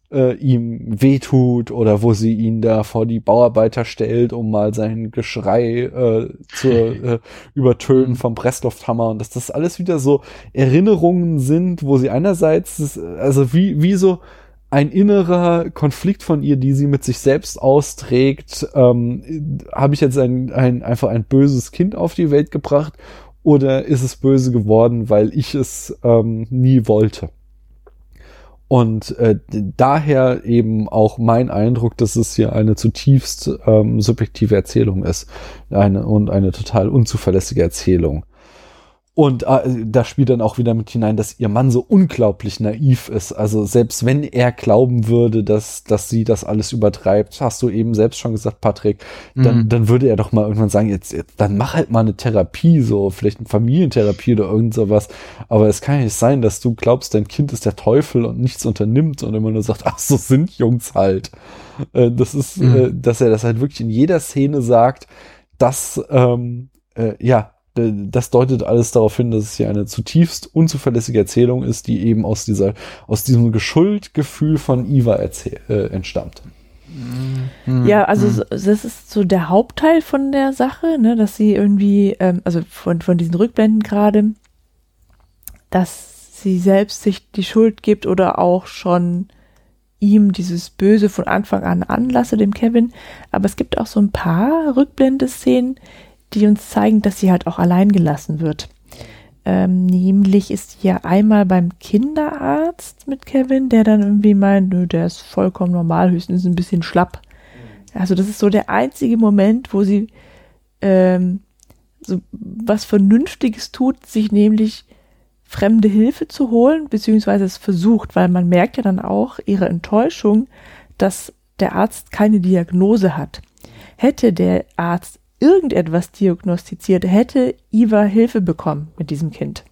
ihm wehtut oder wo sie ihn da vor die Bauarbeiter stellt, um mal sein Geschrei zu übertönen vom Presslufthammer, und dass das alles wieder so Erinnerungen sind, wo sie einerseits, also wie so ein innerer Konflikt von ihr, die sie mit sich selbst austrägt, habe ich jetzt einfach ein böses Kind auf die Welt gebracht, oder ist es böse geworden, weil ich es nie wollte? Und daher eben auch mein Eindruck, dass es hier eine zutiefst subjektive Erzählung ist, eine total unzuverlässige Erzählung. Und da spielt dann auch wieder mit hinein, dass ihr Mann so unglaublich naiv ist. Also selbst wenn er glauben würde, dass sie das alles übertreibt, hast du eben selbst schon gesagt, Patrick, dann würde er doch mal irgendwann sagen, jetzt dann mach halt mal eine Therapie, so vielleicht eine Familientherapie oder irgend sowas. Aber es kann ja nicht sein, dass du glaubst, dein Kind ist der Teufel und nichts unternimmt und immer nur sagt, ach, so sind Jungs halt. Das ist, dass er das halt wirklich in jeder Szene sagt, dass das deutet alles darauf hin, dass es hier eine zutiefst unzuverlässige Erzählung ist, die eben aus diesem Geschuldgefühl von Eva entstammt. Ja, also das ist so der Hauptteil von der Sache, ne, dass sie irgendwie, also von diesen Rückblenden gerade, dass sie selbst sich die Schuld gibt oder auch schon ihm dieses Böse von Anfang an anlasse, dem Kevin. Aber es gibt auch so ein paar Rückblendeszenen, die uns zeigen, dass sie halt auch allein gelassen wird. Nämlich ist sie ja einmal beim Kinderarzt mit Kevin, der dann irgendwie meint, nö, der ist vollkommen normal, höchstens ein bisschen schlapp. Also das ist so der einzige Moment, wo sie so was Vernünftiges tut, sich nämlich fremde Hilfe zu holen, beziehungsweise es versucht, weil man merkt ja dann auch ihre Enttäuschung, dass der Arzt keine Diagnose hat. Hätte der Arzt irgendetwas diagnostiziert, hätte Eva Hilfe bekommen mit diesem Kind.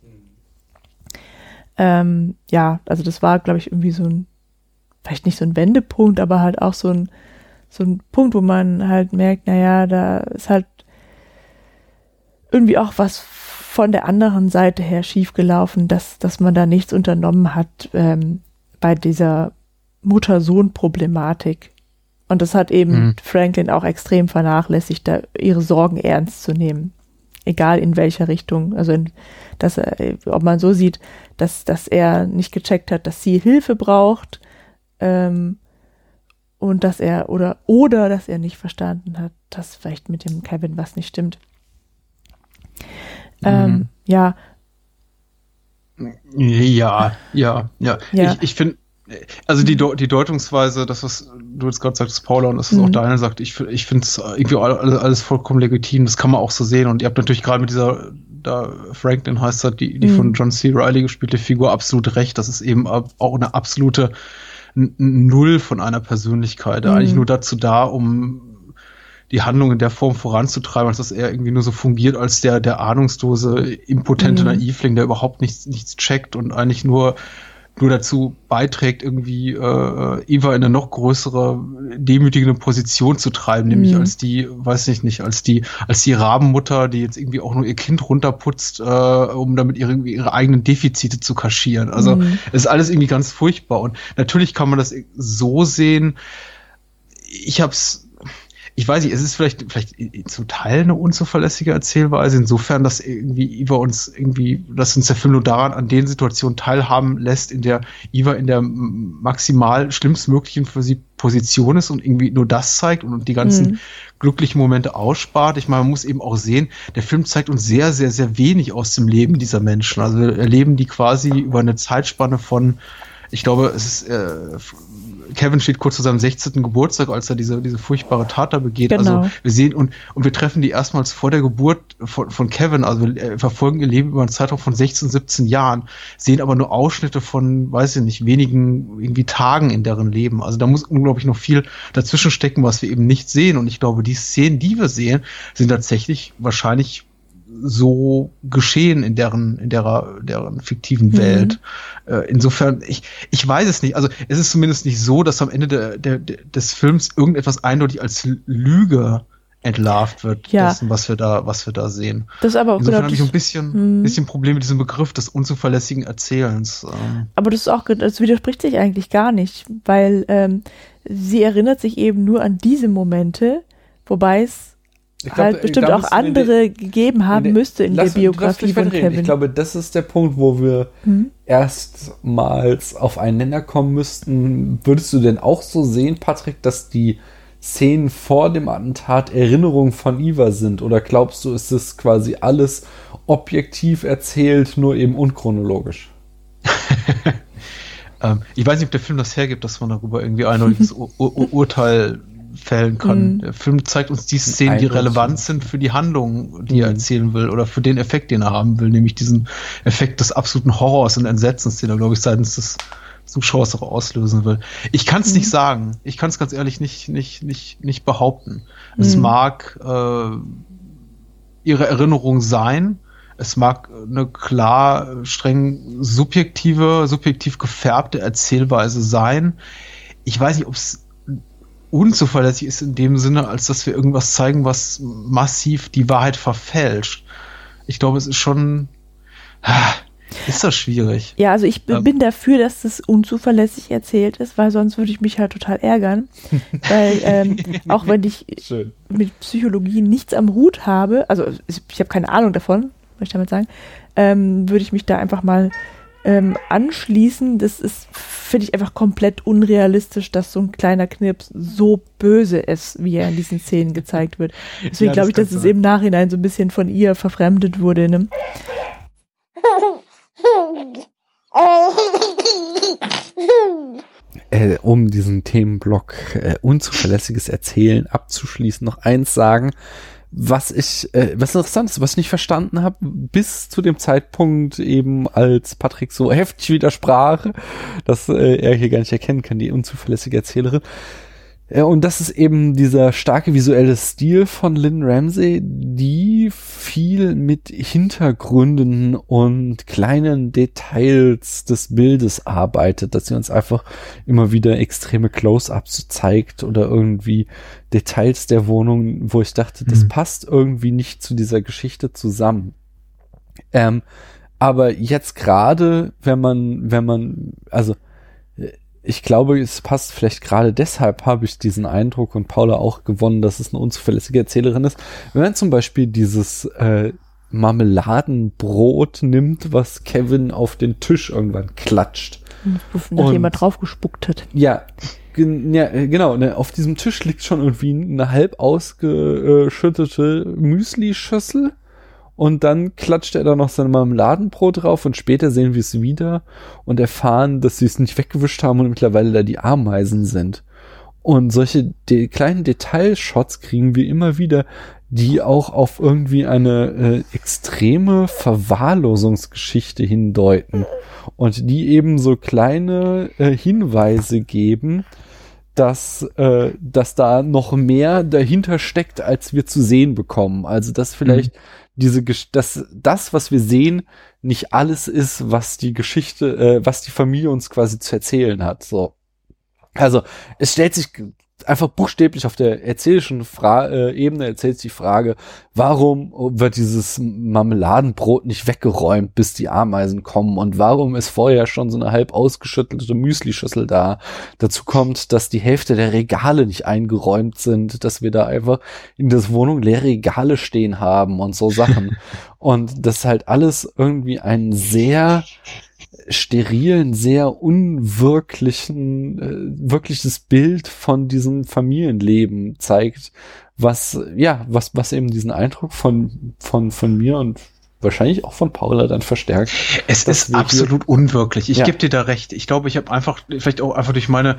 Also das war, glaube ich, irgendwie so ein, vielleicht nicht so ein Wendepunkt, aber halt auch so ein Punkt, wo man halt merkt, naja, da ist halt irgendwie auch was von der anderen Seite her schiefgelaufen, dass man da nichts unternommen hat bei dieser Mutter-Sohn-Problematik. Und das hat eben Franklin auch extrem vernachlässigt, da ihre Sorgen ernst zu nehmen. Egal in welcher Richtung. Also, ob man so sieht, dass er nicht gecheckt hat, dass sie Hilfe braucht, und dass er, oder dass er nicht verstanden hat, dass vielleicht mit dem Kevin was nicht stimmt. Ja. Ja. Ich finde, also die Deutungsweise, das, was du jetzt gerade sagtest, Paula, und das, was auch Daniel sagt, ich finde es irgendwie alles vollkommen legitim, das kann man auch so sehen. Und ihr habt natürlich gerade mit dieser, da Franklin heißt er, die von John C. Reilly gespielte Figur, absolut recht. Das ist eben auch eine absolute Null von einer Persönlichkeit, eigentlich nur dazu da, um die Handlung in der Form voranzutreiben, als dass er irgendwie nur so fungiert als der ahnungslose, impotente Naivling, der überhaupt nichts checkt und eigentlich nur dazu beiträgt, irgendwie Eva in eine noch größere, demütigende Position zu treiben, nämlich als die, weiß ich nicht, als die Rabenmutter, die jetzt irgendwie auch nur ihr Kind runterputzt, um damit ihre eigenen Defizite zu kaschieren. Also es ist alles irgendwie ganz furchtbar. Und natürlich kann man das so sehen. Ich weiß nicht, es ist vielleicht zum Teil eine unzuverlässige Erzählweise, insofern, dass dass uns der Film nur daran an den Situationen teilhaben lässt, in der Eva in der maximal schlimmstmöglichen für sie Position ist und irgendwie nur das zeigt und die ganzen glücklichen Momente ausspart. Ich meine, man muss eben auch sehen, der Film zeigt uns sehr, sehr, sehr wenig aus dem Leben dieser Menschen. Also wir erleben die quasi über eine Zeitspanne von, ich glaube, es ist Kevin steht kurz zu seinem 16. Geburtstag, als er diese furchtbare Tat da begeht. Genau. Also wir sehen und wir treffen die erstmals vor der Geburt von Kevin. Also wir verfolgen ihr Leben über einen Zeitraum von 16, 17 Jahren, sehen aber nur Ausschnitte von, weiß ich nicht, wenigen irgendwie Tagen in deren Leben. Also da muss unglaublich noch viel dazwischen stecken, was wir eben nicht sehen. Und ich glaube, die Szenen, die wir sehen, sind tatsächlich wahrscheinlich so geschehen in deren fiktiven Welt. Insofern, ich weiß es nicht. Also es ist zumindest nicht so, dass am Ende des Films irgendetwas eindeutig als Lüge entlarvt wird, dessen, was wir da sehen. Das aber auch insofern habe ich ein bisschen Problem mit diesem Begriff des unzuverlässigen Erzählens. Aber das widerspricht sich eigentlich gar nicht, weil sie erinnert sich eben nur an diese Momente, wobei es bestimmt auch andere gegeben haben müsste in der Biografie von Kevin. Ich glaube, das ist der Punkt, wo wir erstmals auf einen Nenner kommen müssten. Würdest du denn auch so sehen, Patrick, dass die Szenen vor dem Attentat Erinnerungen von Eva sind? Oder glaubst du, ist das quasi alles objektiv erzählt, nur eben unchronologisch? Ich weiß nicht, ob der Film das hergibt, dass man darüber irgendwie ein eindeutiges Urteil fällen kann. Der Film zeigt uns die Szenen, die relevant sind für die Handlung, die er erzählen will, oder für den Effekt, den er haben will, nämlich diesen Effekt des absoluten Horrors und Entsetzens, den er, glaube ich, seitens des Zuschauers auch auslösen will. Ich kann es nicht sagen. Ich kann es ganz ehrlich nicht behaupten. Es mag ihre Erinnerung sein. Es mag eine klar, streng subjektiv gefärbte Erzählweise sein. Ich weiß nicht, ob es unzuverlässig ist in dem Sinne, als dass wir irgendwas zeigen, was massiv die Wahrheit verfälscht. Ich glaube, es ist schon... Ist das schwierig? Ja, also ich bin dafür, dass das unzuverlässig erzählt ist, weil sonst würde ich mich halt total ärgern. Weil auch wenn ich mit Psychologie nichts am Hut habe, also ich habe keine Ahnung davon, möchte ich damit sagen, würde ich mich da einfach mal anschließen. Das ist, finde ich, einfach komplett unrealistisch, dass so ein kleiner Knirps so böse ist, wie er in diesen Szenen gezeigt wird. Deswegen glaube ich, dass es im Nachhinein so ein bisschen von ihr verfremdet wurde. Ne? Um diesen Themenblock unzuverlässiges Erzählen abzuschließen, noch eins sagen, was interessant ist, was ich nicht verstanden habe, bis zu dem Zeitpunkt eben, als Patrick so heftig widersprach, dass er hier gar nicht erkennen kann, die unzuverlässige Erzählerin. Und das ist eben dieser starke visuelle Stil von Lynn Ramsay, die viel mit Hintergründen und kleinen Details des Bildes arbeitet, dass sie uns einfach immer wieder extreme Close-ups zeigt oder irgendwie Details der Wohnung, wo ich dachte, das passt irgendwie nicht zu dieser Geschichte zusammen. Aber jetzt gerade, wenn man, also ich glaube, es passt vielleicht gerade deshalb, habe ich diesen Eindruck und Paula auch gewonnen, dass es eine unzuverlässige Erzählerin ist. Wenn man zum Beispiel dieses Marmeladenbrot nimmt, was Kevin auf den Tisch irgendwann klatscht. Nachdem er drauf gespuckt hat. Ja, genau. Ne, auf diesem Tisch liegt schon irgendwie eine halb ausgeschüttete Müsli-Schüssel Und dann klatscht er da noch sein Marmeladenbrot drauf und später sehen wir es wieder und erfahren, dass sie es nicht weggewischt haben und mittlerweile da die Ameisen sind. Und solche kleinen Detailshots kriegen wir immer wieder, die auch auf irgendwie eine extreme Verwahrlosungsgeschichte hindeuten und die eben so kleine Hinweise geben, dass da noch mehr dahinter steckt, als wir zu sehen bekommen. Also dass vielleicht das, was wir sehen, nicht alles ist, was die Geschichte, was die Familie uns quasi zu erzählen hat. So, also es stellt sich einfach buchstäblich auf der erzählischen Ebene erzählt sich die Frage, warum wird dieses Marmeladenbrot nicht weggeräumt, bis die Ameisen kommen und warum ist vorher schon so eine halb ausgeschüttelte Müslischüssel da. Dazu kommt, dass die Hälfte der Regale nicht eingeräumt sind, dass wir da einfach in der Wohnung leere Regale stehen haben und so Sachen. Und das halt alles irgendwie einen sehr sterilen, sehr wirkliches Bild von diesem Familienleben zeigt, was eben diesen Eindruck von mir und wahrscheinlich auch von Paula dann verstärkt. Es ist absolut unwirklich. Ich gebe dir da recht. Ich glaube, ich habe vielleicht auch einfach durch meinen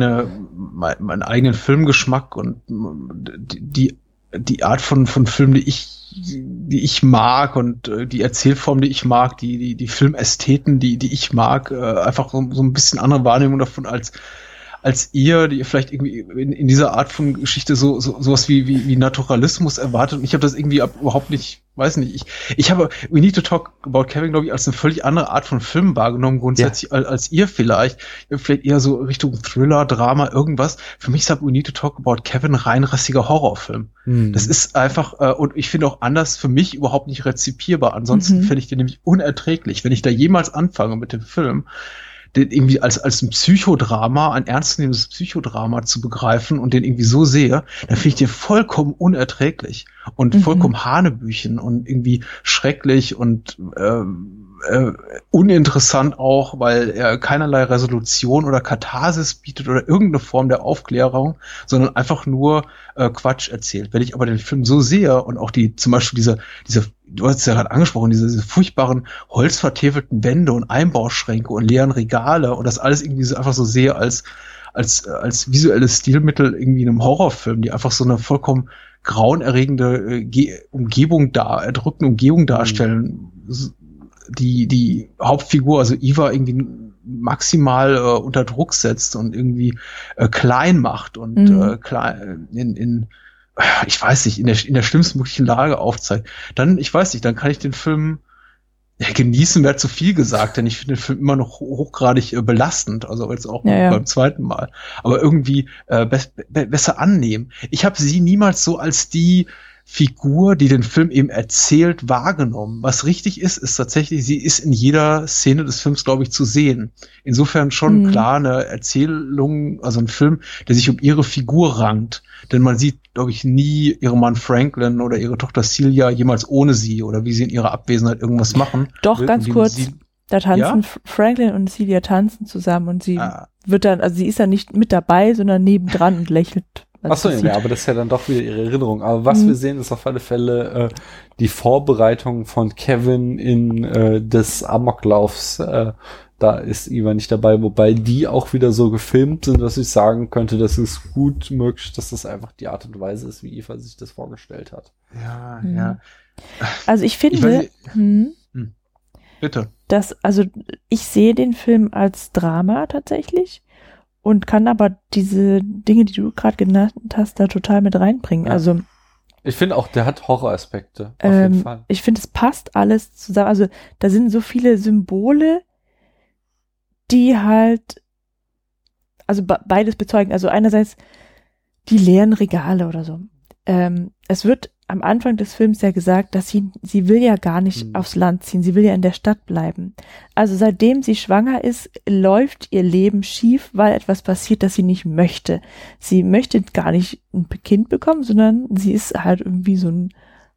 eigenen Filmgeschmack und die Art von Film, die ich mag und die Erzählform, die ich mag, die Filmästheten, die ich mag, einfach so ein bisschen andere Wahrnehmung davon als ihr, die ihr vielleicht irgendwie in dieser Art von Geschichte sowas wie Naturalismus erwartet. Und ich habe das irgendwie überhaupt nicht, weiß nicht. Ich habe We Need to Talk About Kevin, glaube ich, als eine völlig andere Art von Film wahrgenommen, grundsätzlich als ihr vielleicht. Vielleicht eher so Richtung Thriller, Drama, irgendwas. Für mich ist We Need to Talk About Kevin rein rassiger Horrorfilm. Das ist einfach, und ich finde auch anders für mich überhaupt nicht rezipierbar. Ansonsten finde ich den nämlich unerträglich. Wenn ich da jemals anfange mit dem Film, den irgendwie als ein Psychodrama, ein ernstzunehmendes Psychodrama zu begreifen und den irgendwie so sehe, dann finde ich den vollkommen unerträglich und vollkommen hanebüchen und irgendwie schrecklich und uninteressant auch, weil er keinerlei Resolution oder Katharsis bietet oder irgendeine Form der Aufklärung, sondern einfach nur Quatsch erzählt. Wenn ich aber den Film so sehe und auch zum Beispiel diese, du hast es ja gerade angesprochen, diese furchtbaren holzvertäfelten Wände und Einbauschränke und leeren Regale und das alles irgendwie so einfach so sehe als visuelles Stilmittel irgendwie in einem Horrorfilm, die einfach so eine vollkommen grauenerregende erdrückende Umgebung darstellen. Die Hauptfigur, also Eva, irgendwie maximal unter Druck setzt und irgendwie klein macht und klein ich weiß nicht, in der schlimmsten möglichen Lage aufzeigt. Dann, ich weiß nicht, dann kann ich den Film genießen, wäre zu viel gesagt, denn ich finde den Film immer noch hochgradig belastend, also jetzt auch beim zweiten Mal. Aber irgendwie besser annehmen. Ich habe sie niemals so als die Figur, die den Film eben erzählt, wahrgenommen. Was richtig ist tatsächlich, sie ist in jeder Szene des Films, glaube ich, zu sehen. Insofern schon klar eine Erzählung, also ein Film, der sich um ihre Figur rankt. Denn man sieht, glaube ich, nie ihren Mann Franklin oder ihre Tochter Celia jemals ohne sie oder wie sie in ihrer Abwesenheit irgendwas machen. Doch, ganz kurz, da tanzen Franklin und Celia tanzen zusammen und sie wird dann, also sie ist dann nicht mit dabei, sondern nebendran und lächelt. Achso, ja, aber das ist ja dann doch wieder ihre Erinnerung. Aber was wir sehen, ist auf alle Fälle die Vorbereitung von Kevin in des Amoklaufs. Da ist Eva nicht dabei, wobei die auch wieder so gefilmt sind, dass ich sagen könnte, das ist gut möglich, dass das einfach die Art und Weise ist, wie Eva sich das vorgestellt hat. Ja. Also ich finde, bitte. Ich sehe den Film als Drama tatsächlich. Und kann aber diese Dinge, die du gerade genannt hast, da total mit reinbringen. Ja. Also ich finde auch, der hat Horroraspekte, auf jeden Fall. Ich finde, es passt alles zusammen. Also da sind so viele Symbole, die halt, also beides bezeugen. Also einerseits die leeren Regale oder so. Es wird am Anfang des Films ja gesagt, dass sie will ja gar nicht aufs Land ziehen, sie will ja in der Stadt bleiben. Also seitdem sie schwanger ist, läuft ihr Leben schief, weil etwas passiert, das sie nicht möchte. Sie möchte gar nicht ein Kind bekommen, sondern sie ist halt irgendwie so ein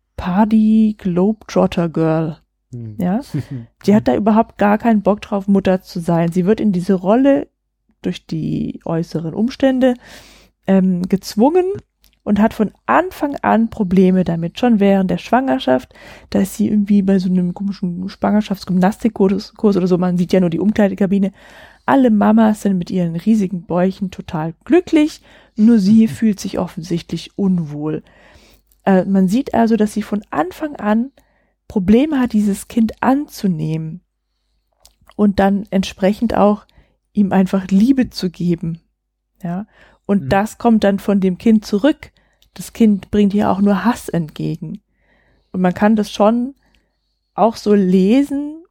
Party-Globetrotter-Girl. Ja? Die hat da überhaupt gar keinen Bock drauf, Mutter zu sein. Sie wird in diese Rolle durch die äußeren Umstände gezwungen und hat von Anfang an Probleme damit, schon während der Schwangerschaft. Da ist sie irgendwie bei so einem komischen Schwangerschaftsgymnastikkurs oder so, man sieht ja nur die Umkleidekabine. Alle Mamas sind mit ihren riesigen Bäuchen total glücklich, nur sie fühlt sich offensichtlich unwohl. Man sieht also, dass sie von Anfang an Probleme hat, dieses Kind anzunehmen und dann entsprechend auch ihm einfach Liebe zu geben. Ja, und das kommt dann von dem Kind zurück. Das Kind bringt ihr auch nur Hass entgegen. Und man kann das schon auch so lesen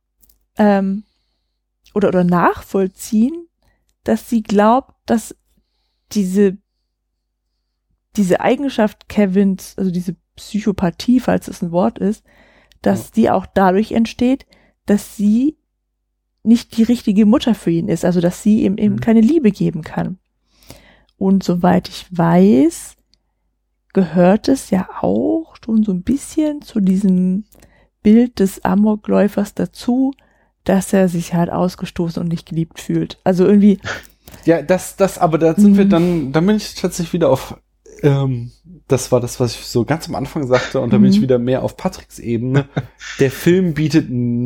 oder nachvollziehen, dass sie glaubt, dass diese Eigenschaft Kevins, also diese Psychopathie, falls es ein Wort ist, dass die auch dadurch entsteht, dass sie nicht die richtige Mutter für ihn ist, also dass sie ihm eben keine Liebe geben kann. Und soweit ich weiß, gehört es ja auch schon so ein bisschen zu diesem Bild des Amokläufers dazu, dass er sich halt ausgestoßen und nicht geliebt fühlt. Also irgendwie. Ja, aber da sind wir dann bin ich tatsächlich wieder auf, das war das, was ich so ganz am Anfang sagte, und da bin ich wieder mehr auf Patricks Ebene. Der Film bietet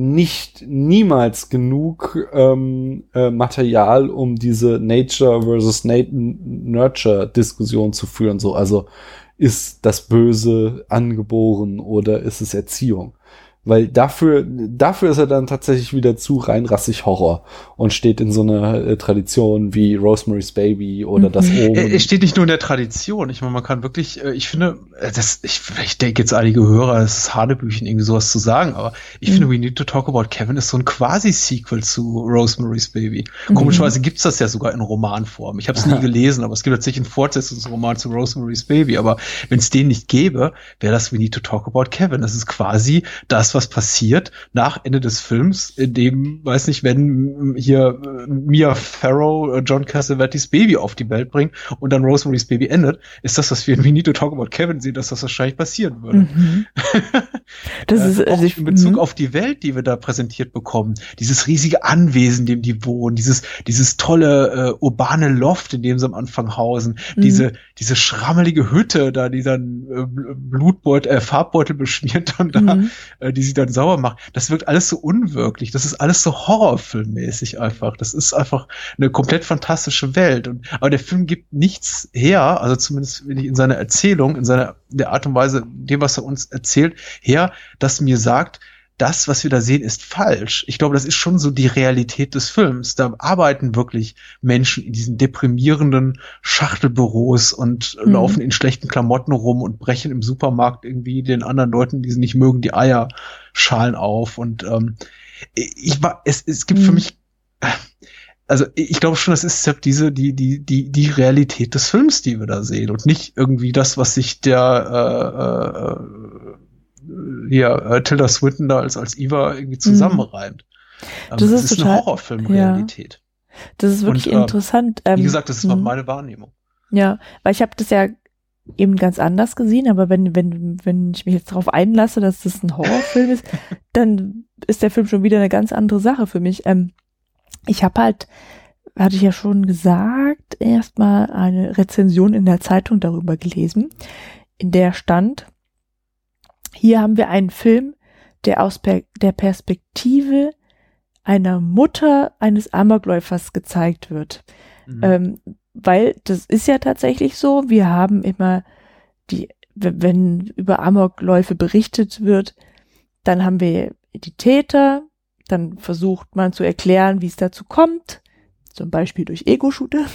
niemals genug Material, um diese Nature versus Nurture Diskussion zu führen. So, also ist das Böse angeboren oder ist es Erziehung? Weil dafür ist er dann tatsächlich wieder zu reinrassig Horror und steht in so einer Tradition wie Rosemary's Baby oder das Omen. Er steht nicht nur in der Tradition. Ich meine, man kann wirklich, ich finde, ich denke jetzt einige Hörer, es ist Hanebüchen, irgendwie sowas zu sagen, aber ich finde, We Need to Talk About Kevin ist so ein Quasi-Sequel zu Rosemary's Baby. Komischerweise gibt's das ja sogar in Romanform. Ich habe es nie gelesen, aber es gibt tatsächlich einen Fortsetzungsroman zu Rosemary's Baby. Aber wenn es den nicht gäbe, wäre das We Need to Talk About Kevin. Das ist quasi das, was passiert nach Ende des Films, in dem, weiß nicht, wenn hier Mia Farrow John Cassavetes Baby auf die Welt bringt und dann Rosemary's Baby endet, ist das, was wir in We Need to Talk About Kevin sehen, dass das wahrscheinlich passieren würde. Das ist also in Bezug auf die Welt, die wir da präsentiert bekommen, dieses riesige Anwesen, in dem die wohnen, dieses tolle urbane Loft, in dem sie am Anfang hausen, diese schrammelige Hütte da, die dann Farbbeutel beschmiert und da die sie dann sauber macht. Das wirkt alles so unwirklich. Das ist alles so horrorfilmmäßig einfach. Das ist einfach eine komplett fantastische Welt. Aber der Film gibt nichts her, also zumindest in seiner Erzählung, der Art und Weise, dem, was er uns erzählt, her, dass mir sagt, das, was wir da sehen, ist falsch. Ich glaube, das ist schon so die Realität des Films. Da arbeiten wirklich Menschen in diesen deprimierenden Schachtelbüros und laufen in schlechten Klamotten rum und brechen im Supermarkt irgendwie den anderen Leuten, die sie nicht mögen, die Eierschalen auf. Und es gibt für mich, also ich glaube schon, das ist die Realität des Films, die wir da sehen und nicht irgendwie das, was sich der Tilda Swinton da als Eva irgendwie zusammenreimt. Das ist total, eine Horrorfilm-Realität. Ja. Das ist wirklich interessant. Wie gesagt, das ist meine Wahrnehmung. Ja, weil ich habe das ja eben ganz anders gesehen, aber wenn ich mich jetzt darauf einlasse, dass das ein Horrorfilm ist, dann ist der Film schon wieder eine ganz andere Sache für mich. Ich habe hatte ich ja schon gesagt, erstmal eine Rezension in der Zeitung darüber gelesen, in der stand, hier haben wir einen Film, der aus der Perspektive einer Mutter eines Amokläufers gezeigt wird. Weil das ist ja tatsächlich so, wir haben immer wenn über Amokläufe berichtet wird, dann haben wir die Täter, dann versucht man zu erklären, wie es dazu kommt, zum Beispiel durch Ego-Shooter.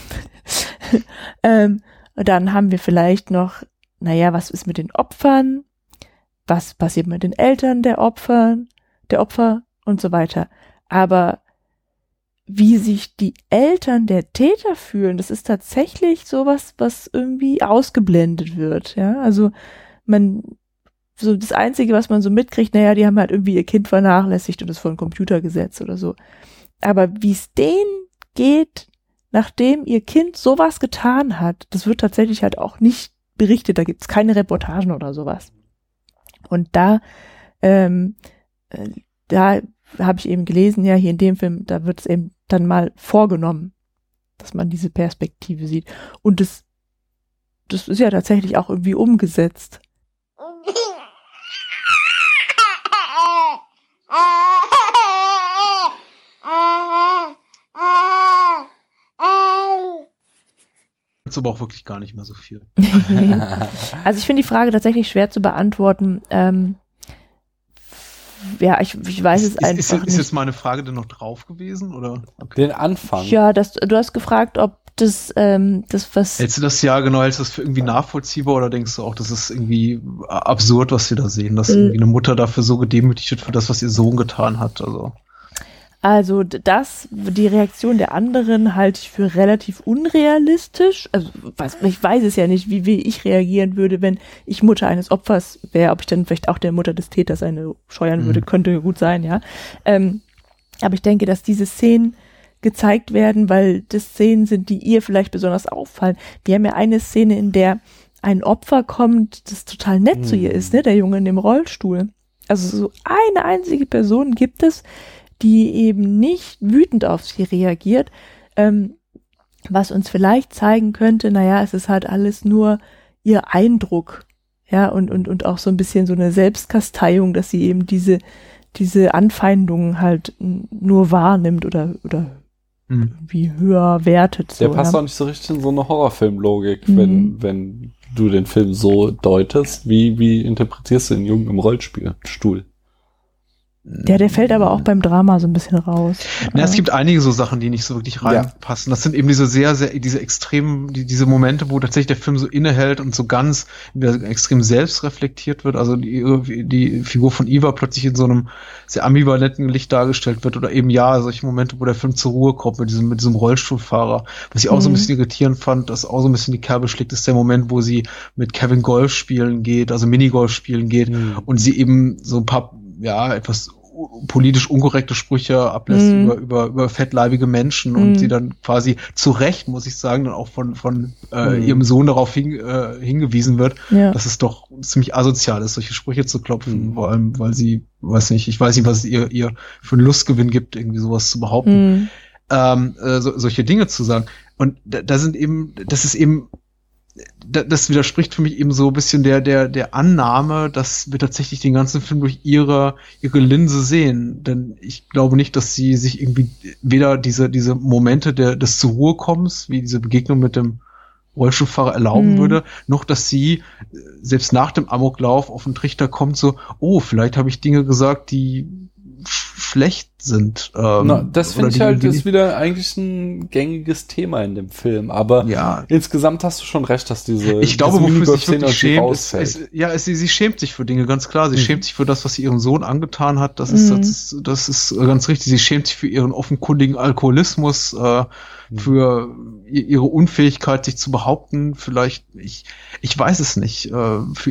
Dann haben wir vielleicht noch, was ist mit den Opfern? Was passiert mit den Eltern der Opfer und so weiter. Aber wie sich die Eltern der Täter fühlen, das ist tatsächlich sowas, was irgendwie ausgeblendet wird. Ja, also so das Einzige, was man so mitkriegt, die haben halt irgendwie ihr Kind vernachlässigt und es vor den Computer gesetzt oder so. Aber wie es denen geht, nachdem ihr Kind sowas getan hat, das wird tatsächlich halt auch nicht berichtet. Da gibt's keine Reportagen oder sowas. Und da habe ich eben gelesen, ja, hier in dem Film, da wird es eben dann mal vorgenommen, dass man diese Perspektive sieht. Und das ist ja tatsächlich auch irgendwie umgesetzt. Jetzt aber auch wirklich gar nicht mehr so viel. Also ich finde die Frage tatsächlich schwer zu beantworten. Ja, ich weiß es einfach nicht. Ist jetzt meine Frage denn noch drauf gewesen, oder? Okay. Den Anfang. Ja, du hast gefragt, ob das was... Hältst du das hältst du das für irgendwie nachvollziehbar oder denkst du auch, das ist irgendwie absurd, was wir da sehen, dass irgendwie eine Mutter dafür so gedemütigt wird für das, was ihr Sohn getan hat, Also die Reaktion der anderen halte ich für relativ unrealistisch. Also ich weiß es ja nicht, wie ich reagieren würde, wenn ich Mutter eines Opfers wäre, ob ich dann vielleicht auch der Mutter des Täters eine scheuern würde, könnte gut sein, ja. Aber ich denke, dass diese Szenen gezeigt werden, weil das Szenen sind, die ihr vielleicht besonders auffallen. Wir haben ja eine Szene, in der ein Opfer kommt, das total nett zu ihr ist, ne, der Junge in dem Rollstuhl. Also so eine einzige Person gibt es, die eben nicht wütend auf sie reagiert, was uns vielleicht zeigen könnte, naja, es ist halt alles nur ihr Eindruck, ja, und auch so ein bisschen so eine Selbstkasteiung, dass sie eben diese Anfeindungen halt nur wahrnimmt oder wie höher wertet. Der passt auch nicht so richtig in so eine Horrorfilmlogik, wenn du den Film so deutest. Wie interpretierst du den Jungen im Rollstuhl? Ja, der fällt aber auch beim Drama so ein bisschen raus. Na, es gibt einige so Sachen, die nicht so wirklich reinpassen. Das sind eben diese diese extremen, diese Momente, wo tatsächlich der Film so innehält und so ganz extrem selbst reflektiert wird. Also die Figur von Eva plötzlich in so einem sehr ambivalenten Licht dargestellt wird oder eben solche Momente, wo der Film zur Ruhe kommt mit diesem Rollstuhlfahrer. Was ich auch so ein bisschen irritierend fand, das auch so ein bisschen die Kerbe schlägt, ist der Moment, wo sie mit Kevin Golf spielen geht, also Minigolf spielen geht und sie eben so ein paar etwas politisch unkorrekte Sprüche ablässt über fettleibige Menschen und sie dann quasi zu Recht, muss ich sagen, dann auch von ihrem Sohn darauf hingewiesen wird, dass es doch ziemlich asozial ist, solche Sprüche zu klopfen, vor allem, weil sie, ich weiß nicht, was es ihr für einen Lustgewinn gibt, irgendwie sowas zu behaupten, solche Dinge zu sagen. Und das widerspricht für mich eben so ein bisschen der Annahme, dass wir tatsächlich den ganzen Film durch ihre Linse sehen. Denn ich glaube nicht, dass sie sich irgendwie weder diese Momente des zur Ruhe kommens, wie diese Begegnung mit dem Rollstuhlfahrer erlauben würde, noch dass sie selbst nach dem Amoklauf auf den Trichter kommt, so, vielleicht habe ich Dinge gesagt, die schlecht sind. Das finde ich halt ist wieder eigentlich ein gängiges Thema in dem Film, aber insgesamt hast du schon recht, dass ich glaube, wofür sie sich wirklich schämt, sie schämt sich für Dinge, ganz klar. Sie schämt sich für das, was sie ihrem Sohn angetan hat. Das ist ganz richtig. Sie schämt sich für ihren offenkundigen Alkoholismus, für ihre Unfähigkeit, sich zu behaupten. Vielleicht, ich weiß es nicht, für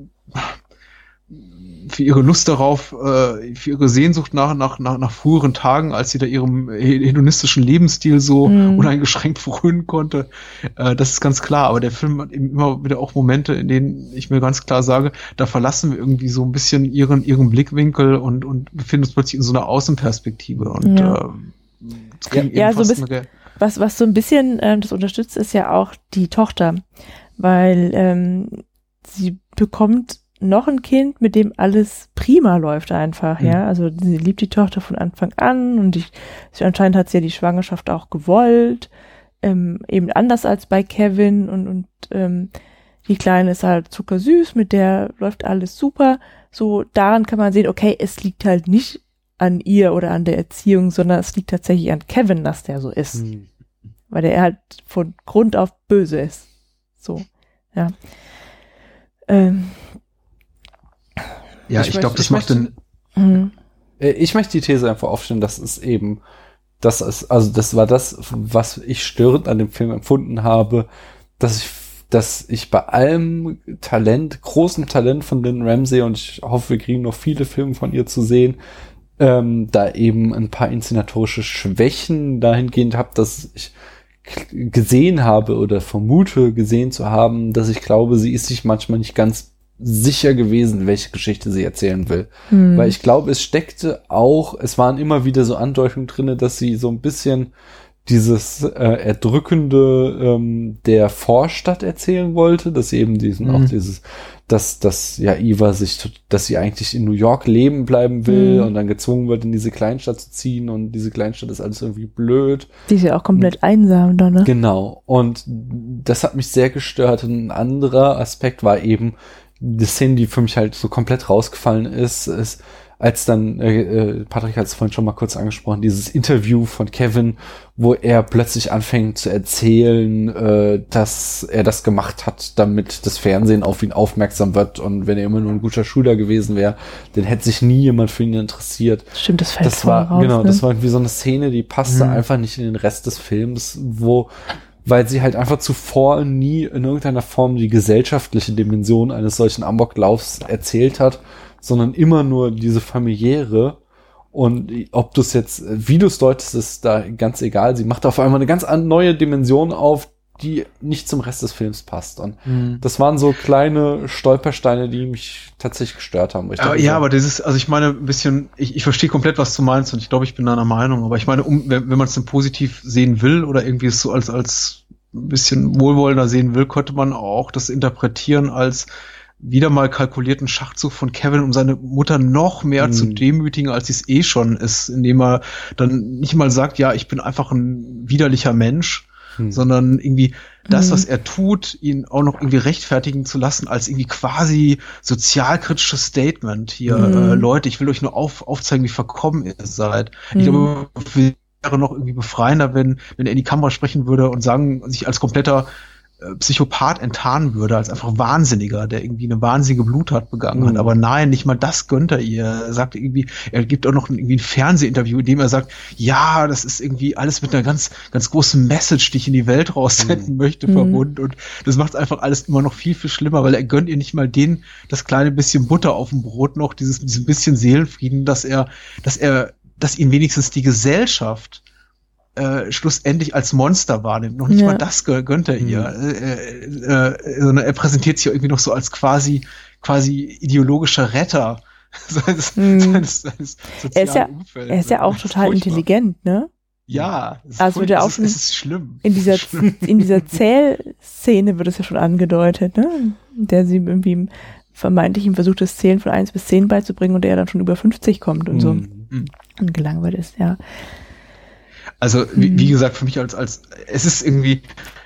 ihre Lust darauf, für ihre Sehnsucht nach früheren Tagen, als sie da ihrem hedonistischen Lebensstil so uneingeschränkt frönen konnte. Das ist ganz klar. Aber der Film hat eben immer wieder auch Momente, in denen ich mir ganz klar sage, da verlassen wir irgendwie so ein bisschen ihren Blickwinkel und befinden uns plötzlich in so einer Außenperspektive. Und so ein bisschen, was so ein bisschen das unterstützt, ist ja auch die Tochter, weil sie bekommt noch ein Kind, mit dem alles prima läuft einfach, ja. Also sie liebt die Tochter von Anfang an und anscheinend hat sie ja die Schwangerschaft auch gewollt, eben anders als bei Kevin und die Kleine ist halt zuckersüß, mit der läuft alles super. So, daran kann man sehen, okay, es liegt halt nicht an ihr oder an der Erziehung, sondern es liegt tatsächlich an Kevin, dass der so ist. Weil der halt von Grund auf böse ist. So, ja. Ich glaube, das macht den. Ich möchte die These einfach aufstellen, das war das, was ich störend an dem Film empfunden habe, dass ich bei allem großem Talent von Lynn Ramsey, und ich hoffe, wir kriegen noch viele Filme von ihr zu sehen, da eben ein paar inszenatorische Schwächen dahingehend habe, dass ich gesehen habe oder vermute gesehen zu haben, dass ich glaube, sie ist sich manchmal nicht ganz sicher gewesen, welche Geschichte sie erzählen will. Weil ich glaube, es waren immer wieder so Andeutungen drinne, dass sie so ein bisschen dieses Erdrückende der Vorstadt erzählen wollte, dass sie eben auch dieses, dass ja Eva dass sie eigentlich in New York leben bleiben will und dann gezwungen wird, in diese Kleinstadt zu ziehen und diese Kleinstadt ist alles irgendwie blöd. Die ist ja auch komplett einsam da, ne? Genau. Und das hat mich sehr gestört. Und ein anderer Aspekt war eben die Szene, die für mich halt so komplett rausgefallen ist als dann, Patrick hat es vorhin schon mal kurz angesprochen, dieses Interview von Kevin, wo er plötzlich anfängt zu erzählen, dass er das gemacht hat, damit das Fernsehen auf ihn aufmerksam wird und wenn er immer nur ein guter Schüler gewesen wäre, dann hätte sich nie jemand für ihn interessiert. Stimmt, das fällt war raus, genau, ne? Das war irgendwie so eine Szene, die passte einfach nicht in den Rest des Films, weil sie halt einfach zuvor nie in irgendeiner Form die gesellschaftliche Dimension eines solchen Amoklaufs erzählt hat, sondern immer nur diese familiäre. Und ob du es jetzt, wie du es deutest, ist da ganz egal. Sie macht auf einmal eine ganz neue Dimension auf, die nicht zum Rest des Films passt. Und das waren so kleine Stolpersteine, die mich tatsächlich gestört haben. Aber das ist, also ich meine, ein bisschen, ich verstehe komplett, was du meinst und ich glaube, ich bin deiner Meinung. Aber ich meine, wenn man es denn positiv sehen will oder irgendwie es so als ein bisschen wohlwollender sehen will, könnte man auch das interpretieren als wieder mal kalkulierten Schachzug von Kevin, um seine Mutter noch mehr zu demütigen, als sie es eh schon ist, indem er dann nicht mal sagt, ja, ich bin einfach ein widerlicher Mensch, sondern irgendwie das, was er tut, ihn auch noch irgendwie rechtfertigen zu lassen, als irgendwie quasi sozialkritisches Statement. Hier, Leute, ich will euch nur aufzeigen, wie verkommen ihr seid. Ich glaube, wäre noch irgendwie befreiender, wenn er in die Kamera sprechen würde und sich als kompletter Psychopath enttarnen würde, als einfach Wahnsinniger, der irgendwie eine wahnsinnige Bluttat begangen hat. Aber nein, nicht mal das gönnt er ihr. Er sagt irgendwie, er gibt auch noch irgendwie ein Fernsehinterview, in dem er sagt, ja, das ist irgendwie alles mit einer ganz, ganz großen Message, die ich in die Welt raussenden möchte, verbunden. Und das macht einfach alles immer noch viel, viel schlimmer, weil er gönnt ihr nicht mal das kleine bisschen Butter auf dem Brot noch, diesen bisschen Seelenfrieden, dass ihn wenigstens die Gesellschaft schlussendlich als Monster wahrnimmt. Noch nicht mal das gönnt er ihr. Sondern er präsentiert sich irgendwie noch so als quasi ideologischer Retter seines sozialen Umfelds. Er ist ja auch total intelligent, ne? Ja, also wird ja auch schon es ist schlimm. In dieser Zählszene wird es ja schon angedeutet, ne? Der sie irgendwie vermeintlich ihm versucht, das Zählen von 1 bis 10 beizubringen und er dann schon über 50 kommt und so. Und gelangweilt ist, ja. Also, wie gesagt, für mich es ist irgendwie,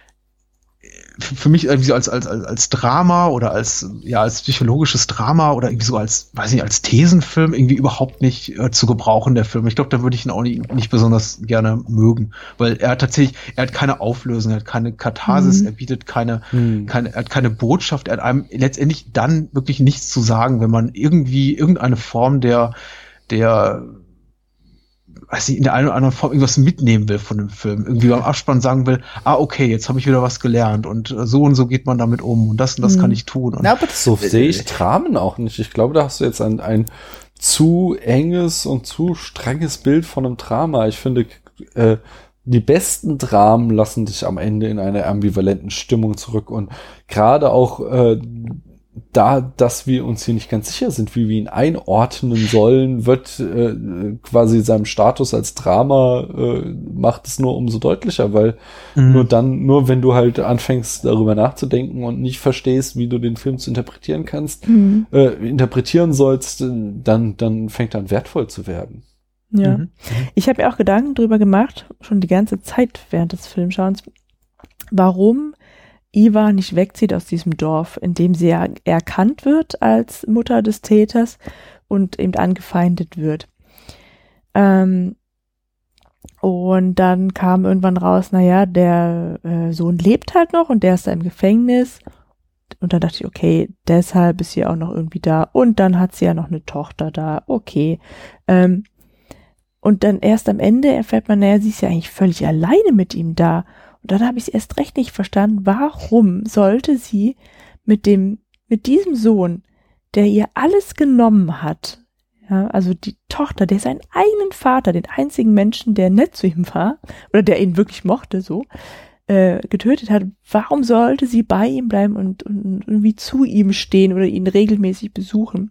für mich irgendwie so als Drama oder als psychologisches Drama oder irgendwie so als Thesenfilm irgendwie überhaupt nicht zu gebrauchen, der Film. Ich glaube, da würde ich ihn auch nicht besonders gerne mögen, weil er hat keine Auflösung, er hat keine Katharsis, er bietet er hat keine Botschaft, er hat einem letztendlich dann wirklich nichts zu sagen, wenn man irgendwie irgendeine Form der weiß ich, in der einen oder anderen Form irgendwas mitnehmen will von dem Film. Irgendwie beim Abspann sagen will, okay, jetzt habe ich wieder was gelernt und so geht man damit um und das kann ich tun. Und, aber so sehe ich Dramen auch nicht. Ich glaube, da hast du jetzt ein zu enges und zu strenges Bild von einem Drama. Ich finde, die besten Dramen lassen dich am Ende in einer ambivalenten Stimmung zurück und gerade auch dass wir uns hier nicht ganz sicher sind, wie wir ihn einordnen sollen, wird quasi seinem Status als Drama macht es nur umso deutlicher, weil nur wenn du halt anfängst, darüber nachzudenken und nicht verstehst, wie du den Film zu interpretieren kannst, interpretieren sollst, dann fängt er an wertvoll zu werden. Ja. Ich habe mir auch Gedanken drüber gemacht, schon die ganze Zeit während des Filmschauens, warum Eva nicht wegzieht aus diesem Dorf, in dem sie ja erkannt wird als Mutter des Täters und eben angefeindet wird. Und dann kam irgendwann raus, der Sohn lebt halt noch und der ist da im Gefängnis. Und dann dachte ich, okay, deshalb ist sie auch noch irgendwie da. Und dann hat sie ja noch eine Tochter da. Okay. Und dann erst am Ende erfährt man, sie ist ja eigentlich völlig alleine mit ihm da. Und dann habe ich es erst recht nicht verstanden, warum sollte sie mit diesem Sohn, der ihr alles genommen hat, ja, also die Tochter, der seinen eigenen Vater, den einzigen Menschen, der nett zu ihm war, oder der ihn wirklich mochte, so, getötet hat, warum sollte sie bei ihm bleiben und irgendwie zu ihm stehen oder ihn regelmäßig besuchen?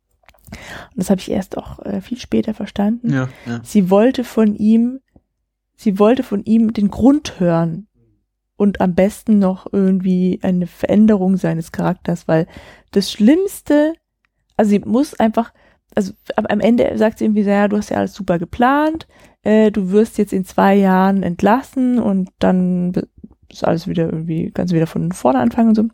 Und das habe ich erst auch viel später verstanden. Ja. Sie wollte von ihm sie wollte von ihm den Grund hören und am besten noch irgendwie eine Veränderung seines Charakters, weil das Schlimmste, also sie muss einfach, also am Ende sagt sie irgendwie so, ja, du hast ja alles super geplant, du wirst jetzt in 2 Jahren entlassen und dann ist alles wieder irgendwie, kannst du wieder von vorne anfangen und so.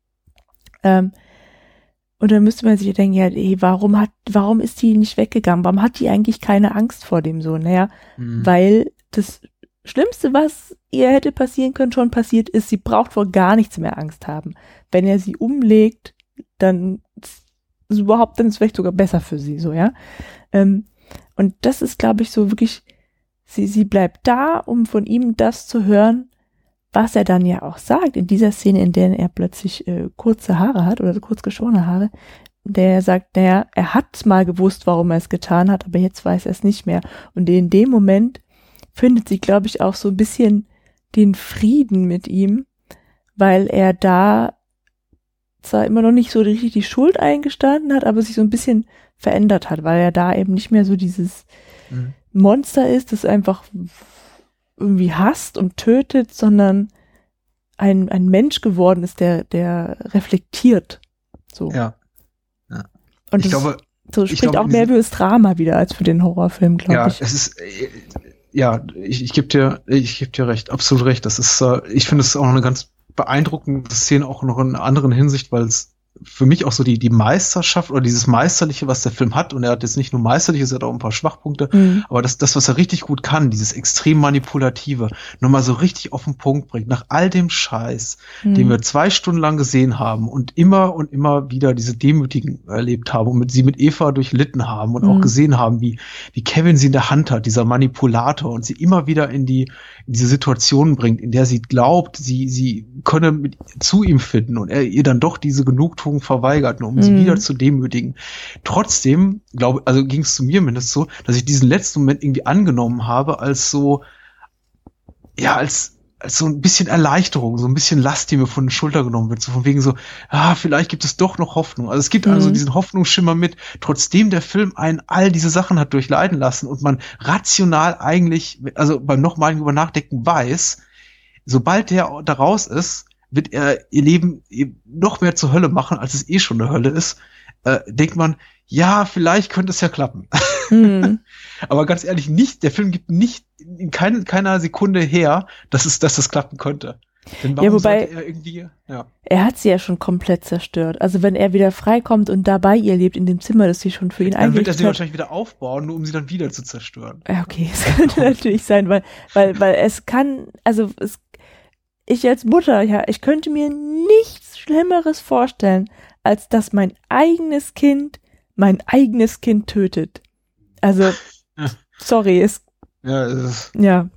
Und dann müsste man sich denken, ja, warum ist die nicht weggegangen? Warum hat die eigentlich keine Angst vor dem Sohn? Naja, weil das Schlimmste, was ihr hätte passieren können, schon passiert ist, sie braucht vor gar nichts mehr Angst haben. Wenn er sie umlegt, dann ist es vielleicht sogar besser für sie, so, ja. Und das ist, glaube ich, so wirklich, sie bleibt da, um von ihm das zu hören, was er dann ja auch sagt, in dieser Szene, in der er plötzlich kurze Haare hat oder kurz geschorene Haare, der sagt, naja, er hat mal gewusst, warum er es getan hat, aber jetzt weiß er es nicht mehr. Und in dem Moment findet sie, glaube ich, auch so ein bisschen den Frieden mit ihm, weil er da zwar immer noch nicht so richtig die Schuld eingestanden hat, aber sich so ein bisschen verändert hat, weil er da eben nicht mehr so dieses Monster ist, das einfach irgendwie hasst und tötet, sondern ein Mensch geworden ist, der reflektiert. So. Ja. Und ich glaube, so spricht auch mehr fürs Drama wieder als für den Horrorfilm, glaube ich. Ja, es ist, ich gebe dir recht, absolut recht. Das ist, ich finde es auch noch eine ganz beeindruckende Szene, auch noch in einer anderen Hinsicht, weil es für mich auch so die Meisterschaft oder dieses Meisterliche, was der Film hat, und er hat jetzt nicht nur Meisterliches, er hat auch ein paar Schwachpunkte, aber das, was er richtig gut kann, dieses extrem Manipulative, nochmal so richtig auf den Punkt bringt, nach all dem Scheiß, den wir 2 Stunden lang gesehen haben und immer wieder diese Demütigen erlebt haben und sie mit Eva durchlitten haben und auch gesehen haben, wie Kevin sie in der Hand hat, dieser Manipulator, und sie immer wieder in diese Situation bringt, in der sie glaubt, sie könne zu ihm finden und er ihr dann doch diese Genugtuung verweigert, nur um sie wieder zu demütigen. Trotzdem, ging es zu mir mindestens so, dass ich diesen letzten Moment irgendwie angenommen habe als so, ja, als so ein bisschen Erleichterung, so ein bisschen Last, die mir von den Schultern genommen wird, so von wegen so, vielleicht gibt es doch noch Hoffnung. Also es gibt also diesen Hoffnungsschimmer mit, trotzdem der Film einen all diese Sachen hat durchleiden lassen und man rational eigentlich, also beim nochmaligen über Nachdenken weiß, sobald der da raus ist, wird er ihr Leben noch mehr zur Hölle machen, als es schon eine Hölle ist, denkt man, ja, vielleicht könnte es ja klappen. Aber ganz ehrlich, der Film gibt nicht in keiner Sekunde her, dass das klappen könnte. Denn warum sollte er irgendwie, er hat sie ja schon komplett zerstört. Also wenn er wieder freikommt und da bei ihr lebt, in dem Zimmer, das sie schon für ihn eingerichtet hat. Dann wird er sie wahrscheinlich wieder aufbauen, nur um sie dann wieder zu zerstören. Ja, okay, das könnte natürlich sein, weil es kann, also ich als Mutter, ja, ich könnte mir nichts Schlimmeres vorstellen, als dass mein eigenes Kind tötet. Also, sorry, es ist eine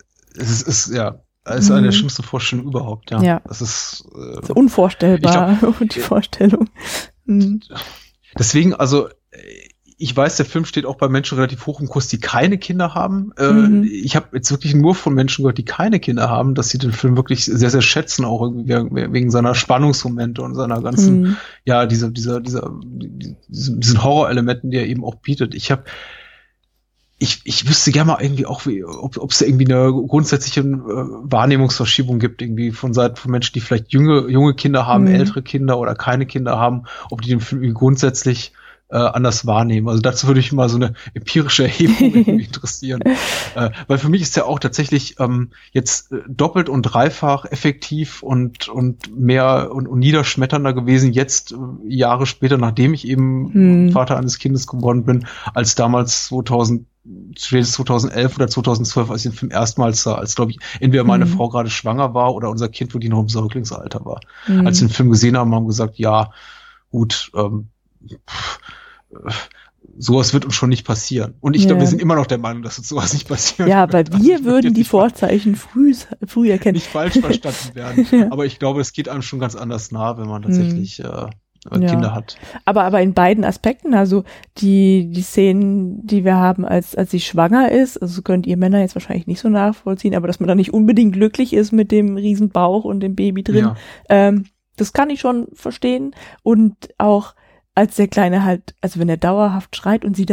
der schlimmsten Vorstellungen überhaupt, ja. Ja. Das ist so unvorstellbar, die Vorstellung. Deswegen, also ich weiß, der Film steht auch bei Menschen relativ hoch im Kurs, die keine Kinder haben. Ich habe jetzt wirklich nur von Menschen gehört, die keine Kinder haben, dass sie den Film wirklich sehr, sehr schätzen, auch wegen seiner Spannungsmomente und seiner ganzen, diesen Horrorelementen, die er eben auch bietet. Ich wüsste gerne mal irgendwie auch, ob es irgendwie eine grundsätzliche Wahrnehmungsverschiebung gibt, irgendwie von Seiten von Menschen, die vielleicht junge Kinder haben, ältere Kinder oder keine Kinder haben, ob die den Film irgendwie grundsätzlich anders wahrnehmen. Also dazu würde ich mal so eine empirische Erhebung irgendwie interessieren. Weil für mich ist der auch tatsächlich jetzt doppelt und dreifach effektiv und mehr und niederschmetternder gewesen, jetzt Jahre später, nachdem ich eben Vater eines Kindes geworden bin, als damals 2011 oder 2012, als ich den Film erstmals sah, als, glaube ich, entweder meine Frau gerade schwanger war oder unser Kind wirklich noch im Säuglingsalter war. Als wir den Film gesehen haben, haben wir gesagt, ja, gut, sowas wird uns schon nicht passieren. Und ich glaube, wir sind immer noch der Meinung, dass uns sowas nicht passieren wird. Ja, weil wir würden die Vorzeichen früh erkennen. Nicht falsch verstanden werden. Aber ich glaube, es geht einem schon ganz anders nah, wenn man tatsächlich Kinder hat. Aber in beiden Aspekten, also die Szenen, die wir haben, als sie schwanger ist, also könnt ihr Männer jetzt wahrscheinlich nicht so nachvollziehen, aber dass man da nicht unbedingt glücklich ist mit dem riesen Bauch und dem Baby drin, das kann ich schon verstehen. Und auch als der Kleine halt, also wenn er dauerhaft schreit und sie dann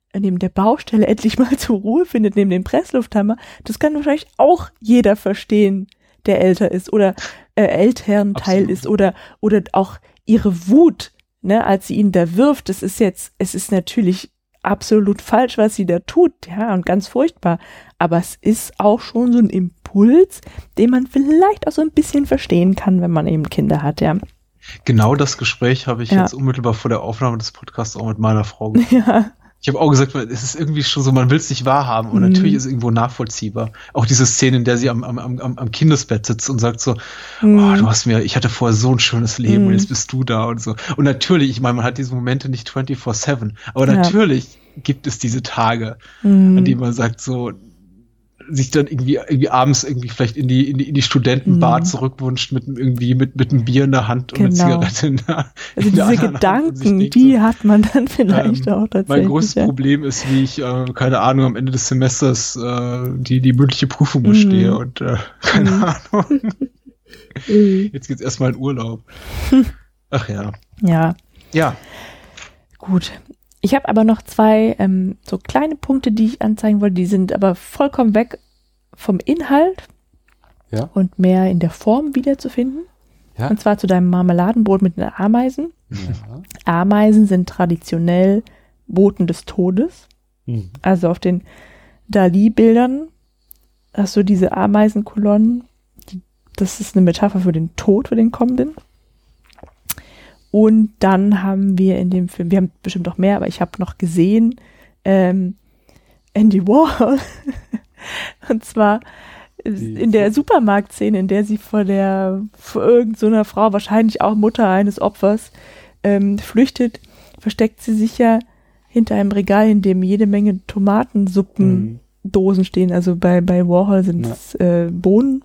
neben der Baustelle endlich mal zur Ruhe findet, neben dem Presslufthammer, das kann wahrscheinlich auch jeder verstehen, der älter ist oder Elternteil ist oder auch ihre Wut, ne, als sie ihn da wirft. Es ist natürlich absolut falsch, was sie da tut, ja, und ganz furchtbar. Aber es ist auch schon so ein Impuls, den man vielleicht auch so ein bisschen verstehen kann, wenn man eben Kinder hat, ja. Genau das Gespräch habe ich jetzt unmittelbar vor der Aufnahme des Podcasts auch mit meiner Frau geführt. Ja. Ich habe auch gesagt, es ist irgendwie schon so, man will es nicht wahrhaben und natürlich ist es irgendwo nachvollziehbar. Auch diese Szene, in der sie am Kindesbett sitzt und sagt so, ich hatte vorher so ein schönes Leben und jetzt bist du da und so. Und natürlich, ich meine, man hat diese Momente nicht 24/7, aber natürlich gibt es diese Tage, an denen man sagt so, sich dann irgendwie abends irgendwie vielleicht in die Studentenbar zurückwünscht mit einem Bier in der Hand und einer Zigarette in der Also diese Gedanken, die hat man dann vielleicht auch tatsächlich. Mein größtes Problem ist, wie ich, keine Ahnung, am Ende des Semesters die mündliche Prüfung bestehe und keine Ahnung. Jetzt geht's erstmal in Urlaub. Ach ja. Ja. Gut. Ich habe aber noch 2 so kleine Punkte, die ich anzeigen wollte, die sind aber vollkommen weg vom Inhalt und mehr in der Form wiederzufinden. Ja. Und zwar zu deinem Marmeladenbrot mit den Ameisen. Ja. Ameisen sind traditionell Boten des Todes. Mhm. Also auf den Dali-Bildern hast du diese Ameisenkolonnen. Das ist eine Metapher für den Tod, für den kommenden. Und dann haben wir in dem Film, wir haben bestimmt noch mehr, aber ich habe noch gesehen, Andy Warhol. Und zwar in der Supermarktszene, in der sie vor irgendeiner Frau, wahrscheinlich auch Mutter eines Opfers, flüchtet, versteckt sie sich ja hinter einem Regal, in dem jede Menge Tomatensuppendosen stehen. Also bei Warhol sind es Bohnen.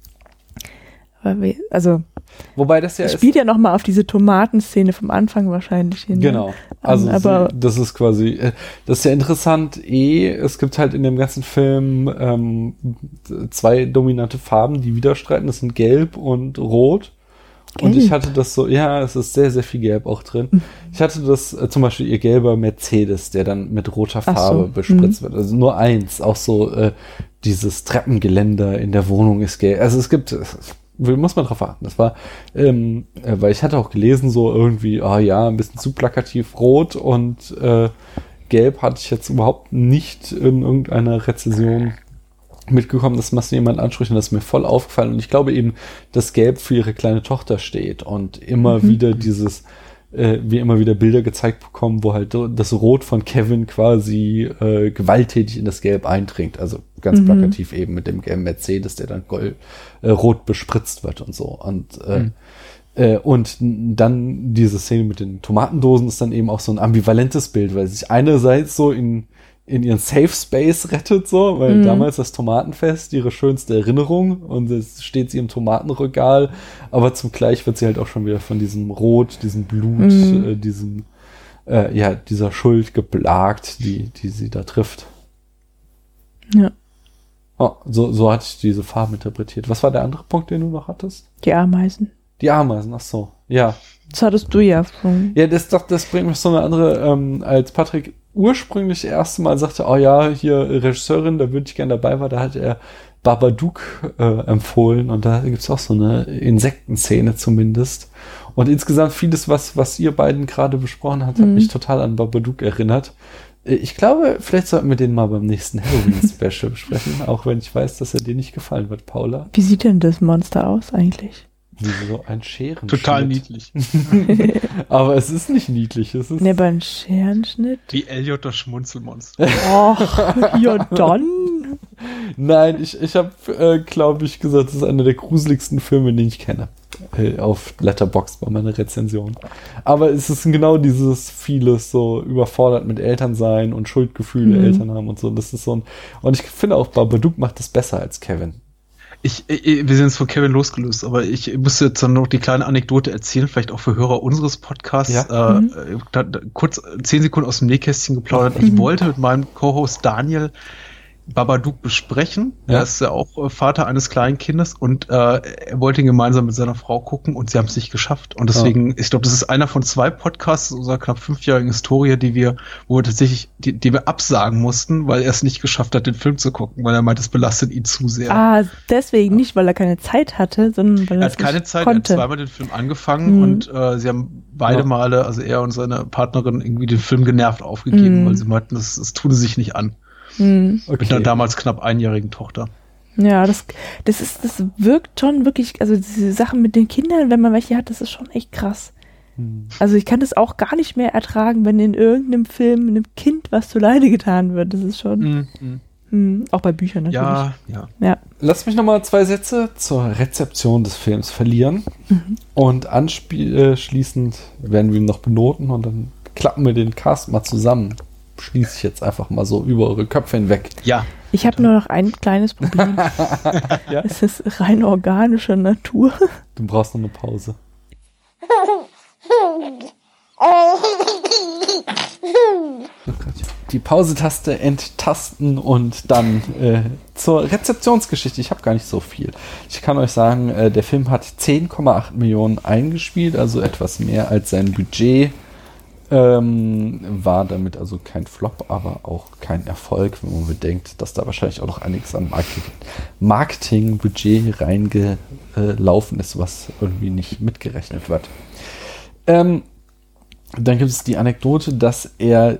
Also wobei das spielt ja nochmal auf diese Tomatenszene vom Anfang wahrscheinlich hin. Genau. Also aber das ist quasi, das ist ja interessant. Es gibt halt in dem ganzen Film 2 dominante Farben, die widerstreiten. Das sind Gelb und Rot. Gelb. Und ich hatte das so, es ist sehr, sehr viel Gelb auch drin. Mhm. Ich hatte das zum Beispiel ihr gelber Mercedes, der dann mit roter Farbe bespritzt wird. Also nur eins, auch so dieses Treppengeländer in der Wohnung ist gelb. Also es gibt... muss man drauf achten. Das war, weil ich hatte auch gelesen, so irgendwie, ein bisschen zu plakativ rot und gelb hatte ich jetzt überhaupt nicht in irgendeiner Rezension mitgekommen, dass das jemand anspricht und das ist mir voll aufgefallen. Und ich glaube eben, dass Gelb für ihre kleine Tochter steht und immer wieder wir immer wieder Bilder gezeigt bekommen, wo halt das Rot von Kevin quasi gewalttätig in das Gelb eindringt. Also ganz plakativ eben mit dem gelben Mercedes, der dann rot bespritzt wird und so. Und dann diese Szene mit den Tomatendosen ist dann eben auch so ein ambivalentes Bild, weil sich einerseits so in ihren Safe Space rettet, so, weil damals das Tomatenfest ihre schönste Erinnerung und es steht sie im Tomatenregal, aber zugleich wird sie halt auch schon wieder von diesem Rot, diesem Blut, dieser Schuld geplagt, die sie da trifft. Ja. Oh, so hatte ich diese Farben interpretiert. Was war der andere Punkt, den du noch hattest? Die Ameisen. Die Ameisen, ach so, ja. Das hattest du ja schon. Ja, das bringt mich so eine andere, als Patrick ursprünglich das erste Mal sagte, hier Regisseurin, da würde ich gerne dabei war, da hat er Babadook empfohlen und da gibt's auch so eine Insektenszene zumindest. Und insgesamt vieles, was ihr beiden gerade besprochen habt, hat mich total an Babadook erinnert. Ich glaube, vielleicht sollten wir den mal beim nächsten Halloween-Special besprechen, auch wenn ich weiß, dass er dir nicht gefallen wird, Paula. Wie sieht denn das Monster aus eigentlich? Wie so ein Scherenschnitt. Total niedlich. Aber es ist nicht niedlich. Es ist aber ein Scherenschnitt? Wie Elliot das Schmunzelmonster. Ach, ja dann. Nein, ich habe, glaube ich, gesagt, das ist einer der gruseligsten Filme, den ich kenne. Auf Letterboxd bei meiner Rezension. Aber es ist genau dieses vieles so überfordert mit Elternsein und Schuldgefühle Eltern haben und so. Das ist so und ich finde auch, Babadook macht das besser als Kevin. Wir sind jetzt von Kevin losgelöst, aber ich muss jetzt dann noch die kleine Anekdote erzählen, vielleicht auch für Hörer unseres Podcasts. Ja. Kurz 10 Sekunden aus dem Nähkästchen geplaudert. Ich wollte mit meinem Co-Host Daniel Babadook besprechen. Ja. Er ist ja auch Vater eines kleinen Kindes und er wollte ihn gemeinsam mit seiner Frau gucken und sie haben es nicht geschafft. Und deswegen, ich glaube, das ist einer von 2 Podcasts unserer knapp 5-jährigen Historie, wo wir tatsächlich, die wir absagen mussten, weil er es nicht geschafft hat, den Film zu gucken, weil er meint, es belastet ihn zu sehr. Deswegen nicht, weil er keine Zeit hatte, sondern weil er hat keine Zeit, konnte. Er hat zweimal den Film angefangen und sie haben beide Male, also er und seine Partnerin, irgendwie den Film genervt aufgegeben, weil sie meinten, das tun sie sich nicht an. Okay. Mit einer damals knapp 1-jährigen Tochter. Ja, das wirkt schon wirklich, also diese Sachen mit den Kindern, wenn man welche hat, das ist schon echt krass. Also ich kann das auch gar nicht mehr ertragen, wenn in irgendeinem Film einem Kind was zuleide getan wird. Das ist schon, auch bei Büchern natürlich. Ja. Lass mich nochmal 2 Sätze zur Rezeption des Films verlieren und anschließend werden wir ihn noch benoten und dann klappen wir den Cast mal zusammen. Schließe ich jetzt einfach mal so über eure Köpfe hinweg. Ja. Ich habe nur noch ein kleines Problem. Ja? Es ist rein organischer Natur. Du brauchst noch eine Pause. Die Pause-Taste enttasten und dann zur Rezeptionsgeschichte. Ich habe gar nicht so viel. Ich kann euch sagen, der Film hat 10,8 Millionen eingespielt, also etwas mehr als sein Budget. War damit also kein Flop, aber auch kein Erfolg, wenn man bedenkt, dass da wahrscheinlich auch noch einiges an Marketingbudget reingelaufen ist, was irgendwie nicht mitgerechnet wird. Dann gibt es die Anekdote, dass er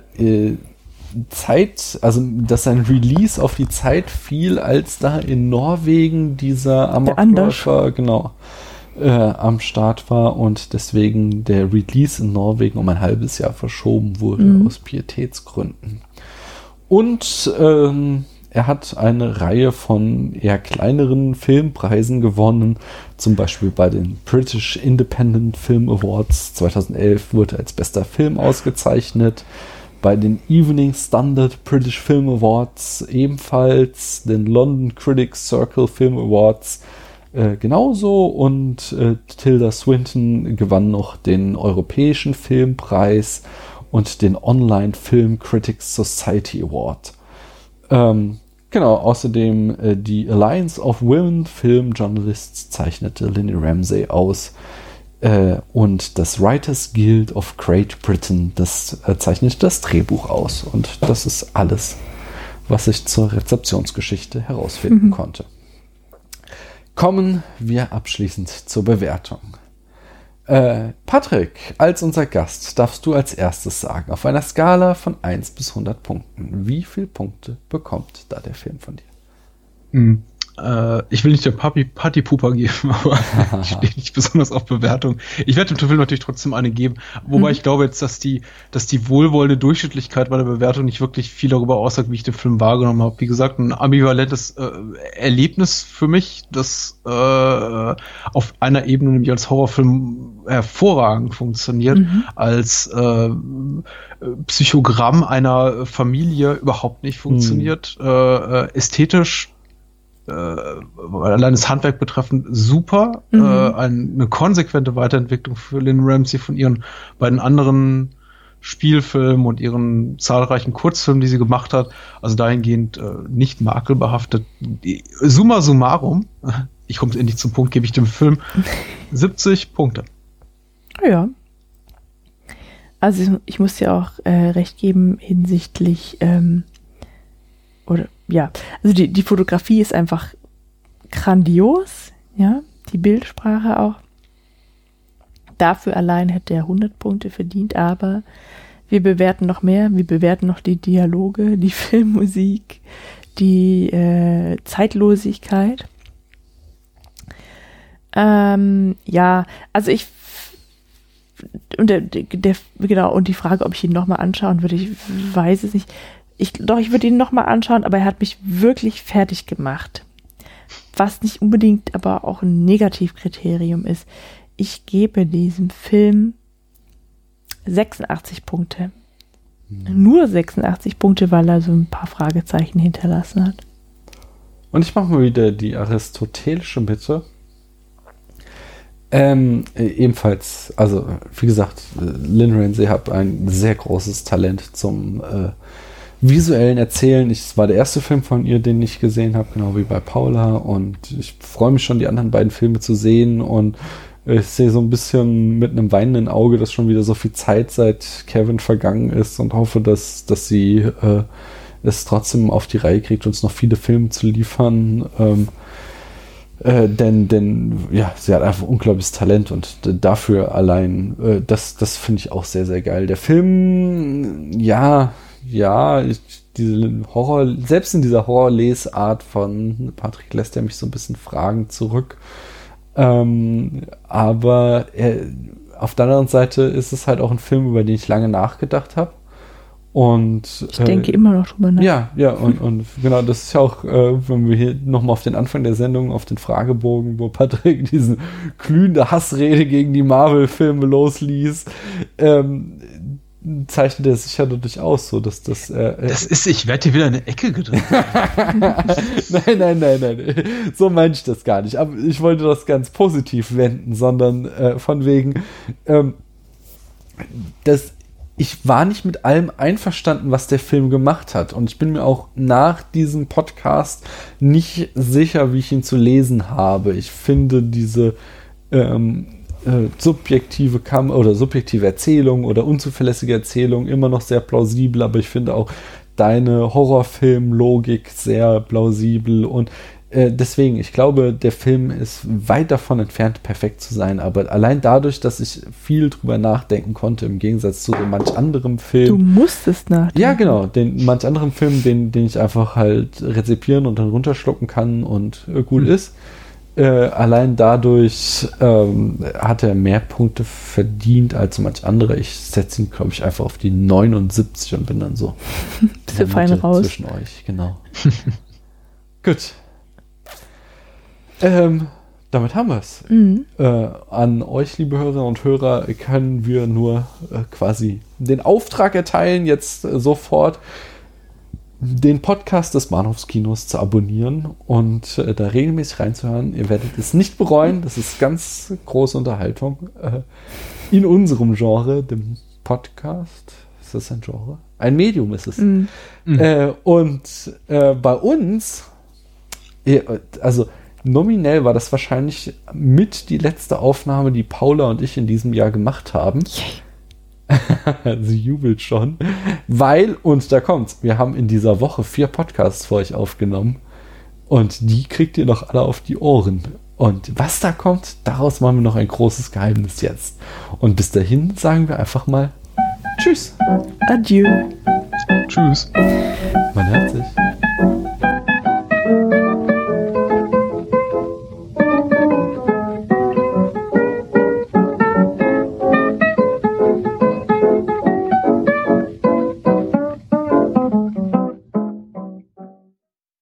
dass sein Release auf die Zeit fiel, als da in Norwegen dieser Amokläufer, am Start war und deswegen der Release in Norwegen um ein halbes Jahr verschoben wurde aus Pietätsgründen. Und er hat eine Reihe von eher kleineren Filmpreisen gewonnen, zum Beispiel bei den British Independent Film Awards 2011 wurde er als bester Film ausgezeichnet, bei den Evening Standard British Film Awards ebenfalls, den London Critics Circle Film Awards genauso und Tilda Swinton gewann noch den Europäischen Filmpreis und den Online Film Critics Society Award. Außerdem die Alliance of Women Film Journalists zeichnete Linnie Ramsay aus und das Writers Guild of Great Britain zeichnete das Drehbuch aus. Und das ist alles, was ich zur Rezeptionsgeschichte herausfinden konnte. Kommen wir abschließend zur Bewertung. Patrick, als unser Gast, darfst du als erstes sagen, auf einer Skala von 1 bis 100 Punkten, wie viele Punkte bekommt da der Film von dir? Ich will nicht der Partypooper geben, aber ich stehe nicht besonders auf Bewertung. Ich werde dem Film natürlich trotzdem eine geben, wobei ich glaube jetzt, dass die wohlwollende Durchschnittlichkeit bei der Bewertung nicht wirklich viel darüber aussagt, wie ich den Film wahrgenommen habe. Wie gesagt, ein ambivalentes Erlebnis für mich, das auf einer Ebene, nämlich als Horrorfilm, hervorragend funktioniert, als Psychogramm einer Familie überhaupt nicht funktioniert, ästhetisch allein das Handwerk betreffend super, eine konsequente Weiterentwicklung für Lynn Ramsay von ihren beiden anderen Spielfilmen und ihren zahlreichen Kurzfilmen, die sie gemacht hat, also dahingehend nicht makelbehaftet. Summa summarum, ich komme endlich zum Punkt, gebe ich dem Film 70 Punkte. Ja. Also ich muss dir auch recht geben hinsichtlich also die Fotografie ist einfach grandios, ja, die Bildsprache auch. Dafür allein hätte er 100 Punkte verdient, aber wir bewerten noch mehr, wir bewerten noch die Dialoge, die Filmmusik, die Zeitlosigkeit. Also ich und und die Frage, ob ich ihn nochmal anschauen würde, ich weiß es nicht. Ich würde ihn nochmal anschauen, aber er hat mich wirklich fertig gemacht. Was nicht unbedingt aber auch ein Negativkriterium ist. Ich gebe diesem Film 86 Punkte. Nur 86 Punkte, weil er so ein paar Fragezeichen hinterlassen hat. Und ich mache mal wieder die aristotelische Bitte. Ebenfalls, also wie gesagt, Lynn Ramsay hat ein sehr großes Talent zum visuellen Erzählen. Es war der erste Film von ihr, den ich gesehen habe, genau wie bei Paula. Und ich freue mich schon, die anderen beiden Filme zu sehen. Und ich sehe so ein bisschen mit einem weinenden Auge, dass schon wieder so viel Zeit seit Kevin vergangen ist und hoffe, dass sie es trotzdem auf die Reihe kriegt, uns noch viele Filme zu liefern. Denn ja, sie hat einfach unglaubliches Talent und dafür allein, das finde ich auch sehr, sehr geil. Der Film, diese Horror, selbst in dieser Horrorlesart von Patrick lässt er mich so ein bisschen fragend zurück. Aber auf der anderen Seite ist es halt auch ein Film, über den ich lange nachgedacht habe. Und ich denke immer noch drüber nach. Ja, und genau, das ist ja auch, wenn wir hier nochmal auf den Anfang der Sendung, auf den Fragebogen, wo Patrick diese glühende Hassrede gegen die Marvel-Filme losließ, zeichnet er sich ja dadurch aus, so dass das... ich werde hier wieder in eine Ecke gedrückt. Nein. So meine ich das gar nicht. Aber ich wollte das ganz positiv wenden, sondern von wegen, ich war nicht mit allem einverstanden, was der Film gemacht hat. Und ich bin mir auch nach diesem Podcast nicht sicher, wie ich ihn zu lesen habe. Ich finde diese subjektive Erzählung oder unzuverlässige Erzählung immer noch sehr plausibel, aber ich finde auch deine Horrorfilm-Logik sehr plausibel und deswegen, ich glaube, der Film ist weit davon entfernt, perfekt zu sein, aber allein dadurch, dass ich viel drüber nachdenken konnte, im Gegensatz zu so manch anderem Film. Du musstest nachdenken. Ja, genau, manch anderen Film, den ich einfach halt rezipieren und dann runterschlucken kann und gut ist. Allein dadurch hat er mehr Punkte verdient als manch andere. Ich setze ihn, glaube ich, einfach auf die 79 und bin dann so bisschen fein raus. Zwischen euch, genau. Gut. Damit haben wir es. An euch, liebe Hörerinnen und Hörer, können wir nur quasi den Auftrag erteilen, jetzt sofort den Podcast des Bahnhofskinos zu abonnieren und da regelmäßig reinzuhören. Ihr werdet es nicht bereuen. Das ist ganz große Unterhaltung in unserem Genre, dem Podcast. Ist das ein Genre? Ein Medium ist es. Und bei uns, also nominell war das wahrscheinlich mit die letzte Aufnahme, die Paula und ich in diesem Jahr gemacht haben. Sie jubelt schon. Weil, und da kommt's, wir haben in dieser Woche 4 Podcasts für euch aufgenommen und die kriegt ihr noch alle auf die Ohren. Und was da kommt, daraus machen wir noch ein großes Geheimnis jetzt. Und bis dahin sagen wir einfach mal Tschüss. Adieu. Tschüss. Man hört sich.